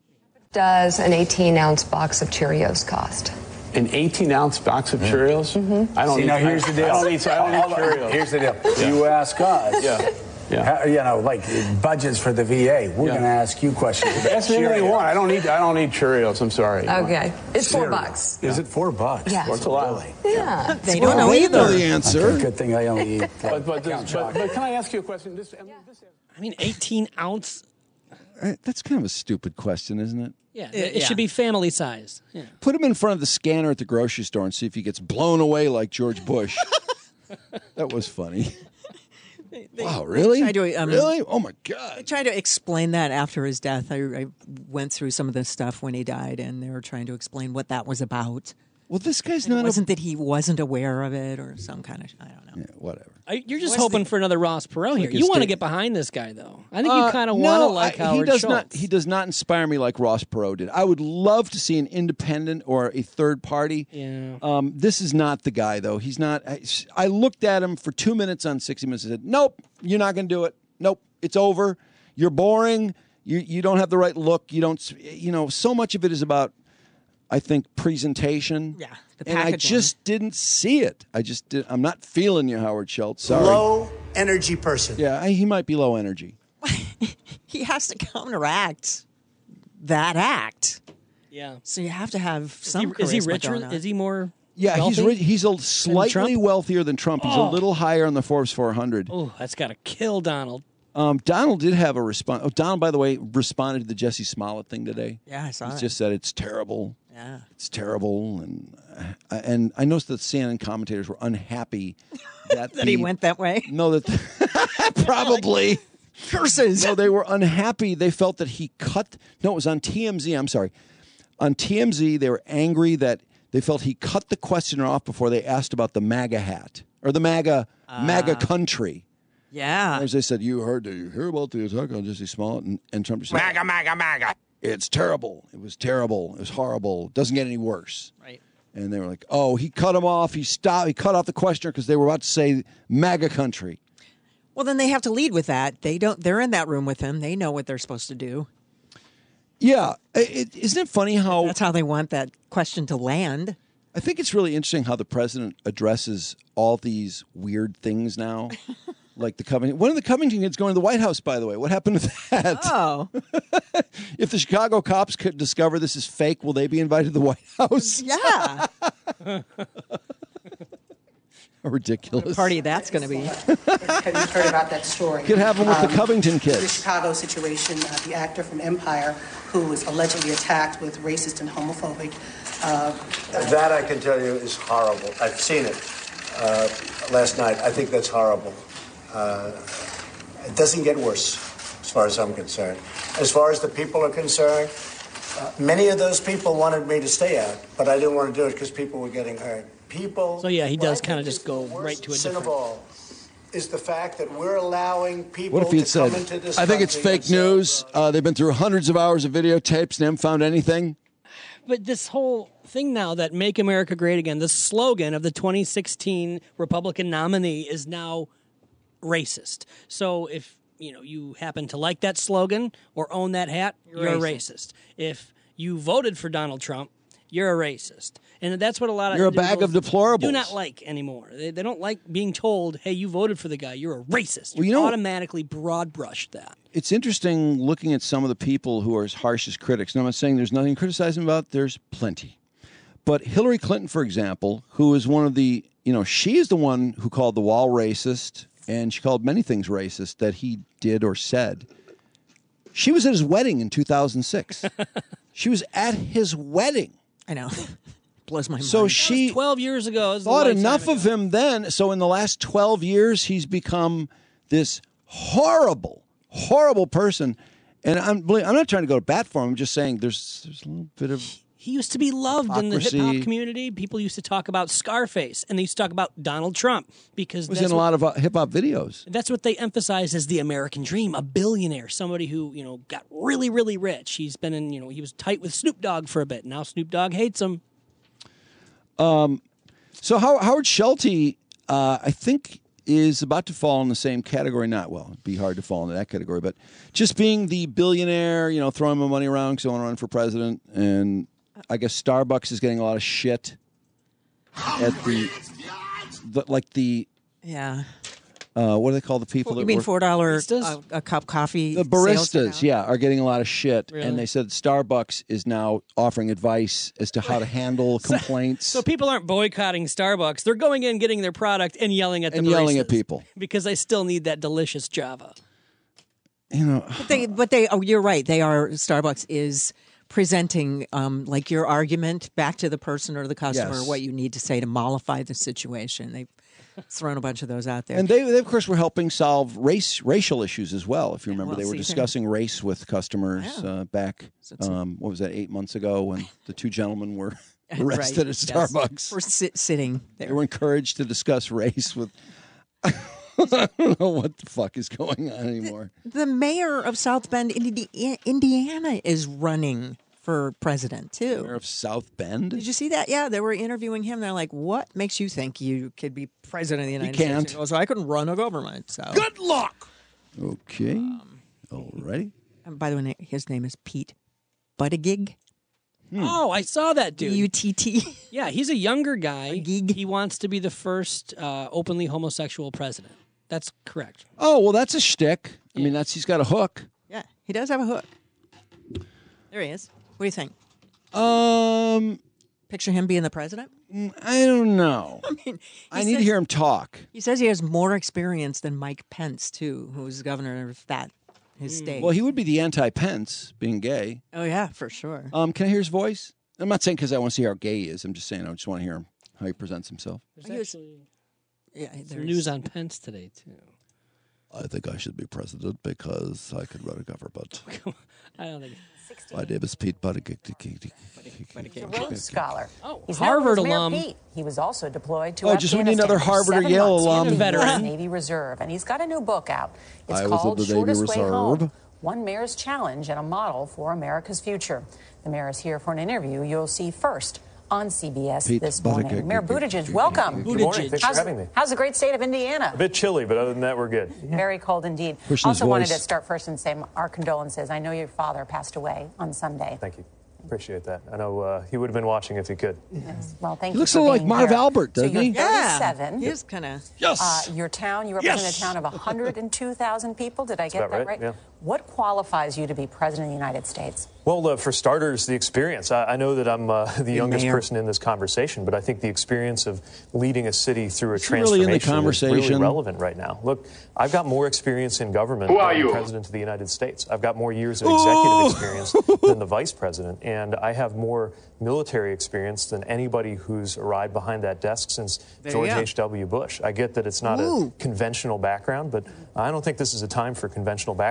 D: Does an eighteen ounce box of Cheerios cost?
J: An eighteen ounce box of Cheerios? Mm-hmm. I don't
S: See,
J: eat.
S: now here's
J: I,
S: the deal.
J: I don't eat. I don't
S: Hold
J: eat
S: on.
J: Cheerios.
S: Here's the deal.
J: Yeah.
S: You ask us.
J: Yeah. Yeah.
S: how- you know, like budgets for the V A. We're
J: Yeah.
S: going to ask you questions. about
J: Ask me anything you
S: Cheerios.
J: want. I don't eat. I don't eat Cheerios. I'm sorry.
D: Okay. It's four
S: Cereal.
D: bucks.
S: Is it four bucks?
D: Yeah.
J: What's a lot?
S: Really?
D: Yeah.
C: They don't know
A: They know
C: either.
A: the answer.
S: Okay, good thing I only eat. Like,
J: But but,
S: Count
J: this, but
S: Chocolate.
J: but can I ask you a question? This, I mean, this,
B: I mean, eighteen ounce.
A: Uh, That's kind of a stupid question, isn't it?
B: Yeah,
C: Yeah,
B: it
C: yeah.
B: should be family size. Yeah.
A: Put him in front of the scanner at the grocery store and see if he gets blown away like George Bush. That was funny.
C: They- they-
A: Wow,
C: they
A: really?
C: tried to, um,
A: really? Oh, my
C: I
A: God.
C: tried to explain that after his death. I, I went through some of this stuff when he died, and they were trying to explain what that was about.
A: Well, this guy's
C: And it
A: not
C: wasn't
A: a...
C: that he wasn't aware of it or some kind of, I don't know.
A: Yeah, whatever.
B: I, you're just
C: What's
B: hoping
C: the-
B: for another Ross Perot here.
A: Like
B: You
A: his
B: want to
A: state-
B: get behind this guy, though. I think
A: Uh,
B: you kind of
A: no,
B: want to like
A: I-
B: Howard
A: he does
B: Schultz.
A: not. He does not inspire me like Ross Perot did. I would love to see an independent or a third party.
B: Yeah.
A: Um, this is not the guy, though. He's not. I, I looked at him for two minutes on sixty minutes and said, "Nope, you're not going to do it. Nope, it's over. You're boring. You you don't have the right look. You don't. You know, so much of it is about, I think, presentation.
C: Yeah, the
A: and I
C: packaging.
A: just didn't see it. I just did. I'm not feeling you, Howard Schultz. Sorry.
S: Low energy person.
A: Yeah, I, he might be low energy.
C: He has to counteract that act.
B: Yeah.
C: So you have to have
B: Is he,
C: some
B: is he
C: charisma
B: richer?
C: going on.
B: Is he more?
A: Yeah, he's
B: wealthy
A: rich. He's a slightly
B: Trump?
A: wealthier than Trump. He's a
B: Oh.
A: little higher on the Forbes four hundred.
B: Oh, that's got to kill Donald.
A: Um, Donald did have a response. Oh, Donald, by the way, responded to the Jesse Smollett thing today.
C: Yeah, I saw
A: He
C: it.
A: just said it's terrible.
C: Yeah.
A: It's terrible, and uh, and I noticed that C N N commentators were unhappy that
C: That
A: the-
C: he went that way.
A: No, that probably
C: curses.
A: No, they were unhappy. They felt that he cut. No, it was on T M Z. I'm sorry, on T M Z they were angry that they felt he cut the questioner off before they asked about the MAGA hat or the MAGA MAGA country.
C: Yeah.
A: As they said, you heard, did you hear about the attack on Jesse Smollett? And, and Trump said,
K: MAGA, MAGA, MAGA.
A: it's terrible. It was terrible. It was horrible. It doesn't get any worse.
C: Right.
A: And they were like, oh, he cut him off. He stopped. He cut off the questioner because they were about to say MAGA country.
C: Well, then they have to lead with that. They don't. They're in that room with him. They know what they're supposed to do.
A: Yeah. It, isn't it funny how...
C: That's how they want that question to land.
A: I think it's really interesting how the president addresses all these weird things now. Like the Covington. One of the Covington kids going to the White House, by the way. What happened to that?
C: Oh.
A: If the Chicago cops could discover this is fake, will they be invited to the White House?
C: Yeah.
A: Ridiculous.
C: What a party that's going to be.
F: Have you heard about that story?
A: Could happen with the Covington
F: The
A: kids.
F: Chicago situation, uh, the actor from Empire who was allegedly attacked with racist and homophobic. Uh,
S: That I can tell you is horrible. I've seen it uh, last night. I think that's horrible. Uh, it doesn't get worse, as far as I'm concerned. As far as the people are concerned, Uh, many of those people wanted me to stay out, but I didn't want to do it because people were getting hurt. People.
B: So yeah, he does
S: what I
B: kind of
S: think
B: just
S: is the
B: go right
S: worst
B: to a
S: sin
B: different.
S: of all is the fact that we're allowing people
A: What if he had
S: to come
A: said,
S: into this
A: I think it's
S: country
A: fake
S: and say,
A: news. Uh, they've been through hundreds of hours of videotapes and haven't found anything.
B: But this whole thing now that Make America Great Again, the slogan of the twenty sixteen Republican nominee is now racist. So if you know you happen to like that slogan or own that hat, you're,
C: You're
B: a
C: racist.
B: racist. If you voted for Donald Trump, you're a racist. And that's what a lot of
A: You're a bag of
B: individuals
A: deplorables.
B: do not like anymore. They, they don't like being told, hey, you voted for the guy. You're a racist.
A: Well,
B: You
A: you know-
B: automatically broad brushed that.
A: It's interesting looking at some of the people who are as harsh as critics. Now, I'm not saying there's nothing to criticize them about. There's plenty. But Hillary Clinton, for example, who is one of the, you know, she is the one who called the wall racist, and she called many things racist that he did or said. She was at his wedding in two thousand six. She was at his wedding.
C: I know. Blows my mind.
A: So she
B: twelve years ago. It was a
A: thought
B: lifetime
A: enough
B: ago.
A: of him then. So in the last twelve years, he's become this horrible, horrible person. And I'm believe- I'm not trying to go to bat for him. I'm just saying there's there's a little bit of
B: He used to be loved in the hip hop
A: hypocrisy.
B: community. People used to talk about Scarface, and they used to talk about Donald Trump because
A: was
B: that's
A: in a
B: what,
A: lot of uh, hip hop videos.
B: that's what they emphasize as the American dream: a billionaire, somebody who you know got really, really rich. He's been in, you know, he was tight with Snoop Dogg for a bit. Now Snoop Dogg hates him.
A: Um, so How- Howard Schulte, uh, I think, is about to fall in the same category. Not well, it'd be hard to fall into that category, but just being the billionaire, you know, throwing my money around because I want to run for president, and I guess Starbucks is getting a lot of shit at the, the like the
C: Yeah.
A: uh, what do they call the people?
C: You
A: that
C: mean
A: work-
C: four dollars a, a cup coffee?
A: The
C: sales
A: baristas,
C: now?
A: yeah, are getting a lot of shit,
B: Really?
A: and they said Starbucks is now offering advice as to how to handle complaints
B: So people aren't boycotting Starbucks; they're going in, getting their product, and yelling at the
A: and yelling at
B: baristas
A: people.
B: because they still need that delicious Java.
A: You know,
C: But they, but they, oh, you're right. They are, Starbucks is presenting um, like your argument back to the person or the customer,
A: Yes.
C: what you need to say to mollify the situation. They've thrown a bunch of those out there.
A: And they, they, of course, were helping solve race racial issues as well. If you remember,
C: well,
A: they were
C: see,
A: discussing race with customers
C: Yeah.
A: uh, back,
C: it's-
A: um, what was that, eight months ago when the two gentlemen were
C: Right,
A: arrested at
C: yes.
A: Starbucks.
C: For sit, sitting
A: They
C: there.
A: were encouraged to discuss race with... I don't know what the fuck is going on anymore.
C: The mayor of South Bend, Indi- Indiana, is running for president too.
A: Mayor of South Bend?
C: Did you see that? Yeah, they were interviewing him. They're like, "What makes you think you could be president of the United
A: can't.
C: States?" He goes, "I couldn't run a government." So,
A: Good luck! Okay. All righty.
C: and by the way, his name is Pete Buttigieg.
B: Oh, I saw that dude.
C: U T T.
B: Yeah, he's a younger guy. He wants to be the first uh, openly homosexual president. That's correct.
A: Oh, well, that's a shtick. I mean, that's he's got a hook.
C: Yeah, he does have a hook. There he is. What do you think?
A: Um,
C: Picture him being the president?
A: I don't know.
C: I mean,
A: I
C: he
A: need to
C: says-
A: hear him talk.
C: He says he has more experience than Mike Pence, too, who's governor of that his state.
A: Well, he would be the anti-Pence, being gay.
C: oh yeah, for sure.
A: Um, can I hear his voice? I'm not saying because I want to see how gay he is. I'm just saying I just want to hear him how he presents himself.
B: There's
C: He was-
B: actually
C: Yeah,
B: some
C: there's
B: news on Pence today too.
A: I think I should be president because I could run a government.
B: I don't think.
A: My name is Pete Buttigieg.
H: He's a Rhodes Scholar.
B: Oh,
H: He's
B: Harvard
H: known as Mayor
B: alum.
H: Pete. He was also deployed to
A: Oh, just when you need
H: Afghanistan
A: another
H: for
A: Harvard or
H: seven
A: Yale
H: months
A: alum.
H: in the
B: Veteran.
H: Navy Reserve, and he's got a new book out. It's
A: I was in
H: called
A: the Navy
H: Shortest Way Home:
A: Reserve.
H: One Mayor's Challenge and a Model for America's Future. The mayor is here for an interview you'll see first on C B S
A: Pete
H: this morning.
A: Buttigieg.
H: Mayor Buttigieg, welcome.
I: Good morning. Thanks
H: how's,
I: for having me.
H: how's the great state of Indiana?
I: A bit chilly, but other than that, we're good.
H: Very cold indeed.
A: Pushing his
H: Also wanted
A: voice.
H: to start first and say our condolences. I know your father passed away on Sunday.
I: Thank you. Appreciate that. I know uh, he would have been watching if he could.
H: Yes. Well, thank
A: He
H: you
A: looks
H: for
A: a little like
H: being
A: Marv
H: here.
A: Albert, doesn't
H: so
A: he?
H: you're
C: Yeah,
H: thirty-seven.
C: he is kind of.
A: Yes.
H: Uh, your town, you represent
A: Yes.
H: a town of one hundred two thousand people. Did I get
I: about
H: that
I: right,
H: right?
I: yeah.
H: What qualifies you to be president of the United States?
I: Well, uh, for starters, the experience. I, I know that I'm uh, the youngest
C: mayor.
I: person in this conversation, but I think the experience of leading a city through a
A: Is he really in the
I: transformation is
A: conversation?
I: really relevant right now. Look, I've got more experience in government
V: Who are
I: than the
V: you?
I: president of the United States. I've got more years of executive experience than the vice president, and I have more military experience than anybody who's arrived behind that desk since
C: There
I: George
C: you go.
I: H W. Bush. I get that it's not
C: Ooh.
I: a conventional background, but I don't think this is a time for conventional backgrounds in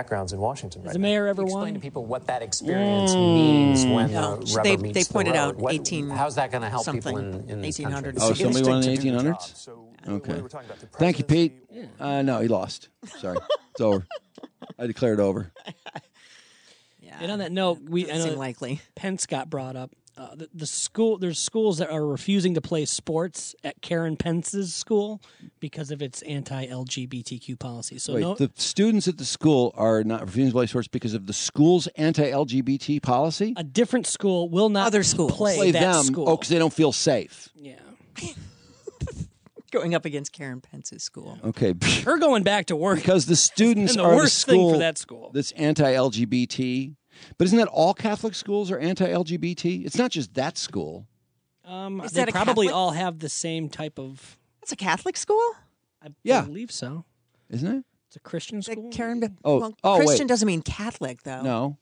I: Washington right
B: Has the
I: now.
B: mayor ever
L: Explain
B: won?
L: to people what that experience means when
C: No,
L: the rubber
C: they-
L: meets
C: they
L: the
C: pointed
L: road.
C: out
L: What-
C: eighteen
L: How's that going to help
C: something,
L: people in, in this
C: eighteen hundreds.
L: country?
A: Oh, somebody won in the eighteen hundreds? Okay. Thank you, Pete. Uh, no, he lost. Sorry. It's over. I declared over.
B: And on that note, we I
C: Doesn't
B: know
C: seem likely.
B: Pence got brought up. Uh, the, the school, there's schools that are refusing to play sports at Karen Pence's school because of its anti-L G B T Q policy. So
A: Wait,
B: no,
A: the students at the school are not refusing to play sports because of the school's anti-L G B T policy?
B: a different school will not
C: Other schools.
B: play,
A: Play
B: that
A: them,
B: school.
A: oh, because they don't feel safe.
B: Yeah.
C: Going up against Karen Pence's school.
A: Okay.
B: Her going back to work.
A: Because the students
B: And the
A: are
B: worst
A: the
B: thing
A: school
B: for that school.
A: that's anti-L G B T. But isn't that all Catholic schools are anti-L G B T? It's not just that school.
B: Um,
C: Is
B: they
C: that a
B: probably
C: Catholic?
B: all have the same type of.
C: It's a Catholic school?
B: I
A: Yeah.
B: believe so.
A: Isn't it?
B: It's a Christian school.
C: Karen,
A: Oh,
C: well,
A: oh, wait.
C: Christian doesn't mean Catholic, though.
A: No.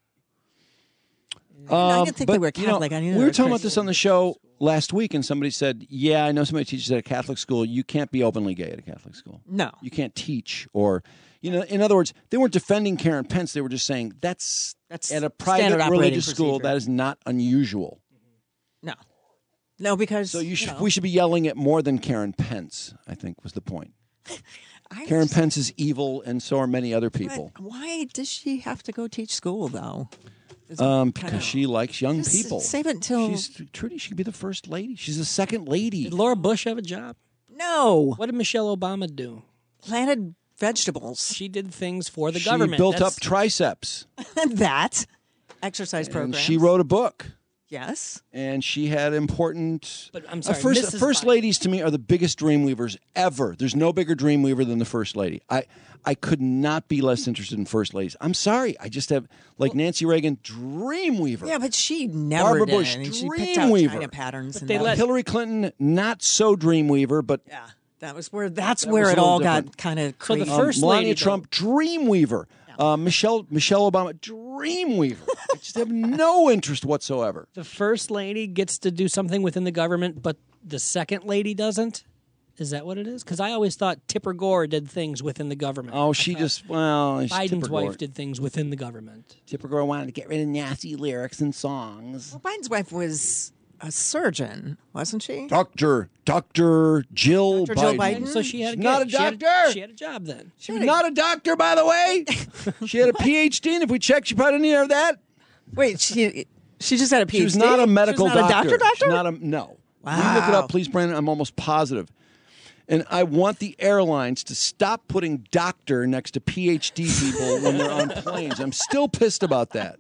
C: No, I
A: Um,
C: didn't think
A: but,
C: they were
A: you know,
C: Catholic. I knew they
A: we
C: were
A: were talking about
C: Christian.
A: this on the show last week, and somebody said, yeah, I know somebody teaches at a Catholic school. You can't be openly gay at a Catholic school.
C: No.
A: You can't teach or, you know, in other words, they weren't defending Karen Pence. They were just saying that's,
C: That's
A: at a
C: standard
A: private
C: operating
A: religious school,
C: procedure.
A: that is not unusual.
C: No. No, because.
A: So you should,
C: know,
A: we should be yelling at more than Karen Pence, I think was the point.
C: I
A: Karen
C: just-
A: Pence is evil, and so are many other
C: but
A: people.
C: why does she have to go teach school, though? Is it
A: Um,
C: kinda-
A: because she likes young
C: Just
A: people.
C: save it till-
A: She's Trudy. She could be the first lady. She's the second lady.
B: Did Laura Bush have a job?
C: No.
B: What did Michelle Obama do?
C: Planted vegetables.
B: She did things for the
A: she
B: government.
A: built
B: That's-
A: up triceps.
C: that. Exercise
A: And
C: programs.
A: she wrote a book.
C: Yes.
A: And she had important.
B: But I'm
A: Uh,
B: sorry,
A: first,
B: Missus
A: first
B: Biden.
A: ladies to me are the biggest dreamweavers ever. There's no bigger dreamweaver than the first lady. I, I could not be less interested in first ladies. I'm sorry. I just have, like Nancy Reagan, dreamweaver.
C: Yeah, but she never
A: Barbara
C: did.
A: Bush,
C: and she picked out
A: dreamweaver.
C: China patterns. And
B: they
C: that,
B: let-
A: Hillary Clinton, not so dreamweaver, but
C: yeah, that was where that's
A: That
C: where
A: was a
C: it
A: little
C: all
A: different.
C: got kind of
B: So the
C: crazy.
A: um,
B: first
A: Melania
B: lady, though-
A: Trump, dreamweaver. Uh, Michelle Michelle Obama, dreamweaver. I just have no interest whatsoever.
B: The first lady gets to do something within the government, but the second lady doesn't? Is that what it is? Because I always thought Tipper Gore did things within the government.
A: Oh, she just, well, it's
B: Biden's
A: Tipper Gore.
B: wife did things within the government.
A: Tipper Gore wanted to get rid of nasty lyrics and songs.
C: Well, Biden's wife was a surgeon, wasn't she?
A: Doctor, Doctor Jill
C: Doctor
A: Biden.
C: Jill Biden?
B: So she had a
A: She's not a
B: gig. She had
A: doctor.
B: She had a job then.
A: She was not a doctor, by the way. She had a P H D, and if we checked, she probably didn't have that.
C: Wait, she she just had a P H D.
A: She was not a medical
C: she was not
A: doctor.
C: a doctor.
A: She's
C: Doctor.
A: not a no.
C: Wow.
A: You look it up, please, Brandon. I'm almost positive. And I want the airlines to stop putting doctor next to P H D people when they're on planes. I'm still pissed about that.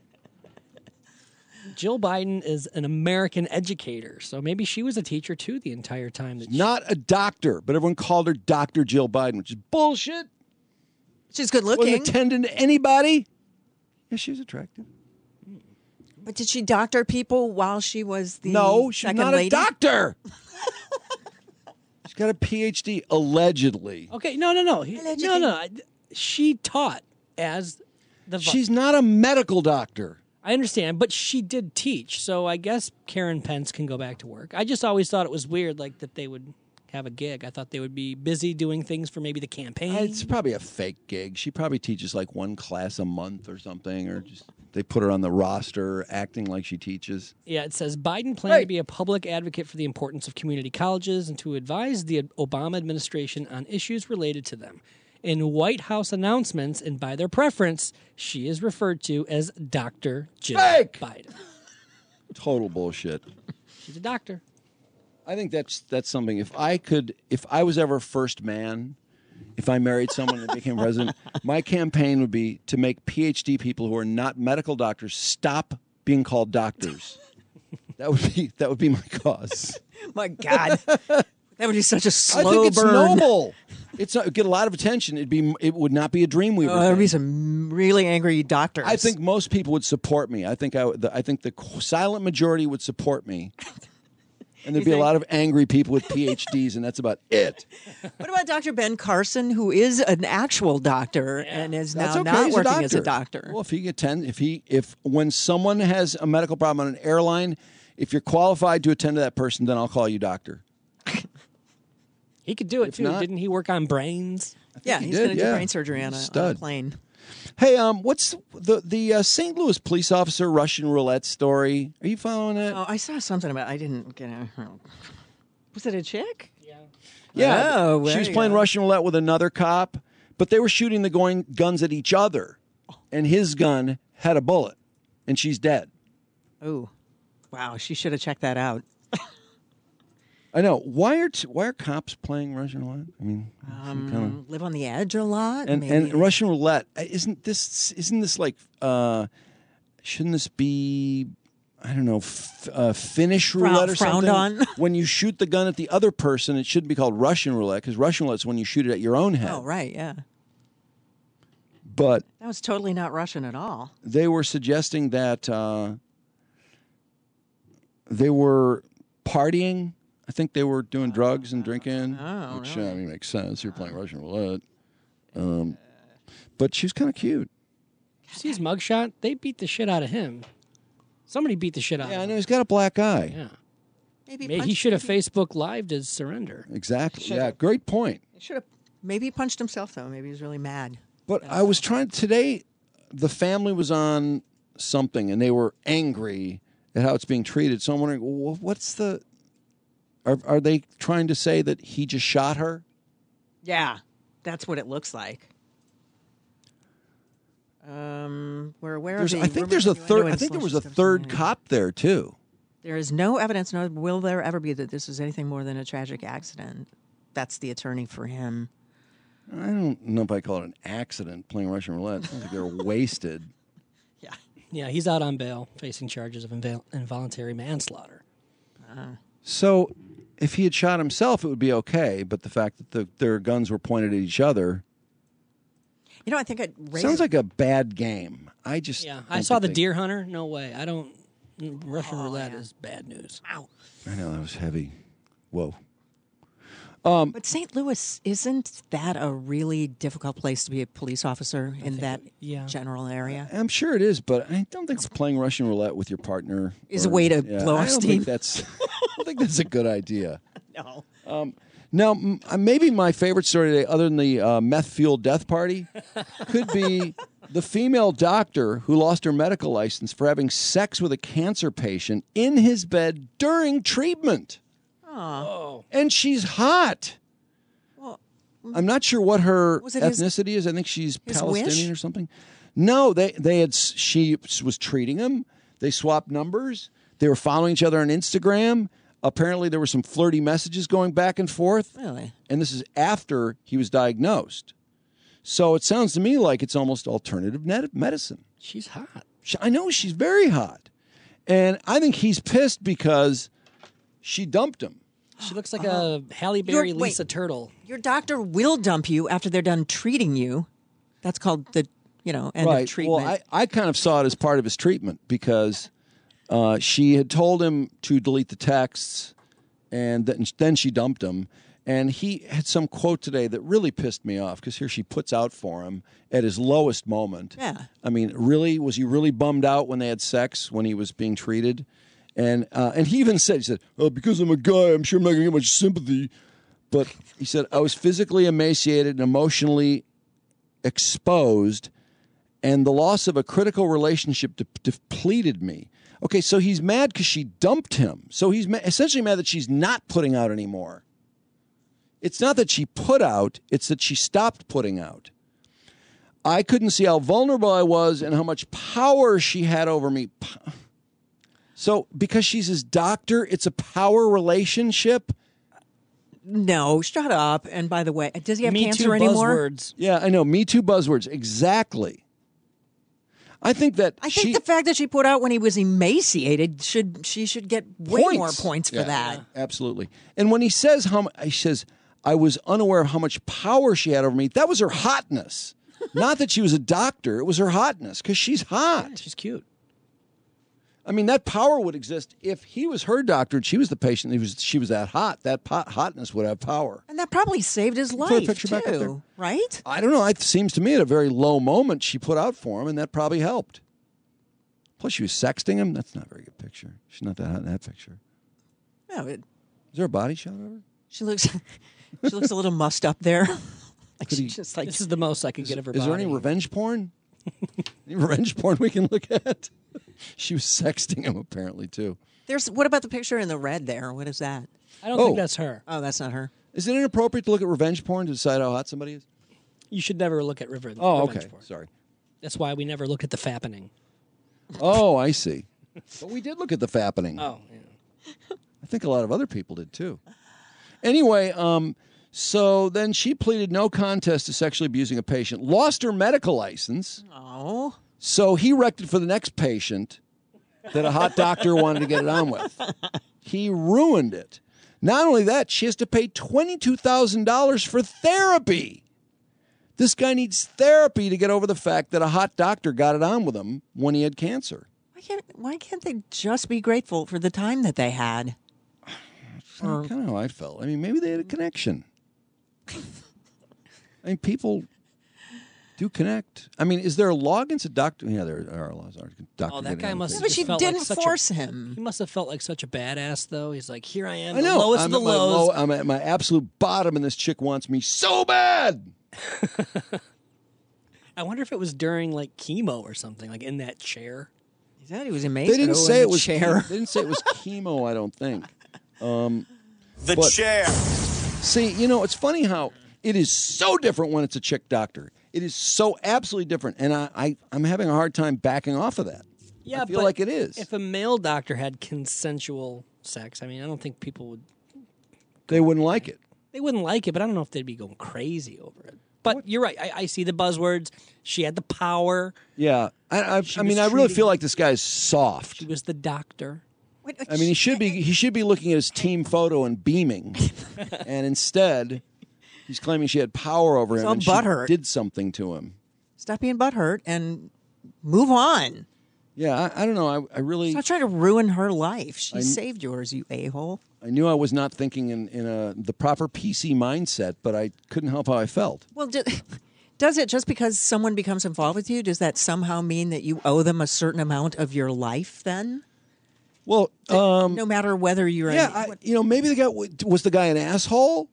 B: Jill Biden is an American educator, so maybe she was a teacher too the entire time. That she,
A: Not a doctor, but everyone called her Doctor Jill Biden, which is bullshit.
C: She's good
A: Wasn't
C: looking.
A: attending to anybody. Yeah, she was attractive.
C: But did she doctor people while she was the
A: No, she's
C: second
A: not
C: lady?
A: a doctor. She's got a P H D, allegedly.
B: okay, no, no, no, He- no,
C: Allegedly.
B: no. I- She taught as the. vi-
A: She's not a medical doctor.
B: I understand, but she did teach, so I guess Karen Pence can go back to work. I just always thought it was weird, like that they would have a gig. I thought they would be busy doing things for maybe the campaign.
A: It's probably a fake gig. She probably teaches like one class a month or something, or just they put her on the roster acting like she teaches.
B: Yeah, it says Biden planned to be a public advocate for the importance of community colleges and to advise the Obama administration on issues related to them. In White House announcements and by their preference, she is referred to as Doctor Jill
A: Fake!
B: Biden.
A: Total bullshit.
B: She's a doctor.
A: I think that's that's something. If I could, if I was ever first man, if I married someone and became president, my campaign would be to make P H D people who are not medical doctors stop being called doctors. That would be that would be my cause.
C: My God, that would be such a slow
A: I think it's
C: burn.
A: noble. It's not, it'd get a lot of attention. It'd be it would not be a Dreamweaver.
C: Oh, there would
A: thing.
C: be some really angry doctors.
A: I think most people would support me. I think I, would- the, I think the silent majority would support me, and there'd
C: You
A: be a
C: think?
A: lot of angry people with P H Ds, and that's about it.
C: What about Doctor Ben Carson, who is an actual doctor and is
A: That's
C: now
A: okay.
C: not
A: He's a
C: working as a
A: doctor.
C: doctor?
A: Well, if he attend, if he, if when someone has a medical problem on an airline, if you're qualified to attend to that person, then I'll call you doctor.
B: He could do it
A: If
B: too.
A: not-
B: Didn't he work on brains?
C: Yeah,
A: he
C: he's
A: did,
C: going to
A: yeah.
C: do brain surgery on a, on a
A: Stud.
C: plane.
A: Hey, um, what's the the uh, Saint Louis police officer Russian roulette story? Are you following it?
C: Oh, I saw something about. I didn't get it. Was it a chick?
B: Yeah.
A: Yeah,
C: Oh,
A: she
C: there
A: was
C: you
A: playing
C: go.
A: Russian roulette with another cop, but they were shooting the going guns at each other, and his gun had a bullet, and she's dead.
C: Oh, wow! She should have checked that out.
A: I know. Why are t- why are cops playing Russian roulette? I mean,
C: Um,
A: kind
C: live on the edge a lot.
A: of and
C: maybe.
A: and Russian roulette isn't this isn't this like uh, shouldn't this be I don't know f- uh, Finnish
C: Frown-
A: roulette or
C: frowned
A: something?
C: on.
A: When you shoot the gun at the other person, it shouldn't be called Russian roulette because Russian roulette is when you shoot it at your own head.
C: Oh, right, yeah.
A: But
C: That was totally not Russian at all.
A: they were suggesting that uh, they were partying. I think they were doing drugs and drinking,
C: Oh,
A: which
C: really?
A: uh, I mean makes sense. You're playing Russian roulette, um, but she was kind of cute.
B: See his mugshot? They beat the shit out of him. Somebody beat the shit out
A: Yeah,
B: of
A: I
B: him.
A: know he's got a black eye.
B: Yeah.
C: Maybe,
B: Maybe he
C: punched-
B: should have Facebook lived his surrender.
A: Exactly.
C: Should've.
A: Yeah, great point.
C: He should have. Maybe he punched himself though. Maybe he was really mad.
A: But I was trying today. The family was on something, and they were angry at how it's being treated. So I'm wondering, well, what's the? Are are they trying to say that he just shot her?
C: Yeah, that's what it looks like. Um, we're aware
A: There's,
C: of the
A: I think
C: rumors,
A: there's a
C: innuendo,
A: third. I
C: and
A: think there was a
C: salacious
A: third
C: testimony.
A: cop there too.
C: There is no evidence, nor will there ever be, that this is anything more than a tragic accident. That's the attorney for him.
A: I don't know if I call it an accident playing Russian roulette. Sounds like they're wasted.
B: Yeah, he's out on bail, facing charges of inval- involuntary manslaughter.
A: So, if he had shot himself, it would be okay. But the fact that the, their guns were pointed at each other
C: You know, I think I'd raise
A: sounds like a bad game. I just
B: Yeah, I
A: don't
B: saw the
A: think-
B: deer hunter. No way. I don't. Russian
C: Oh,
B: roulette is bad news.
C: Wow.
A: I know that was heavy. Whoa. Um,
C: But Saint Louis, isn't that a really difficult place to be a police officer in that
B: yeah.
C: general area?
A: I'm sure it is, but I don't think playing Russian roulette with your partner
C: Is a
A: or-
C: way to
A: yeah,
C: blow
A: I
C: off
A: don't
C: steam.
A: Think that's, I don't think that's a good idea.
C: No.
A: Um, now, m- uh, maybe my favorite story today, other than the uh, meth-fueled death party, could be the female doctor who lost her medical license for having sex with a cancer patient in his bed during treatment.
C: Oh.
A: And she's hot.
C: Well,
A: I'm not sure what her
C: Was it his-
A: ethnicity is. I think she's
C: his
A: Palestinian
C: wish?
A: or something. No, they they had she was treating him. They swapped numbers. They were following each other on Instagram. Apparently, there were some flirty messages going back and forth.
C: Really?
A: And this is after he was diagnosed. So it sounds to me like it's almost alternative net- medicine.
B: She's hot.
A: She, I know she's very hot, and I think he's pissed because she dumped him.
B: She looks like a Halle Berry
C: You're- wait.
B: Lisa Turtle.
C: Your doctor will dump you after they're done treating you. That's called the, you know, end
A: right.
C: of treatment.
A: Well, I, I kind of saw it as part of his treatment because uh, she had told him to delete the texts, and then, then she dumped him. And he had some quote today that really pissed me off because here she puts out for him at his lowest moment.
C: Yeah.
A: I mean, really, was he really bummed out when they had sex, when he was being treated? And uh, and he even said, he said, oh, because I'm a guy, I'm sure I'm not going to get much sympathy. But he said, I was physically emaciated and emotionally exposed, and the loss of a critical relationship de- depleted me. Okay, so he's mad because she dumped him. So he's ma- essentially mad that she's not putting out anymore. It's not that she put out, it's that she stopped putting out. I couldn't see how vulnerable I was and how much power she had over me. So because she's his doctor, it's a power relationship?
C: no, shut up. And by the way, does he have
B: Me
C: cancer
B: Too
C: anymore?
B: buzzwords.
A: Yeah, I know. Me Too buzzwords. Exactly. I think that
C: I think
A: she,
C: the fact that she put out when he was emaciated should she should get way more points for
A: Yeah,
C: that.
A: Absolutely. And when he says how mu- he says, I was unaware of how much power she had over me, that was her hotness. Not that she was a doctor, it was her hotness, because she's hot.
B: She's cute.
A: I mean, that power would exist if he was her doctor and she was the patient. He was, she was that hot. That pot, hotness would have power.
C: And that probably saved his
A: Put a
C: life
A: picture back up there.
C: too, right?
A: I don't know. It seems to me at a very low moment she put out for him, and that probably helped. Plus, she was sexting him. That's not a very good picture. She's not that hot in that picture.
C: No, it,
A: Is there a body shot of her?
C: she looks she looks a little mussed up there.
A: Could he,
C: Just like,
B: This is the most I could get of her
A: is there
B: body.
A: any revenge porn? Any revenge porn we can look at? She was sexting him apparently too.
C: there's what about the picture in the red there? What is that?
B: I don't
A: Oh.
B: think that's her.
C: Oh, that's not her.
A: Is it inappropriate to look at revenge porn to decide how hot somebody is?
B: You should never look at river.
A: Oh,
B: revenge
A: okay.
B: porn.
A: Sorry.
B: That's why we never look at the fappening.
A: Oh, I see. But we did look at the fappening.
B: Oh, yeah.
A: I think a lot of other people did too. Anyway, um, so then she pleaded no contest to sexually abusing a patient, lost her medical license.
C: Oh.
A: So he wrecked it for the next patient that a hot doctor wanted to get it on with. He ruined it. Not only that, she has to pay twenty-two thousand dollars for therapy. This guy needs therapy to get over the fact that a hot doctor got it on with him when he had cancer.
C: Why can't Why can't they just be grateful for the time that they had?
A: That's kind of how I felt. I mean, maybe they had a connection. I mean, people do connect. I mean, is there a law against a doctor? Yeah, there are laws. Doctor
B: Oh, that
A: getting
B: guy
A: on
B: must.
A: with
B: have
C: But
B: just
C: she
B: felt
C: didn't
B: like such
C: force
B: a,
C: him.
B: He must have felt like such a badass, though. He's like, here I am,
A: I
B: the
A: know.
B: lowest
A: I'm
B: of the
A: at my
B: lows.
A: low- I'm at my absolute bottom, and this chick wants me so bad.
B: I wonder if it was during like chemo or something, like in that chair.
C: He said he was amazing.
A: They didn't
C: Oh, in
A: say
C: the
A: it was.
C: chair.
A: Che- they didn't say it was chemo. I don't think. Um,
K: The
A: but-
K: chair.
A: See, you know, it's funny how it is so different when it's a chick doctor. It is so absolutely different, and I, I I'm having a hard time backing off of that.
B: Yeah,
A: I feel
B: but
A: like it is.
B: If a male doctor had consensual sex, I mean, I don't think people would.
A: They wouldn't like it.
B: They wouldn't like it, but I don't know if they'd be going crazy over it. But you're right. I, I see the buzzwords. She had the power.
A: Yeah, I I,
B: She
A: I mean,
B: was
A: I really
B: treating-
A: feel like this guy's soft.
B: She was the doctor.
A: I mean, he should be he should be looking at his team photo and beaming, and instead, he's claiming she had power over
C: He's
A: him
C: all
A: and she
C: butthurt.
A: did something to him.
C: Stop being butthurt and move on.
A: Yeah, I, I don't know. I, I really
C: Stop trying to ruin her life. She
A: I-
C: saved yours, you a-hole.
A: I knew I was not thinking in in a the proper P C mindset, but I couldn't help how I felt.
C: Well, do, does it just because someone becomes involved with you, does that somehow mean that you owe them a certain amount of your life then?
A: Well, um,
C: no matter whether you're
A: yeah,
C: in,
A: I, you know, maybe the guy was the guy an asshole.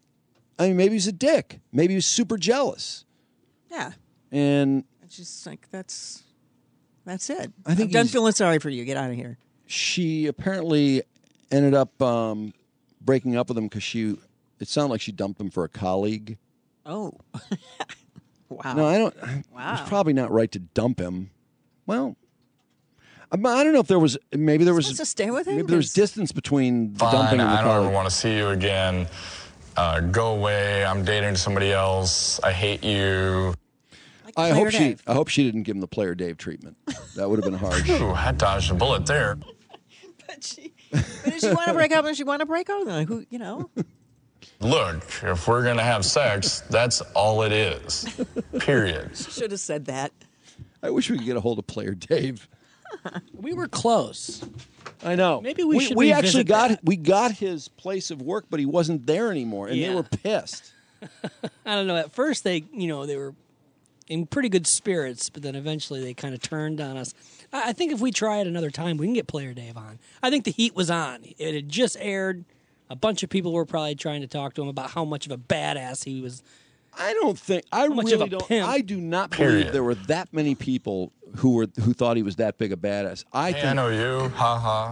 A: I mean, maybe he's a dick. Maybe he was super jealous,
C: yeah,
A: and
C: it's just like that's that's it.
A: I think
C: I'm done
A: he's-
C: feeling sorry for you. Get out of here.
A: she apparently ended up um, breaking up with him because she. It sounded like she dumped him for a colleague.
C: Oh, wow.
A: No, I don't.
C: Wow.
A: It's probably not right to dump him. Well, I I don't know if there was. Maybe there was.
C: Supposed to stay with him?
A: Maybe there was
C: 'Cause-
A: distance between the
M: Fine,
A: dumping and the
M: I don't ever
A: colleague.
M: want to see you again. Uh, go away. I'm dating somebody else. I hate you.
A: I
C: Player
A: hope she.
C: Dave.
A: I hope she didn't give him the player Dave treatment. That would have been harsh.
M: Ooh, I dodged a bullet there.
C: But she, but if she want to break up, and she want to break up, then who, you know?
M: Look, if we're going to have sex, that's all it is. Period.
C: Should have said that.
A: I wish we could get a hold of player Dave.
B: We were close.
A: I know.
B: Maybe we should
A: We actually
B: revisit
A: got
B: that.
A: we got his place of work, but he wasn't there anymore, and they
B: Yeah.
A: were pissed.
B: I don't know. At first, they, you know, they were in pretty good spirits, but then eventually they kind of turned on us. I I think if we try it another time, we can get Player Dave on. I think the heat was on. It had just aired. A bunch of people were probably trying to talk to him about how much of a badass he was.
A: I don't think I
B: How much
A: really
B: of a
A: don't.
B: pimp.
A: I do not
M: Period.
A: believe there were that many people who were who thought he was that big a badass. I
M: Hey,
A: think
M: I know you. Ha ha.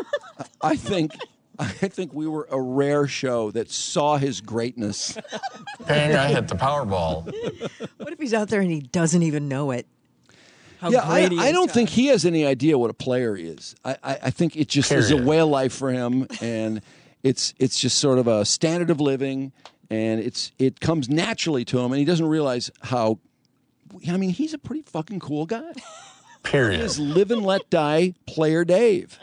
A: I think I think we were a rare show that saw his greatness.
M: Ping, I hit the Powerball.
C: What if he's out there and he doesn't even know it? How
A: yeah, I,
C: great he
A: I
C: is,
A: don't
C: John.
A: think he has any idea what a player is. I, I, I think it just is a
M: Period.
A: way of life for him, and it's it's just sort of a standard of living, and it's it comes naturally to him, and he doesn't realize how. I mean, he's a pretty fucking cool guy. He
M: Period.
A: is live and let die, player Dave.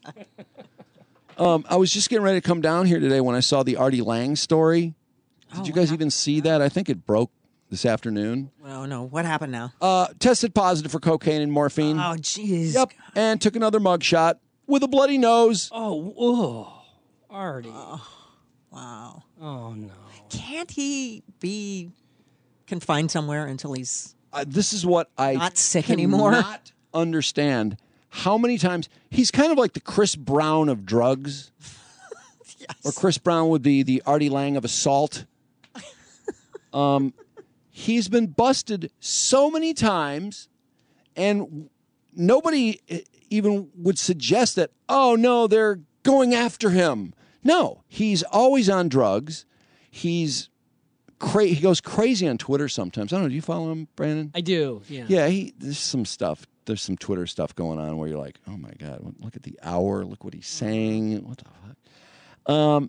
A: Um, I was just getting ready to come down here today when I saw the Artie Lang story. Did
C: Oh,
A: you guys even see that? I think it broke this afternoon.
C: Well, no. What happened now?
A: Uh, tested positive for cocaine and morphine.
C: Oh, jeez.
A: Yep, and took another mugshot with a bloody nose.
B: Oh, oh, Artie.
C: Wow.
B: Oh, no.
C: Can't he be confined somewhere until he's
A: Uh, this is what I
C: not sick anymore?
A: Not understand how many times he's kind of like the Chris Brown of drugs,
C: yes.
A: or Chris Brown would be the Artie Lang of assault. Um, he's been busted so many times, and nobody even would suggest that, oh, no, they're going after him. No, he's always on drugs. He's cra- he goes crazy on Twitter sometimes. I don't know. Do you follow him, Brandon?
B: I do, yeah.
A: Yeah, he, there's some stuff. There's some Twitter stuff going on where you're like, oh, my God, look at the hour. Look what he's saying. What the fuck? Um,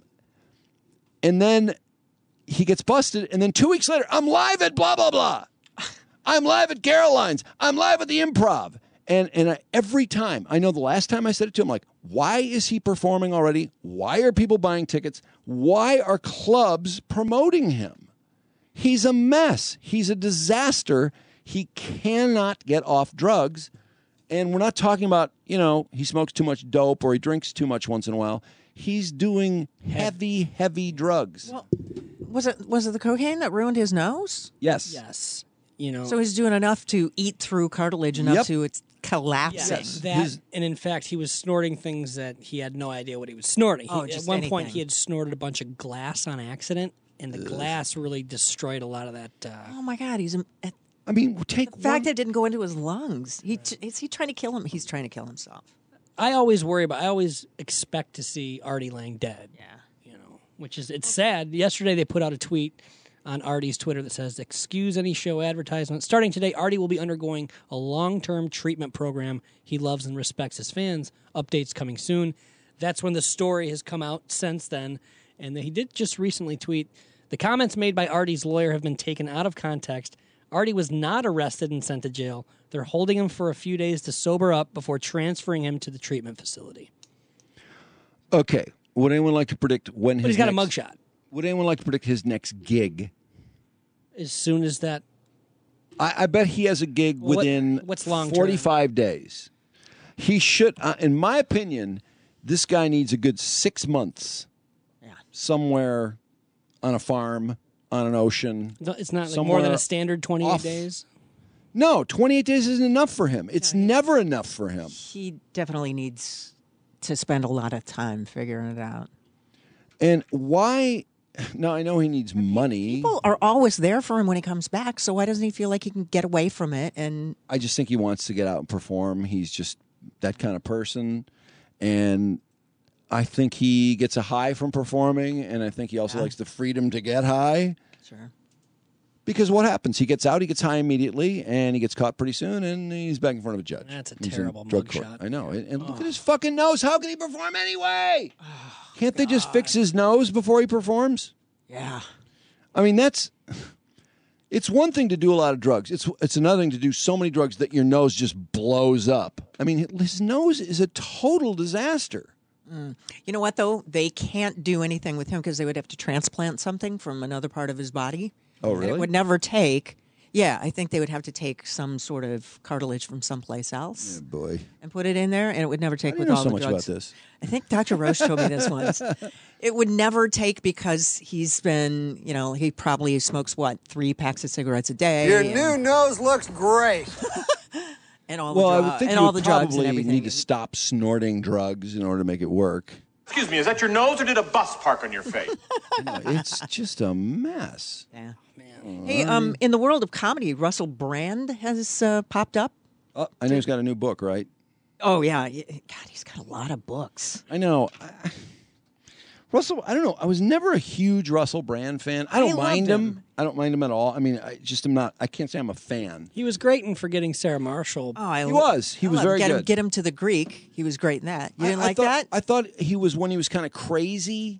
A: and then he gets busted, and then two weeks later, I'm live at blah, blah, blah. I'm live at Caroline's. I'm live at the Improv. And and I, every time, I know the last time I said it to him, like, why is he performing already? Why are people buying tickets? Why are clubs promoting him? He's a mess. He's a disaster. He cannot get off drugs. And we're not talking about, you know, he smokes too much dope or he drinks too much once in a while. He's doing heavy, heavy drugs.
C: Well, was it was it the cocaine that ruined his nose?
A: Yes.
B: Yes. You know,
C: So he's doing enough to eat through cartilage enough
A: Yep.
C: to it's collapsing.
B: Yes, that, and in fact, he was snorting things that he had no idea what he was snorting. He-
C: Oh,
B: at
C: just
B: one point,
C: anything.
B: he had snorted a bunch of glass on accident, and the glass really destroyed a lot of that. Uh,
C: Oh my God, he's. A,
A: I mean, take
C: the fact that it didn't go into his lungs. He is he trying to kill him? He's trying to kill himself.
B: I always worry about. I always expect to see Artie Lang dead.
C: Yeah,
B: you know, which is it's sad. Yesterday, they put out a tweet on Artie's Twitter that says, "Excuse any show advertisement. Starting today, Artie will be undergoing a long-term treatment program. He loves and respects his fans. Updates coming soon." That's when the story has come out since then. And he did just recently tweet, "The comments made by Artie's lawyer have been taken out of context. Artie was not arrested and sent to jail. They're holding him for a few days to sober up before transferring him to the treatment facility."
A: Okay. Would anyone like to predict when his
B: But he's got a
A: next-
B: mugshot.
A: Would anyone like to predict his next gig?
B: As soon as that...
A: I, I bet he has a gig
B: What-
A: within
B: what's long-term?
A: forty-five days. He should, uh, in my opinion, this guy needs a good six months somewhere on a farm, on an ocean.
B: No, it's not like more than
A: somewhere
B: a standard twenty-eight
A: off-
B: days?
A: No, twenty-eight days isn't enough for him. It's never enough for him.
C: He definitely needs to spend a lot of time figuring it out.
A: And why? Now, I know he needs money.
C: People are always there for him when he comes back, so why doesn't he feel like he can get away from it? And
A: I just think he wants to get out and perform. He's just that kind of person. And I think he gets a high from performing, and I think he also likes the freedom to get high.
C: Sure.
A: Because what happens? He gets out, he gets high immediately, and he gets caught pretty soon, and he's back in front of a judge.
B: That's a
A: He's in
B: terrible
A: drug court.
B: mugshot.
A: I know. And, and look at his fucking nose. How can he perform anyway? Can't they just fix his nose before he performs?
C: Yeah.
A: I mean, that's... It's one thing to do a lot of drugs. It's it's another thing to do so many drugs that your nose just blows up. I mean, his nose is a total disaster.
C: Mm. You know what, though? They can't do anything with him because they would have to transplant something from another part of his body.
A: Oh,
C: And
A: really?
C: it would never take. Yeah, I think they would have to take some sort of cartilage from someplace else
A: Yeah, boy.
C: and put it in there, and it would never take
A: I
C: with
A: didn't know
C: all
A: so
C: the
A: much
C: drugs.
A: about this.
C: I think Doctor Roche told me this once. It would never take because he's been, you know, he probably smokes, what, three packs of cigarettes a day.
E: Your
C: and,
E: new nose looks great.
C: and all
A: Well,
C: the,
A: I
C: dru-
A: would think
C: and
A: you
C: all
A: would
C: the drugs and
A: probably
C: everything.
A: need to stop snorting drugs in order to make it work.
R: Excuse me, is that your nose or did a bus park on your face?
A: It's just a mess.
C: Yeah. Hey, um, in the world of comedy, Russell Brand has uh, popped up.
A: Oh, I know he's got a new book, right?
C: Oh, yeah. God, he's got a lot of books.
A: I know. I, Russell, I don't know. I was never a huge Russell Brand fan. I
C: I
A: don't
C: loved
A: mind him.
C: him.
A: I don't mind him at all. I mean, I just am not. I can't say I'm a fan.
B: He was great in Forgetting Sarah Marshall.
C: Oh, I
A: He
C: lo-
A: was. He
C: I
A: was
C: love
A: very
C: get Him,
A: good.
C: get him to the Greek. He was great in that. You didn't
A: I, I
C: like
A: thought,
C: that?
A: I thought he was when he was kind of crazy.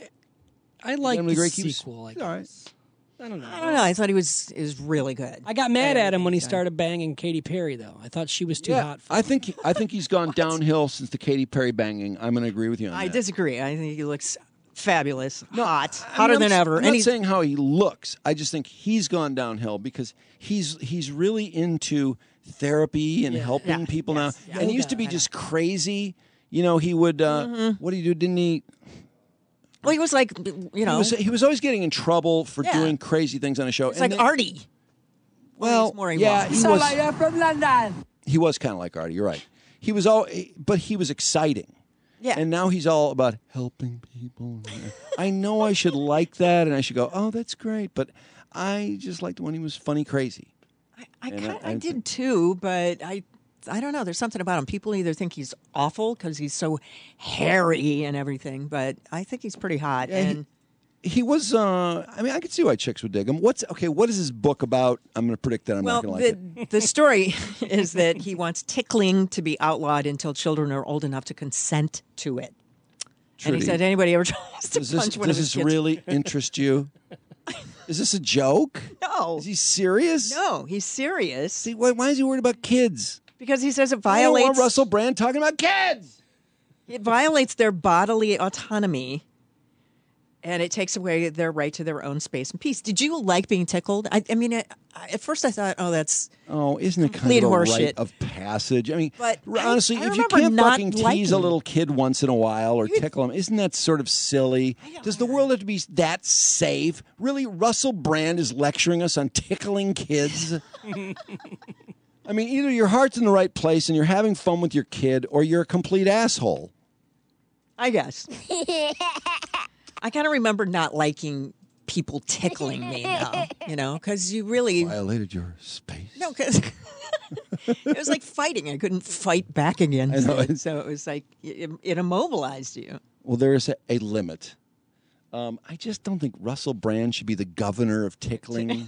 B: I like
A: Get him
B: the
A: to the Greek. He was-
B: sequel. I
A: he's all right.
B: guess. I don't know.
C: I don't know. I thought he was is really good.
B: I got mad at him when he
C: Yeah.
B: started banging Katy Perry, though. I thought she was too
A: Yeah,
B: hot. For
A: I think I think he's gone downhill since the Katy Perry banging. I'm going to agree with you on
C: I
A: that.
C: disagree. I think he looks fabulous, hot,
A: I mean,
C: hotter
A: I'm
C: than
A: s-
C: ever.
A: I'm
C: and
A: not
C: he's
A: saying how he looks. I just think he's gone downhill because he's he's really into therapy and helping
C: Yeah.
A: people
C: Yes.
A: now.
C: Yeah.
A: And he used to be just crazy. You know, he would. Uh,
C: Mm-hmm.
A: What did he do? Didn't he?
C: well, he was like, you know,
A: He was, he was always getting in trouble for
C: Yeah.
A: doing crazy things on a show.
C: it's
A: And
C: like
A: then-
C: Artie.
A: Well,
C: he's more
A: yeah,
C: involved.
A: he was.
E: from London.
A: He was kind of like Artie. You're right. He was all, but he was exciting.
C: Yeah.
A: And now he's all about helping people. I know I should like that, and I should go, oh, that's great. But I just liked when he was funny crazy.
C: I, I,
A: And
C: kinda,
A: I-
C: I did too, but I I don't know. There's something about him. People either think he's awful because he's so hairy and everything, but I think he's pretty hot.
A: Yeah, he-
C: and
A: He was. Uh, I mean, I could see why chicks would dig him. What's okay? What is his book about? I'm going to predict that I'm
C: well,
A: not going to
C: the
A: like it.
C: the story is that he wants tickling to be outlawed until children are old enough to consent to it. And he
A: Trudy,
C: said anybody ever tries to
A: Does
C: punch
A: this,
C: one
A: does
C: of his
A: this
C: kids.
A: really interest you? Is this a joke?
C: No.
A: Is he serious?
C: No, he's serious.
A: See, why, why is he worried about kids?
C: Because he says it
A: I don't want
C: violates
A: Russell Brand talking about kids.
C: it violates their bodily autonomy. And it takes away their right to their own space and peace. Did you like being tickled? I, I mean, at, at first I thought, oh, that's
A: Oh, isn't it kind
C: complete
A: of a
C: horseshit.
A: rite of passage? I mean,
C: But I-
A: honestly,
C: I
A: if you
C: remember
A: can't
C: not
A: fucking tease
C: liking
A: a
C: it.
A: little kid once in a while or tickle him, isn't that sort of silly? Does the world have to be that safe? Really, Russell Brand is lecturing us on tickling kids? I mean, either your heart's in the right place and you're having fun with your kid, or you're a complete asshole.
C: I guess. I kind of remember not liking people tickling me now, you know, because you really
A: Violated your space.
C: no, because it was like fighting. I couldn't fight back again.
A: I know.
C: So it was like it, it immobilized you.
A: Well, there is a, a limit. Um, I just don't think Russell Brand should be the governor of tickling.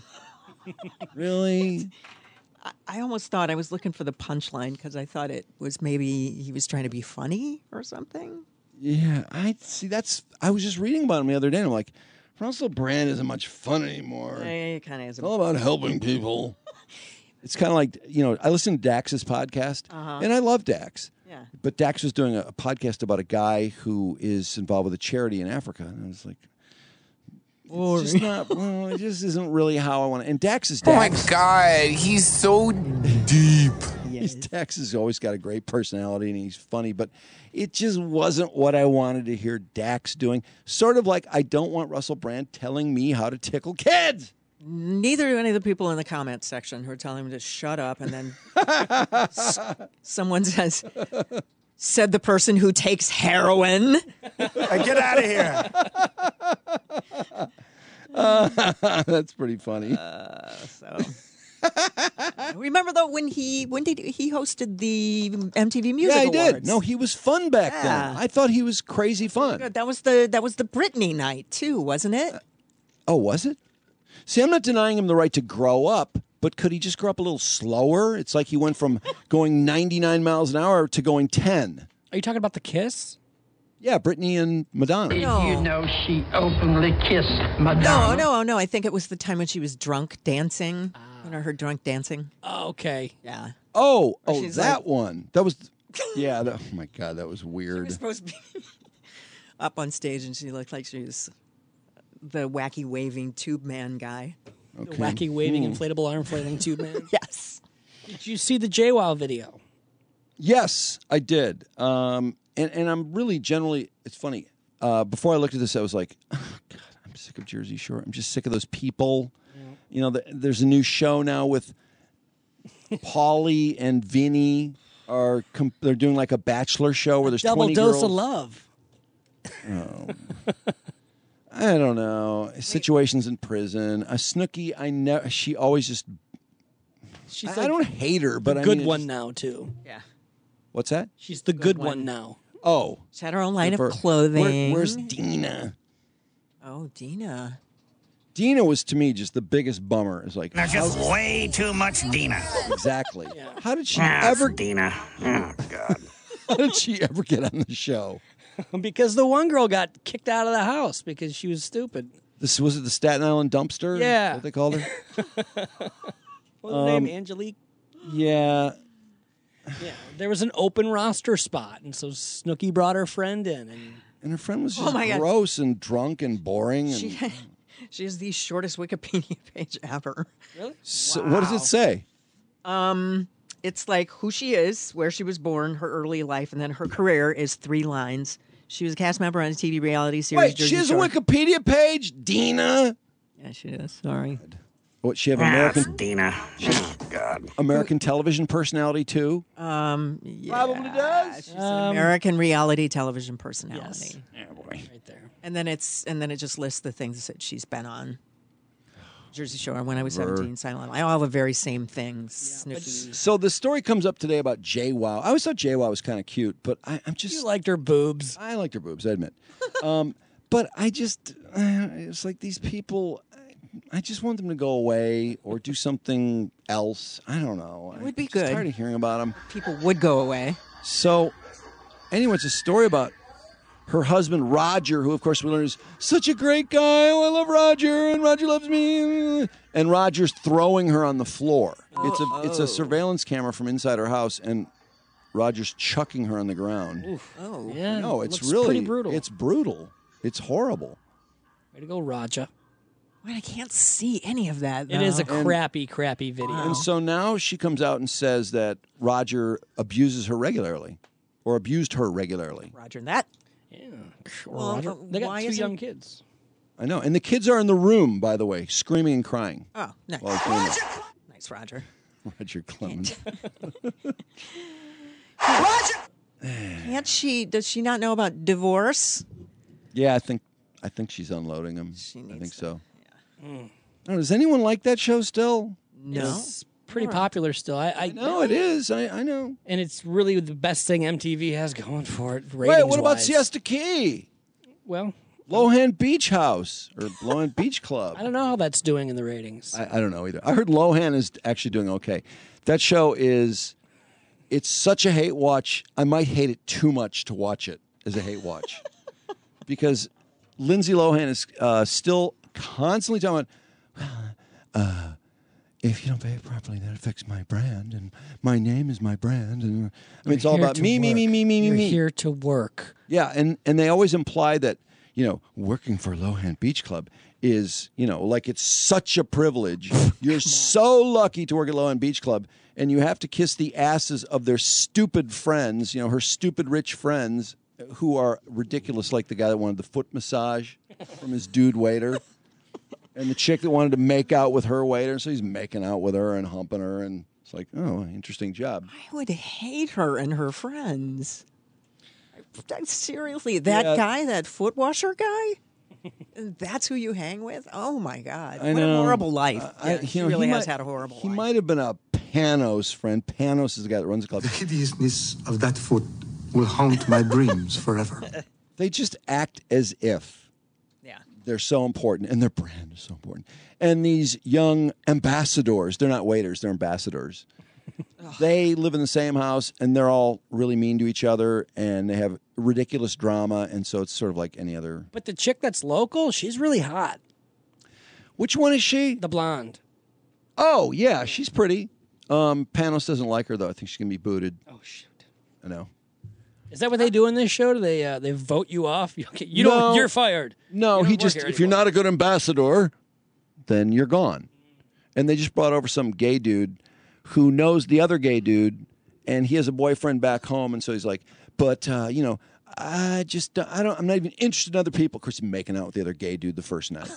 A: Really?
C: I, I almost thought I was looking for the punchline because I thought it was maybe he was trying to be funny or something.
A: Yeah, I see. That's. I was just reading about him the other day, and I'm like, Russell Brand isn't much fun anymore.
C: It kind of is.
A: It's all about helping people. It's kind of like, you know, I listen to Dax's podcast,
C: Uh-huh.
A: and I love Dax.
C: Yeah.
A: But Dax was doing a, a podcast about a guy who is involved with a charity in Africa, and I was like, it's just not. Well, it just isn't really how I want to. And Dax is
K: Oh my
A: Dax.
K: God, he's so deep.
A: He's Dax has always got a great personality and he's funny, but it just wasn't what I wanted to hear Dax doing. Sort of like I don't want Russell Brand telling me how to tickle kids.
C: Neither do any of the people in the comments section who are telling him to shut up, and then s- someone says, "Said the person who takes heroin."
E: Get out of here.
A: Uh, that's pretty funny.
C: Uh, so. Remember though when he when did he hosted the M T V Music
A: yeah, he
C: Awards?
A: did. No, he was fun back
C: Yeah.
A: then. I thought he was crazy fun.
C: Good. That was the that was the Britney night too, wasn't it?
A: Oh, was it? See, I'm not denying him the right to grow up, but could he just grow up a little slower? It's like he went from going ninety-nine miles an hour to going ten.
B: Are you talking about the kiss?
A: Yeah, Britney and Madonna.
C: No.
G: You know she openly kissed
C: No,
G: Madonna.
C: no, no. I think it was the time when she was drunk dancing. When I heard drunk dancing.
B: Oh, okay.
C: Yeah.
A: Oh,
C: Where
A: oh,
C: she's
A: that
C: like-
A: one. That was, yeah. That, oh my God, that was
C: She
A: weird.
C: was supposed to be up on stage, and she looked like she was the wacky waving tube man guy.
B: The wacky waving
A: Hmm.
B: inflatable arm flailing tube man.
C: Yes.
B: Did you see the JWoww video?
A: Yes, I did. Um, and, and I'm really generally, it's funny. Uh, before I looked at this, I was like, oh, God, I'm sick of Jersey Shore. I'm just sick of those people. You know, the, there's a new show now with Pauly and Vinny are com- they're doing like a bachelor show where there's
B: Double
A: twenty
B: dose
A: girls.
B: of love.
A: Oh. I don't know. Situations in prison. A Snooki, I know she always just.
B: She's
A: I,
B: like
A: I don't hate her, but
B: the
A: I
B: good
A: mean, it
B: one
A: just-
B: now too.
C: Yeah.
A: What's that?
B: She's the good,
C: one.
B: one now.
A: Oh,
C: She had her own line
A: For-
C: of clothing.
A: Where- where's Dina?
C: Oh, Dina.
A: Dina was to me just the biggest bummer. It's like
G: There's just way too much Dina.
A: exactly. How did she
G: Ah,
A: ever?
G: Dina. Oh, God.
A: How did she ever get on the show?
B: Because the one girl got kicked out of the house because she was stupid.
A: This was it. The Staten Island dumpster.
B: Yeah.
A: What they called her.
B: What was her
A: Um,
B: name? Angelique?
A: Yeah.
B: Yeah. There was an open roster spot, and so Snooki brought her friend in, and
A: And her friend was
C: Oh
A: just
C: my God.
A: gross and drunk and boring. And
C: She, she has the shortest Wikipedia page ever.
B: really?
A: so, what does it say?
C: Um, it's like who she is, where she was born, her early life, and then her career is three lines. She was a cast member on a T V reality series.
A: Wait,
C: Jersey
A: she has a
C: Shore.
A: Wikipedia page, Dina.
C: Yeah, she is. Sorry.
A: What she have
G: Ah,
A: American
G: Dina. Oh, God.
A: American television personality too?
C: Um, yeah,
A: Probably does.
C: She's an
B: Um,
C: American reality television personality.
B: Yeah, boy. Right there.
C: And then it's and then it just lists the things that she's been on. Jersey Shore when I was
A: Ver-
C: seventeen, Silent Night. All the very same things. Sniffy.
A: So the story comes up today about JWoww. I always thought JWoww was kind of cute, but I, I'm just...
B: You liked her boobs.
A: I liked her boobs, I admit. um, but I just... Uh, it's like these people... I just want them to go away or do something else. I don't know.
C: It would be
A: I'm just
C: good.
A: tired of hearing about them.
C: People would go away.
A: So, anyway, it's a story about her husband, Roger, who, of course, we learn is such a great guy. Oh, I love Roger, and Roger loves me. And Roger's throwing her on the floor.
C: Oh,
A: it's a
C: oh.
A: it's a surveillance camera from inside her house, and Roger's chucking her on the ground.
B: Oof.
C: Oh,
B: yeah.
A: No, it's
B: looks
A: really
B: pretty brutal.
A: It's brutal. It's horrible.
B: Way to go, Raja.
C: Wait, I can't see any of that.
B: It is a
A: And-
B: crappy, crappy video.
A: And so now she comes out and says that Roger abuses her regularly, or abused her regularly.
C: Roger that.
B: Yeah.
C: Well,
B: Roger.
C: uh,
B: They got
C: why
B: two
C: isn't-
B: young kids.
A: I know, and the kids are in the room, by the way, screaming and crying.
C: Oh, nice.
A: While he's doing that.
C: Nice, Roger.
A: Roger Clemens.
C: Roger! Can't she, does she not know about divorce?
A: Yeah, I think I think she's unloading him.
C: She
A: I
C: needs
A: think
C: to-
A: so. I don't know, does anyone like that show still?
C: No.
B: It's pretty popular still. I, I
A: No, it is. I, I know.
B: And it's really the best thing M T V has going for it.
A: Wait, what about
B: ratings-wise.
A: Siesta Key?
B: Well,
A: Lohan Beach House or Lohan Beach Club?
B: I don't know how that's doing in the ratings.
A: I, I don't know either. I heard Lohan is actually doing okay. That show is, it's such a hate watch. I might hate it too much to watch it as a hate watch. Because Lindsay Lohan is uh, still constantly talking about, uh, if you don't behave properly, that affects my brand, and my name is my brand. And I mean, it's all
B: You're
A: about
B: here
A: me,
B: to
A: me, me,
B: work.
A: me, me, me,
B: You're
A: me.
B: here to work.
A: Yeah, and, and they always imply that, you know, working for Lohan Beach Club is, you know, like it's such a privilege. You're so lucky to work at Lohan Beach Club, and you have to kiss the asses of their stupid friends, you know, her stupid rich friends who are ridiculous, like the guy that wanted the foot massage from his dude waiter. And the chick that wanted to make out with her waiter, so he's making out with her and humping her, and it's like, oh, interesting job.
C: I would hate her and her friends. I, I- seriously, that
A: Yeah.
C: guy, that foot washer guy, that's who you hang with? Oh my God!
A: I
C: what
A: know.
C: a horrible life.
A: I-
C: Yeah,
A: you
C: he
A: know,
C: really
A: he
C: has
A: might-
C: had a horrible
A: He
C: life.
A: might have been a Panos friend. Panos is the guy that runs the club.
N: The hideousness of that foot will haunt my dreams forever.
A: They just act as if
C: Yeah.
A: they're so important, and their brand is so important. And these young ambassadors, they're not waiters, they're ambassadors. They live in the same house, and they're all really mean to each other, and they have ridiculous drama, and so it's sort of like any other.
B: But the chick that's local, she's really hot.
A: Which one is she?
B: The blonde.
A: Oh, yeah, she's pretty. Um, Panos doesn't like her, though. I think she's going to be booted.
B: Oh, shoot.
A: I know.
B: Is that what they do in this show? Do they uh, they vote you off? You, you don't.
A: No.
B: You're fired.
A: No,
B: You don't
A: he
B: work
A: just,
B: here
A: if you're
B: anymore.
A: not a good ambassador, then you're gone. And they just brought over some gay dude who knows the other gay dude, and he has a boyfriend back home, and so he's like, but, uh, you know, I just, I don't, I'm not even interested in other people. Of course, he's making out with the other gay dude the first night.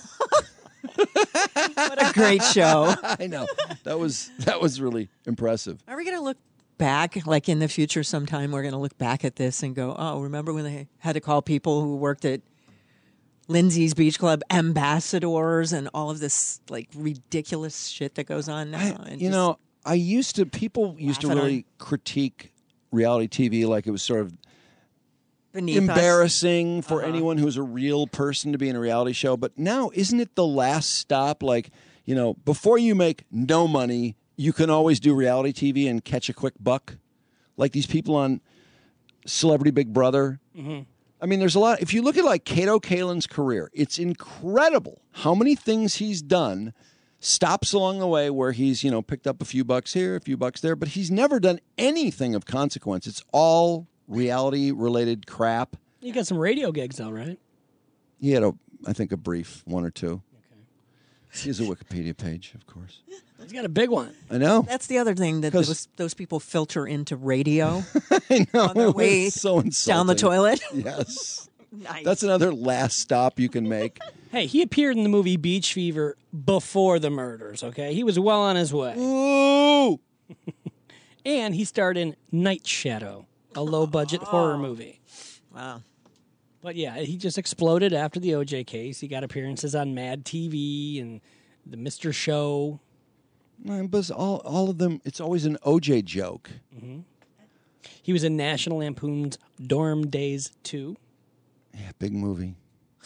C: What a great show.
A: I know. That was, that was really impressive.
C: Are we going to look back, like in the future sometime, we're going to look back at this and go, oh, remember when they had to call people who worked at Lindsay's Beach Club ambassadors and all of this like ridiculous shit that goes on now?
A: I-
C: And
A: you
C: just-
A: know, I used to, people used to
C: laugh at
A: really critique reality T V like it was sort of
C: Beneath us.
A: embarrassing for
C: Uh-huh.
A: anyone who's a real person to be in a reality show. But now, isn't it the last stop? Like, you know, before you make no money, you can always do reality T V and catch a quick buck. Like these people on Celebrity Big Brother.
B: Mm-hmm.
A: I mean, there's a lot. If you look at like Kato Kaelin's career, it's incredible how many things he's done. Stops along the way where he's, you know, picked up a few bucks here, a few bucks there, but he's never done anything of consequence. It's all reality related crap.
B: You got some radio gigs, though, right?
A: He had a, I think, a brief one or two. Okay. He has a Wikipedia page, of course.
B: He's got a big one.
A: I know.
C: That's the other thing that
A: 'Cause-
C: those, those people filter into radio
A: I know.
C: on their way
A: It's so insulting.
C: down the toilet.
A: Yes.
C: Nice.
A: That's another last stop you can make.
B: Hey, he appeared in the movie Beach Fever before the murders, okay? He was well on his way.
A: Ooh!
B: And he starred in Night Shadow, a low-budget horror movie.
C: Wow.
B: But yeah, he just exploded after the O J case. He got appearances on Mad T V and the Mister Show.
A: Uh, But all all of them, it's always an O J joke.
B: Mm-hmm. He was in National Lampoon's Dorm Days two.
A: Yeah, big movie.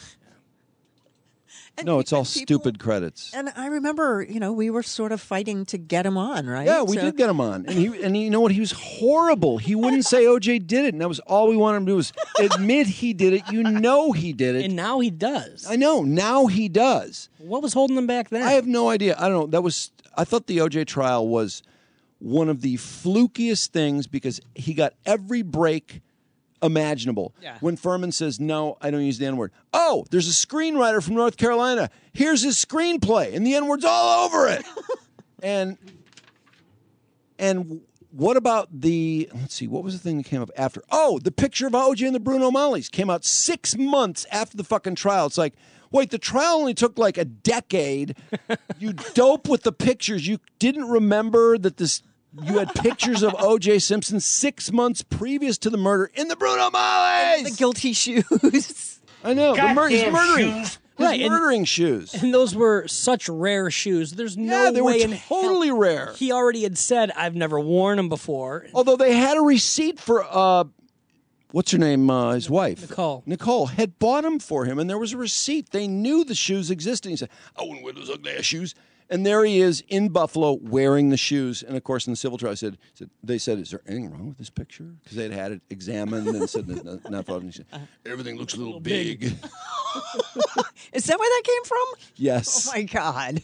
C: And
A: no, it's all
C: people-
A: stupid credits.
C: And I remember, you know, we were sort of fighting to get him on, right?
A: Yeah, we
C: So-
A: did get him on, and he and you know what? He was horrible. He wouldn't say O J did it, and that was all we wanted him to do was admit he did it. You know he did it,
B: And now he does.
A: I know. Now he does.
B: What was holding him back then?
A: I have no idea. I don't know. That was. I thought the O J trial was one of the flukiest things because he got every break imaginable.
C: Yeah.
A: When Furman says, no, I don't use the N-word. Oh, there's a screenwriter from North Carolina. Here's his screenplay, and the N-word's all over it. and and what about the, let's see, what was the thing that came up after? Oh, the picture of O J and the Bruno Mollies came out six months after the fucking trial. It's like, wait, the trial only took like a decade. You dope with the pictures. You didn't remember that this... You had pictures of O J Simpson six months previous to the murder in the Bruno Mollies.
C: The guilty shoes.
A: I know. The mur- he's
B: Goddamn
A: murdering.
B: shoes.
A: He's
B: Right, and-
A: murdering shoes.
B: And those were such rare shoes. There's no
A: Yeah, they were
B: way in
A: totally
B: hell-
A: rare.
B: He already had said, I've never worn them before.
A: Although they had a receipt for uh, what's her name? Uh, his wife,
B: Nicole.
A: Nicole had bought them for him, and there was a receipt. They knew the shoes existed. He said, "I wouldn't wear those ugly ass shoes." And there he is in Buffalo wearing the shoes. And of course, in the civil trial, I said, said they said, "Is there anything wrong with this picture?" Because they'd had it examined and said, "No, not problem." He said, "Everything looks a little, big."
C: Is that where that came from?
A: Yes.
C: Oh, my God.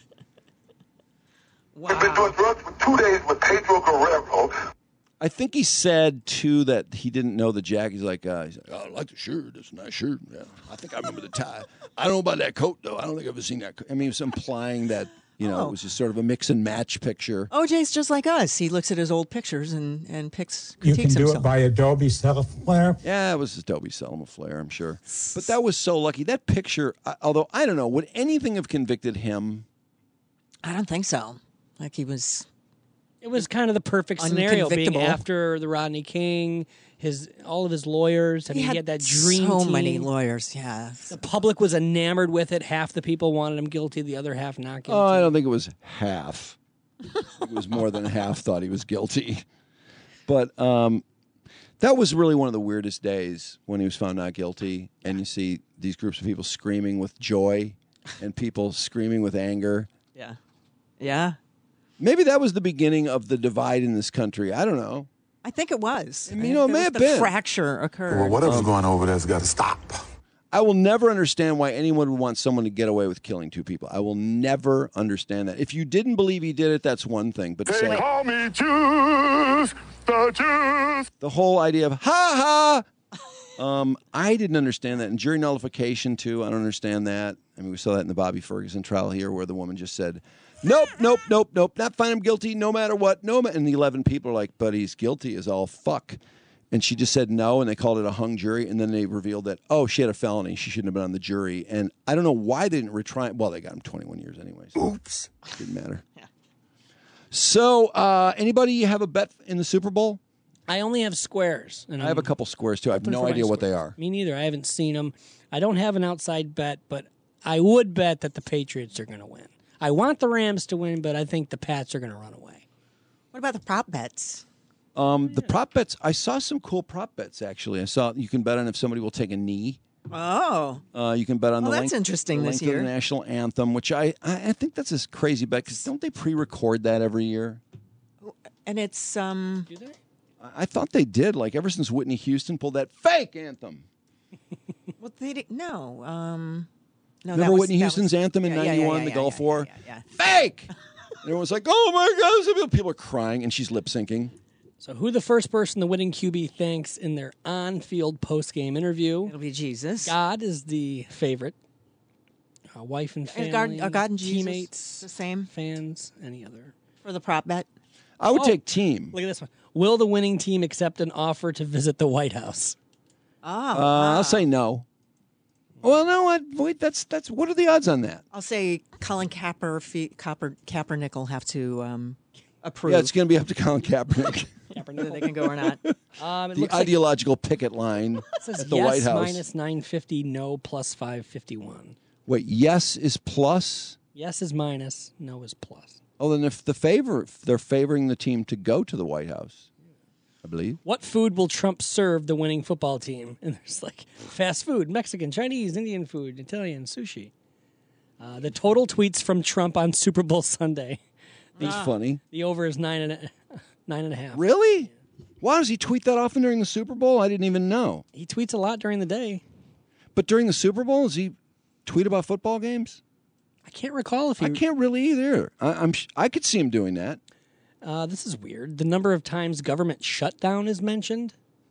O: We've been doing drugs for two days with Pedro Guerrero.
A: I think he said too that he didn't know the jacket. He's like, uh, he's like, "Oh, I like the shirt. It's a nice shirt. Yeah, I think I remember the tie. I don't know about that coat though. I don't think I've ever seen that." coat. I mean, he was implying that you know
C: Oh.
A: it was just sort of a mix and match picture.
C: O J's just like us. He looks at his old pictures and, and picks
P: You
C: critiques
P: can do
C: himself.
P: it by Adobe Software.
A: Yeah, it was Adobe selling a flare, I'm sure. But that was so lucky. That picture, I- although I don't know, would anything have convicted him?
C: I don't think so. Like he was.
B: It was kind of the perfect scenario, being
C: Unconvictable.
B: after the Rodney King, his all of his lawyers. I mean, he had that dream
C: so
B: team.
C: many lawyers. Yeah.
B: The public was enamored with it. Half the people wanted him guilty, the other half not guilty.
A: Oh, I don't think it was half. It was more than half thought he was guilty. But um, that was really one of the weirdest days when he was found not guilty. And you see these groups of people screaming with joy and people screaming with anger.
C: Yeah. Yeah.
A: Maybe that was the beginning of the divide in this country. I don't know.
C: I think it was.
A: I mean, you know, it
C: There
A: may
C: was
A: have
C: the
A: been.
C: fracture occurred.
O: Well, whatever's
A: Um,
O: going on over there's got to stop.
A: I will never understand why anyone would want someone to get away with killing two people. I will never understand that. If you didn't believe he did it, that's one thing. But to
O: They
A: say
O: call me Jews, the Jews.
A: the whole idea of ha ha, um, I didn't understand that. And jury nullification too, I don't understand that. I mean, we saw that in the Bobby Ferguson trial here, where the woman just said, "Nope, nope, nope, nope, not find him guilty, no matter what, no." Ma-. And the eleven people are like, "But he's guilty as all fuck." And she just said no, and they called it a hung jury. And then they revealed that, oh, she had a felony. She shouldn't have been on the jury. And I don't know why they didn't retry. Well, they got him twenty-one years anyway. So
O: Oops.
A: didn't matter. So, uh, anybody have a bet in the Super Bowl?
B: I only have squares. And
A: I have a couple squares too. I have
B: open
A: no
B: for my
A: idea what they
B: squares.
A: are.
B: Me neither. I haven't seen them. I don't have an outside bet, but I would bet that the Patriots are going to win. I want the Rams to win, but I think the Pats are going to run away.
C: What about the prop bets?
A: Um, the prop bets, I saw some cool prop bets, actually. I saw you can bet on if somebody will take a knee.
C: Oh.
A: Uh, you can bet on
C: Well,
A: the
C: that's
A: length,
C: interesting
A: the
C: this
A: length
C: year.
A: of the national anthem, which I, I, I think that's a crazy bet because don't they pre-record that every year?
C: And it's um.
B: Do they?
A: I, I thought they did. Like ever since Whitney Houston pulled that fake anthem.
C: Well, they didn't. No. Um. No.
A: Remember
C: that was,
A: Whitney
C: that
A: Houston's
C: was,
A: anthem in
C: yeah, yeah, yeah,
A: ninety-one,
C: yeah,
A: the
C: yeah,
A: Gulf
C: yeah,
A: War?
C: Yeah, yeah,
A: Fake! And everyone's like, oh my God. People are crying and she's lip syncing.
B: So who the first person the winning Q B thanks in their on-field post-game interview?
C: It'll be Jesus.
B: God is the favorite. Uh, wife and
C: Is
B: family,
C: God, are God and Jesus
B: teammates,
C: the same
B: fans, any other.
C: for the prop bet?
A: I would
B: Oh.
A: take team.
B: Look at this one. Will the winning team accept an offer to visit the White House?
C: Oh,
A: Uh,
C: wow.
A: I'll say no. Well, no, what? Wait, that's that's. What are the odds on that?
C: I'll say Colin Capper, Fe- Copper, Kaepernick will have to um, approve.
A: Yeah, it's going to be up to Colin Kaepernick.
C: whether they can go or not.
B: Um, it
A: the
B: looks like
A: ideological picket line
B: it says
A: at the
B: yes
A: White House.
B: minus nine fifty, no plus five fifty-one.
A: Wait, yes is plus?
B: Yes is minus, no is plus.
A: Oh, then if the favor, if they're favoring the team to go to the White House, I believe.
B: What food will Trump serve the winning football team? And there's like fast food, Mexican, Chinese, Indian food, Italian, sushi. Uh, the total tweets from Trump on Super Bowl Sunday.
A: That's ah. funny.
B: The over is nine and a, nine and a half.
A: Really? Why does he tweet that often during the Super Bowl? I didn't even know.
B: He tweets a lot during the day.
A: But during the Super Bowl, does he tweet about football games?
B: I can't recall if he...
A: I can't really either. I, I'm. I could see him doing that.
B: Uh, this is weird. The number of times government shutdown is mentioned.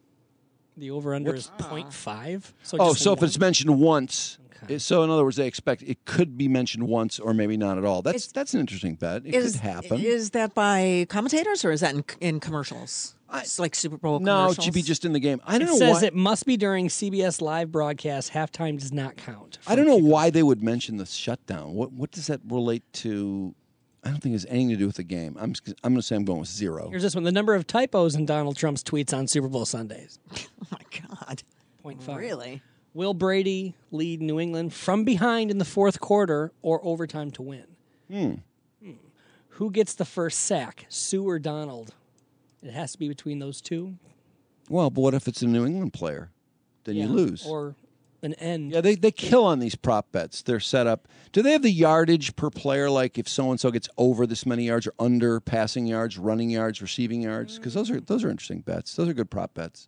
B: The over-under is zero point five. So
A: oh,
B: just
A: so
B: one.
A: if it's mentioned once... Okay. So in other words, they expect it could be mentioned once or maybe not at all. That's it's, that's an interesting bet. It
C: is,
A: could happen.
C: Is that by commentators or is that in, in commercials? It's like Super Bowl
A: no,
C: commercials?
A: No, it should be just in the game. I don't
B: it
A: know
B: says
A: why.
B: it must be during C B S live broadcast. Halftime does not count.
A: I don't know why they would mention the shutdown. What what does that relate to? I don't think it has anything to do with the game. I'm I'm going to say I'm going with zero.
B: Here's this one. The number of typos in Donald Trump's tweets on Super Bowl Sundays.
C: Oh, my God.
B: zero point five.
C: Really?
B: Will Brady lead New England from behind in the fourth quarter or overtime to win?
A: Hmm.
B: Hmm. Who gets the first sack, Sue or Donald? It has to be between those two.
A: Well, but what if it's a New England player? Then
B: yeah,
A: you lose.
B: Or an end.
A: Yeah, they, they kill on these prop bets. They're set up. Do they have the yardage per player, like if so-and-so gets over this many yards or under passing yards, running yards, receiving yards? Because those are those are interesting bets. Those are good prop bets.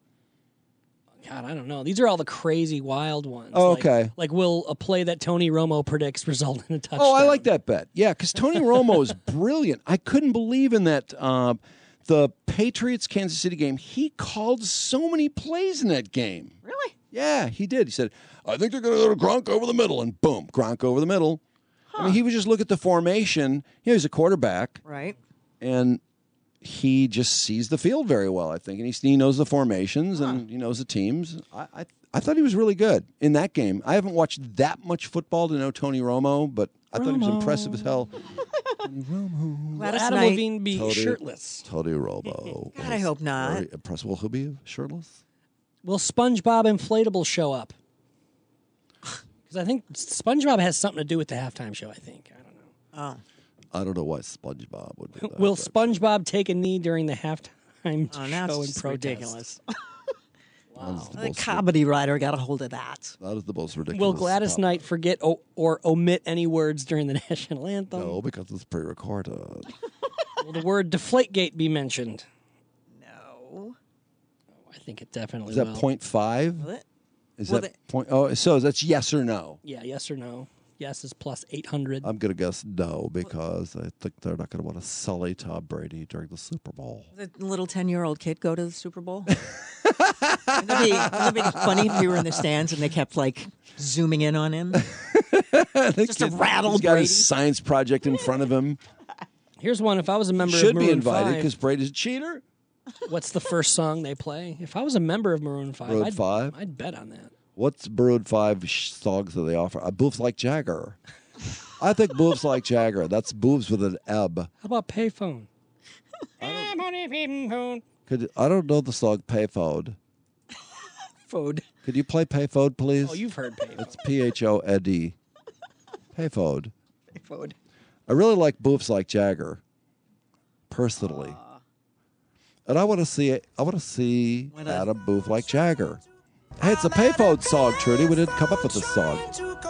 B: God, I don't know. These are all the crazy, wild ones.
A: Oh,
B: like,
A: okay.
B: Like, will a play that Tony Romo predicts result in a touchdown?
A: Oh, I like that bet. Yeah, because Tony Romo is brilliant. I couldn't believe in that uh, the Patriots-Kansas City game. He called so many plays in that game.
C: Really?
A: Yeah, he did. He said, I think they're going to go to Gronk over the middle, and boom, Gronk over the middle. Huh. I mean, he would just look at the formation. You know, he's a quarterback.
C: Right.
A: And he just sees the field very well, I think, and he, he knows the formations
C: huh.
A: and he knows the teams. I, I I thought he was really good in that game. I haven't watched that much football to know Tony Romo, but I Romo. thought he was impressive as hell. Tony Romo.
B: Will Adam Levine be
A: Tony,
B: shirtless?
A: Tony Romo.
C: God, I hope not.
A: Very impressive. Will he be shirtless?
B: Will SpongeBob Inflatable show up? Because I think SpongeBob has something to do with the halftime show, I think. I don't know.
C: Oh.
A: I don't know why SpongeBob would do that.
B: Will SpongeBob take a knee during the halftime
C: oh,
B: show
C: it's
B: in protest?
C: Ridiculous.
A: Wow.
C: The comedy writer got a hold of that.
A: That is the most ridiculous.
B: Will Gladys
A: stuff.
B: Knight forget o- or omit any words during the national anthem?
A: No, because it's pre-recorded.
B: Will the word Deflategate be mentioned?
C: No.
B: Oh, I think it definitely
A: is that
B: will.
A: point five?
C: Will it?
A: Is
C: Will
A: that
C: it?
A: point? Oh, so that's yes or no?
B: Yeah, yes or no. Yes is plus eight hundred.
A: I'm going to guess no because I think they're not going to want to sully Tom Brady during the Super Bowl.
C: The little ten-year-old kid go to the Super Bowl? Wouldn't it be, wouldn't it be funny if he were in the stands and they kept, like, zooming in on him? Just a rattle
A: He's got
C: Brady.
A: his science project in front of him.
B: Here's one. If I was a member
A: Should
B: of Maroon
A: be invited
B: five,
A: because Brady's a cheater.
B: what's the first song they play? If I was a member of Maroon five,
A: Maroon
B: I'd,
A: five?
B: I'd bet on that.
A: What's Maroon five sh- songs that they offer? Uh, Boobs Like Jagger. I think Boobs Like Jagger. That's boobs with an ebb.
B: How about Payphone?
A: I don't, could, I don't know the song Payphone.
B: Phone.
A: Could you play Payphone, please?
B: Oh, you've heard Payphone.
A: It's P H O N D. Payphone.
C: Payphone.
A: I really like Boobs Like Jagger, personally. Uh, and I want to see it. I want to see Adam Booth like Jagger. Hey, it's a Payphone song, Trudy. We didn't come up with this song.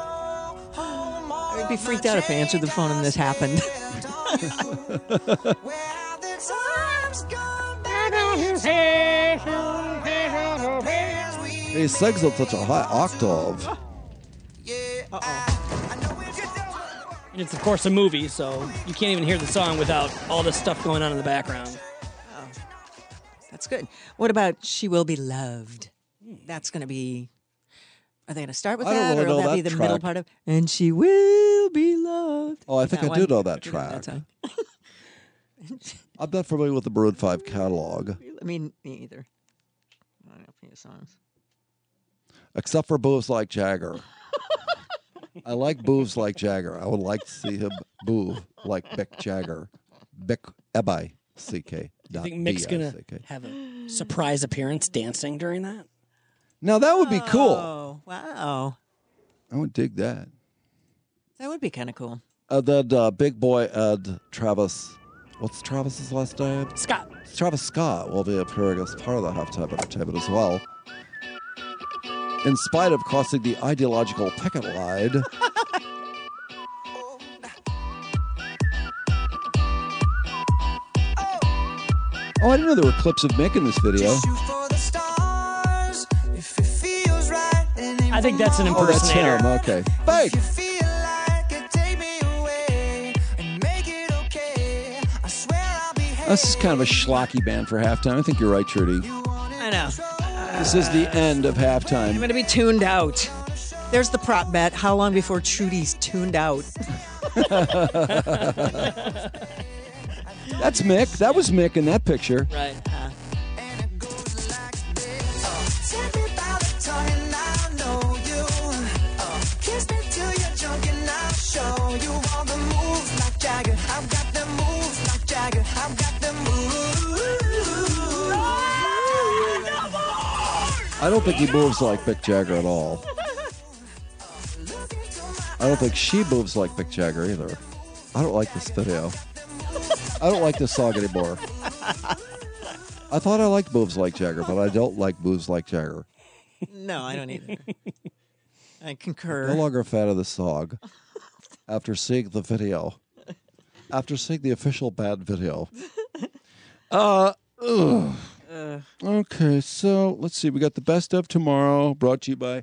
C: I'd be freaked out if I answered the phone and this happened.
A: He sings on such a high octave.
C: Uh-oh.
B: And it's, of course, a movie, so you can't even hear the song without all the stuff going on in the background.
C: Oh, that's good. What about She Will Be Loved? That's going to be... Are they going to start with
A: I don't
C: that,
A: really
C: or will
A: know
C: that be
A: that
C: the
A: track.
C: middle part of... And she will be loved.
A: Oh, I think
C: That
A: I do
C: one?
A: know that
C: You know
A: track.
C: that
A: I'm not familiar with the Maroon five catalog.
C: I mean, me either. I don't know any songs.
A: Except for Boobs Like Jagger. I like Boobs Like Jagger. I would like to see him boo like Mick Jagger. Mick Ebi, C K.
B: Do you think Mick's going to have a surprise appearance dancing during that?
A: Now, that would be cool.
C: Oh, wow.
A: I would dig that.
C: That would be kind of cool.
A: Uh, that uh, big boy Ed Travis. What's Travis's last name?
B: Scott.
A: Travis Scott will be appearing as part of the halftime entertainment as well. In spite of crossing the ideological picket line. Oh, I didn't know there were clips of Mick in this video.
B: I think that's an
A: Oh, that's
B: impersonator.
A: him. Okay. Fake. This is kind of a schlocky band for halftime. I think you're right, Trudy.
C: I know.
A: This is the end of
C: I'm
A: halftime.
C: going to be tuned out. There's the prop bet. How long before Trudy's tuned out?
A: That's Mick. That was Mick in that picture.
B: Right.
C: Uh,
A: I don't think he moves like Mick Jagger at all. I don't think she moves like Mick Jagger either. I don't like this video. I don't like this song anymore. I thought I liked moves like Jagger, but I don't like moves like Jagger.
C: no, I don't either. I
A: No
C: concur.
A: longer a fan of this song after seeing the video. After seeing the official band video. Uh, ugh.
C: Uh,
A: Okay, so let's see. We got the best of tomorrow, brought to you by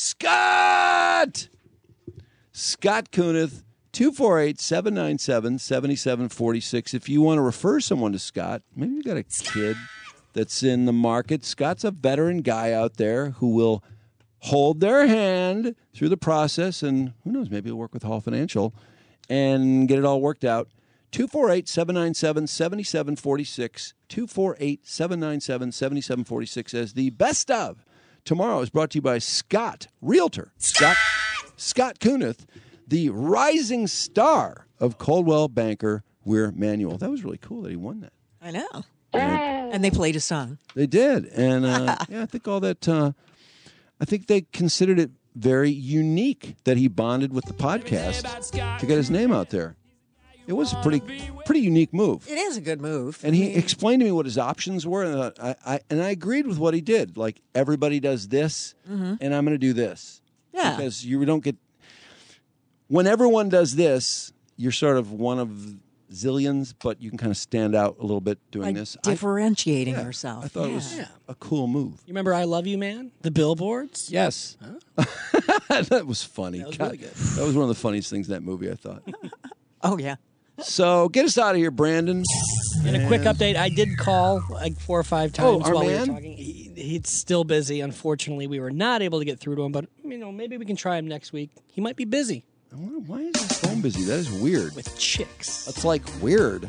A: Scott. Scott Kunith, two four eight, seven nine seven, seven seven four six. If you want to refer someone to Scott, maybe you got a kid that's in the market. Scott's a veteran guy out there who will hold their hand through the process, and who knows, maybe he'll work with Hall Financial and get it all worked out. two four eight, seven nine seven, seven seven four six. two four eight, seven nine seven, seven seven four six as the best of tomorrow is brought to you by Scott, Realtor. Scott Scott Kunith, the rising star of Coldwell Banker Weir Manual. That was really cool that he won that.
C: I know. And they played a song.
A: They did. And uh, yeah, I think all that, uh, I think they considered it very unique that he bonded with the podcast to get his name out there. It was a pretty pretty unique move.
C: It is a good move.
A: And he explained to me what his options were, and I, I and I agreed with what he did. Like, everybody does this,
C: Mhm.
A: and I'm going to do this.
C: Yeah.
A: Because you don't get... When everyone does this, you're sort of one of zillions, but you can kind of stand out a little bit doing
C: Like
A: this.
C: differentiating
A: I, yeah,
C: yourself.
A: I thought
C: yeah.
A: it was a cool move.
B: You remember I Love You, Man? The billboards?
A: Yes. That was funny.
B: That was
A: God,
B: really good.
A: That was one of the funniest things in that movie, I thought.
C: Oh, yeah.
A: So get us out of here, Brandon.
B: And a quick update, I did call like four or five times
A: Oh, our
B: while we
A: man?
B: were talking. He, he's still busy. Unfortunately, we were not able to get through to him, but you know, maybe we can try him next week. He might be busy.
A: I wonder, why is his phone busy? That is weird.
B: With chicks.
A: That's like weird.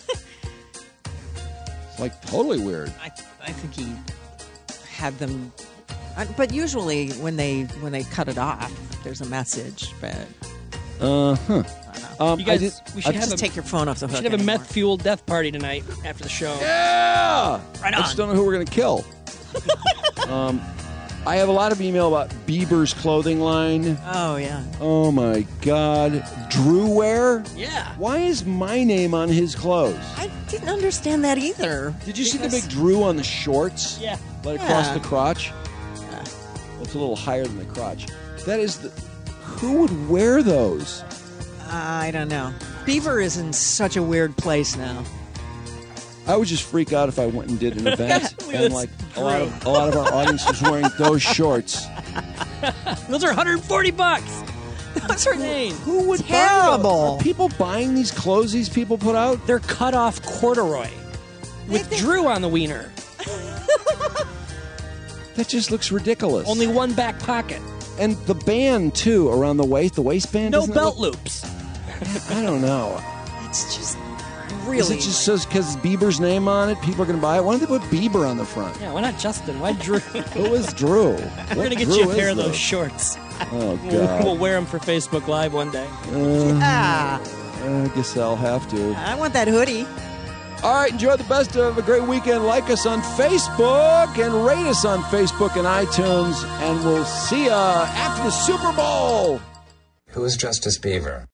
A: It's like totally weird.
C: I, I think he had them, I, but usually when they when they cut it off, there's a message. But
A: Uh huh. Um,
B: You guys,
A: I did,
B: we should
A: I
B: have
C: just
B: a,
C: take your phone off the
B: we
C: hook.
B: should have a
C: anymore.
B: meth fueled death party tonight after the show.
A: Yeah.
B: Right
A: I
B: on.
A: just don't know who we're gonna kill. um, I have a lot of email about Bieber's clothing line.
C: Oh yeah.
A: Oh my God, Drew Wear.
B: Yeah.
A: Why is my name on his clothes?
C: I didn't understand that either.
A: Did you see the
C: Because-
A: big Drew on the shorts?
B: Yeah.
A: Right across
C: Yeah.
A: the crotch. Well, it's a little higher than the crotch. That is the. Who would wear those?
C: I don't know. Beaver is in such a weird place now.
A: I would just freak out if I went and did an event
B: Look at
A: and
B: this
A: like a lot of a lot of our audience was wearing those shorts.
B: Those are one hundred forty bucks.
C: Those are
B: insane.
A: Who would buy
C: Terrible.
A: those? Are people buying these clothes these people put out?
B: They're cut off corduroy with Drew on the wiener.
A: That just looks ridiculous.
B: Only one back pocket.
A: And the band too around the waist, the waistband.
B: No
A: doesn't it
B: belt
A: look-
B: loops.
A: I don't know.
C: It's just
A: Is
C: really.
A: it just says because Bieber's name on it, people are going to buy it? Why don't they put Bieber on the front?
B: Yeah, why not Justin? Why Drew?
A: Who is Drew?
B: We're going to get you a pair of those shorts.
A: Oh,
B: We'll,
A: God.
B: we'll wear them for Facebook Live one day.
A: Uh,
C: ah,
A: I guess I'll have to.
C: I want that hoodie.
A: All right, enjoy the best of a great weekend. Like us on Facebook and rate us on Facebook and iTunes. And we'll see you after the Super Bowl.
Q: Who is Justice Beaver?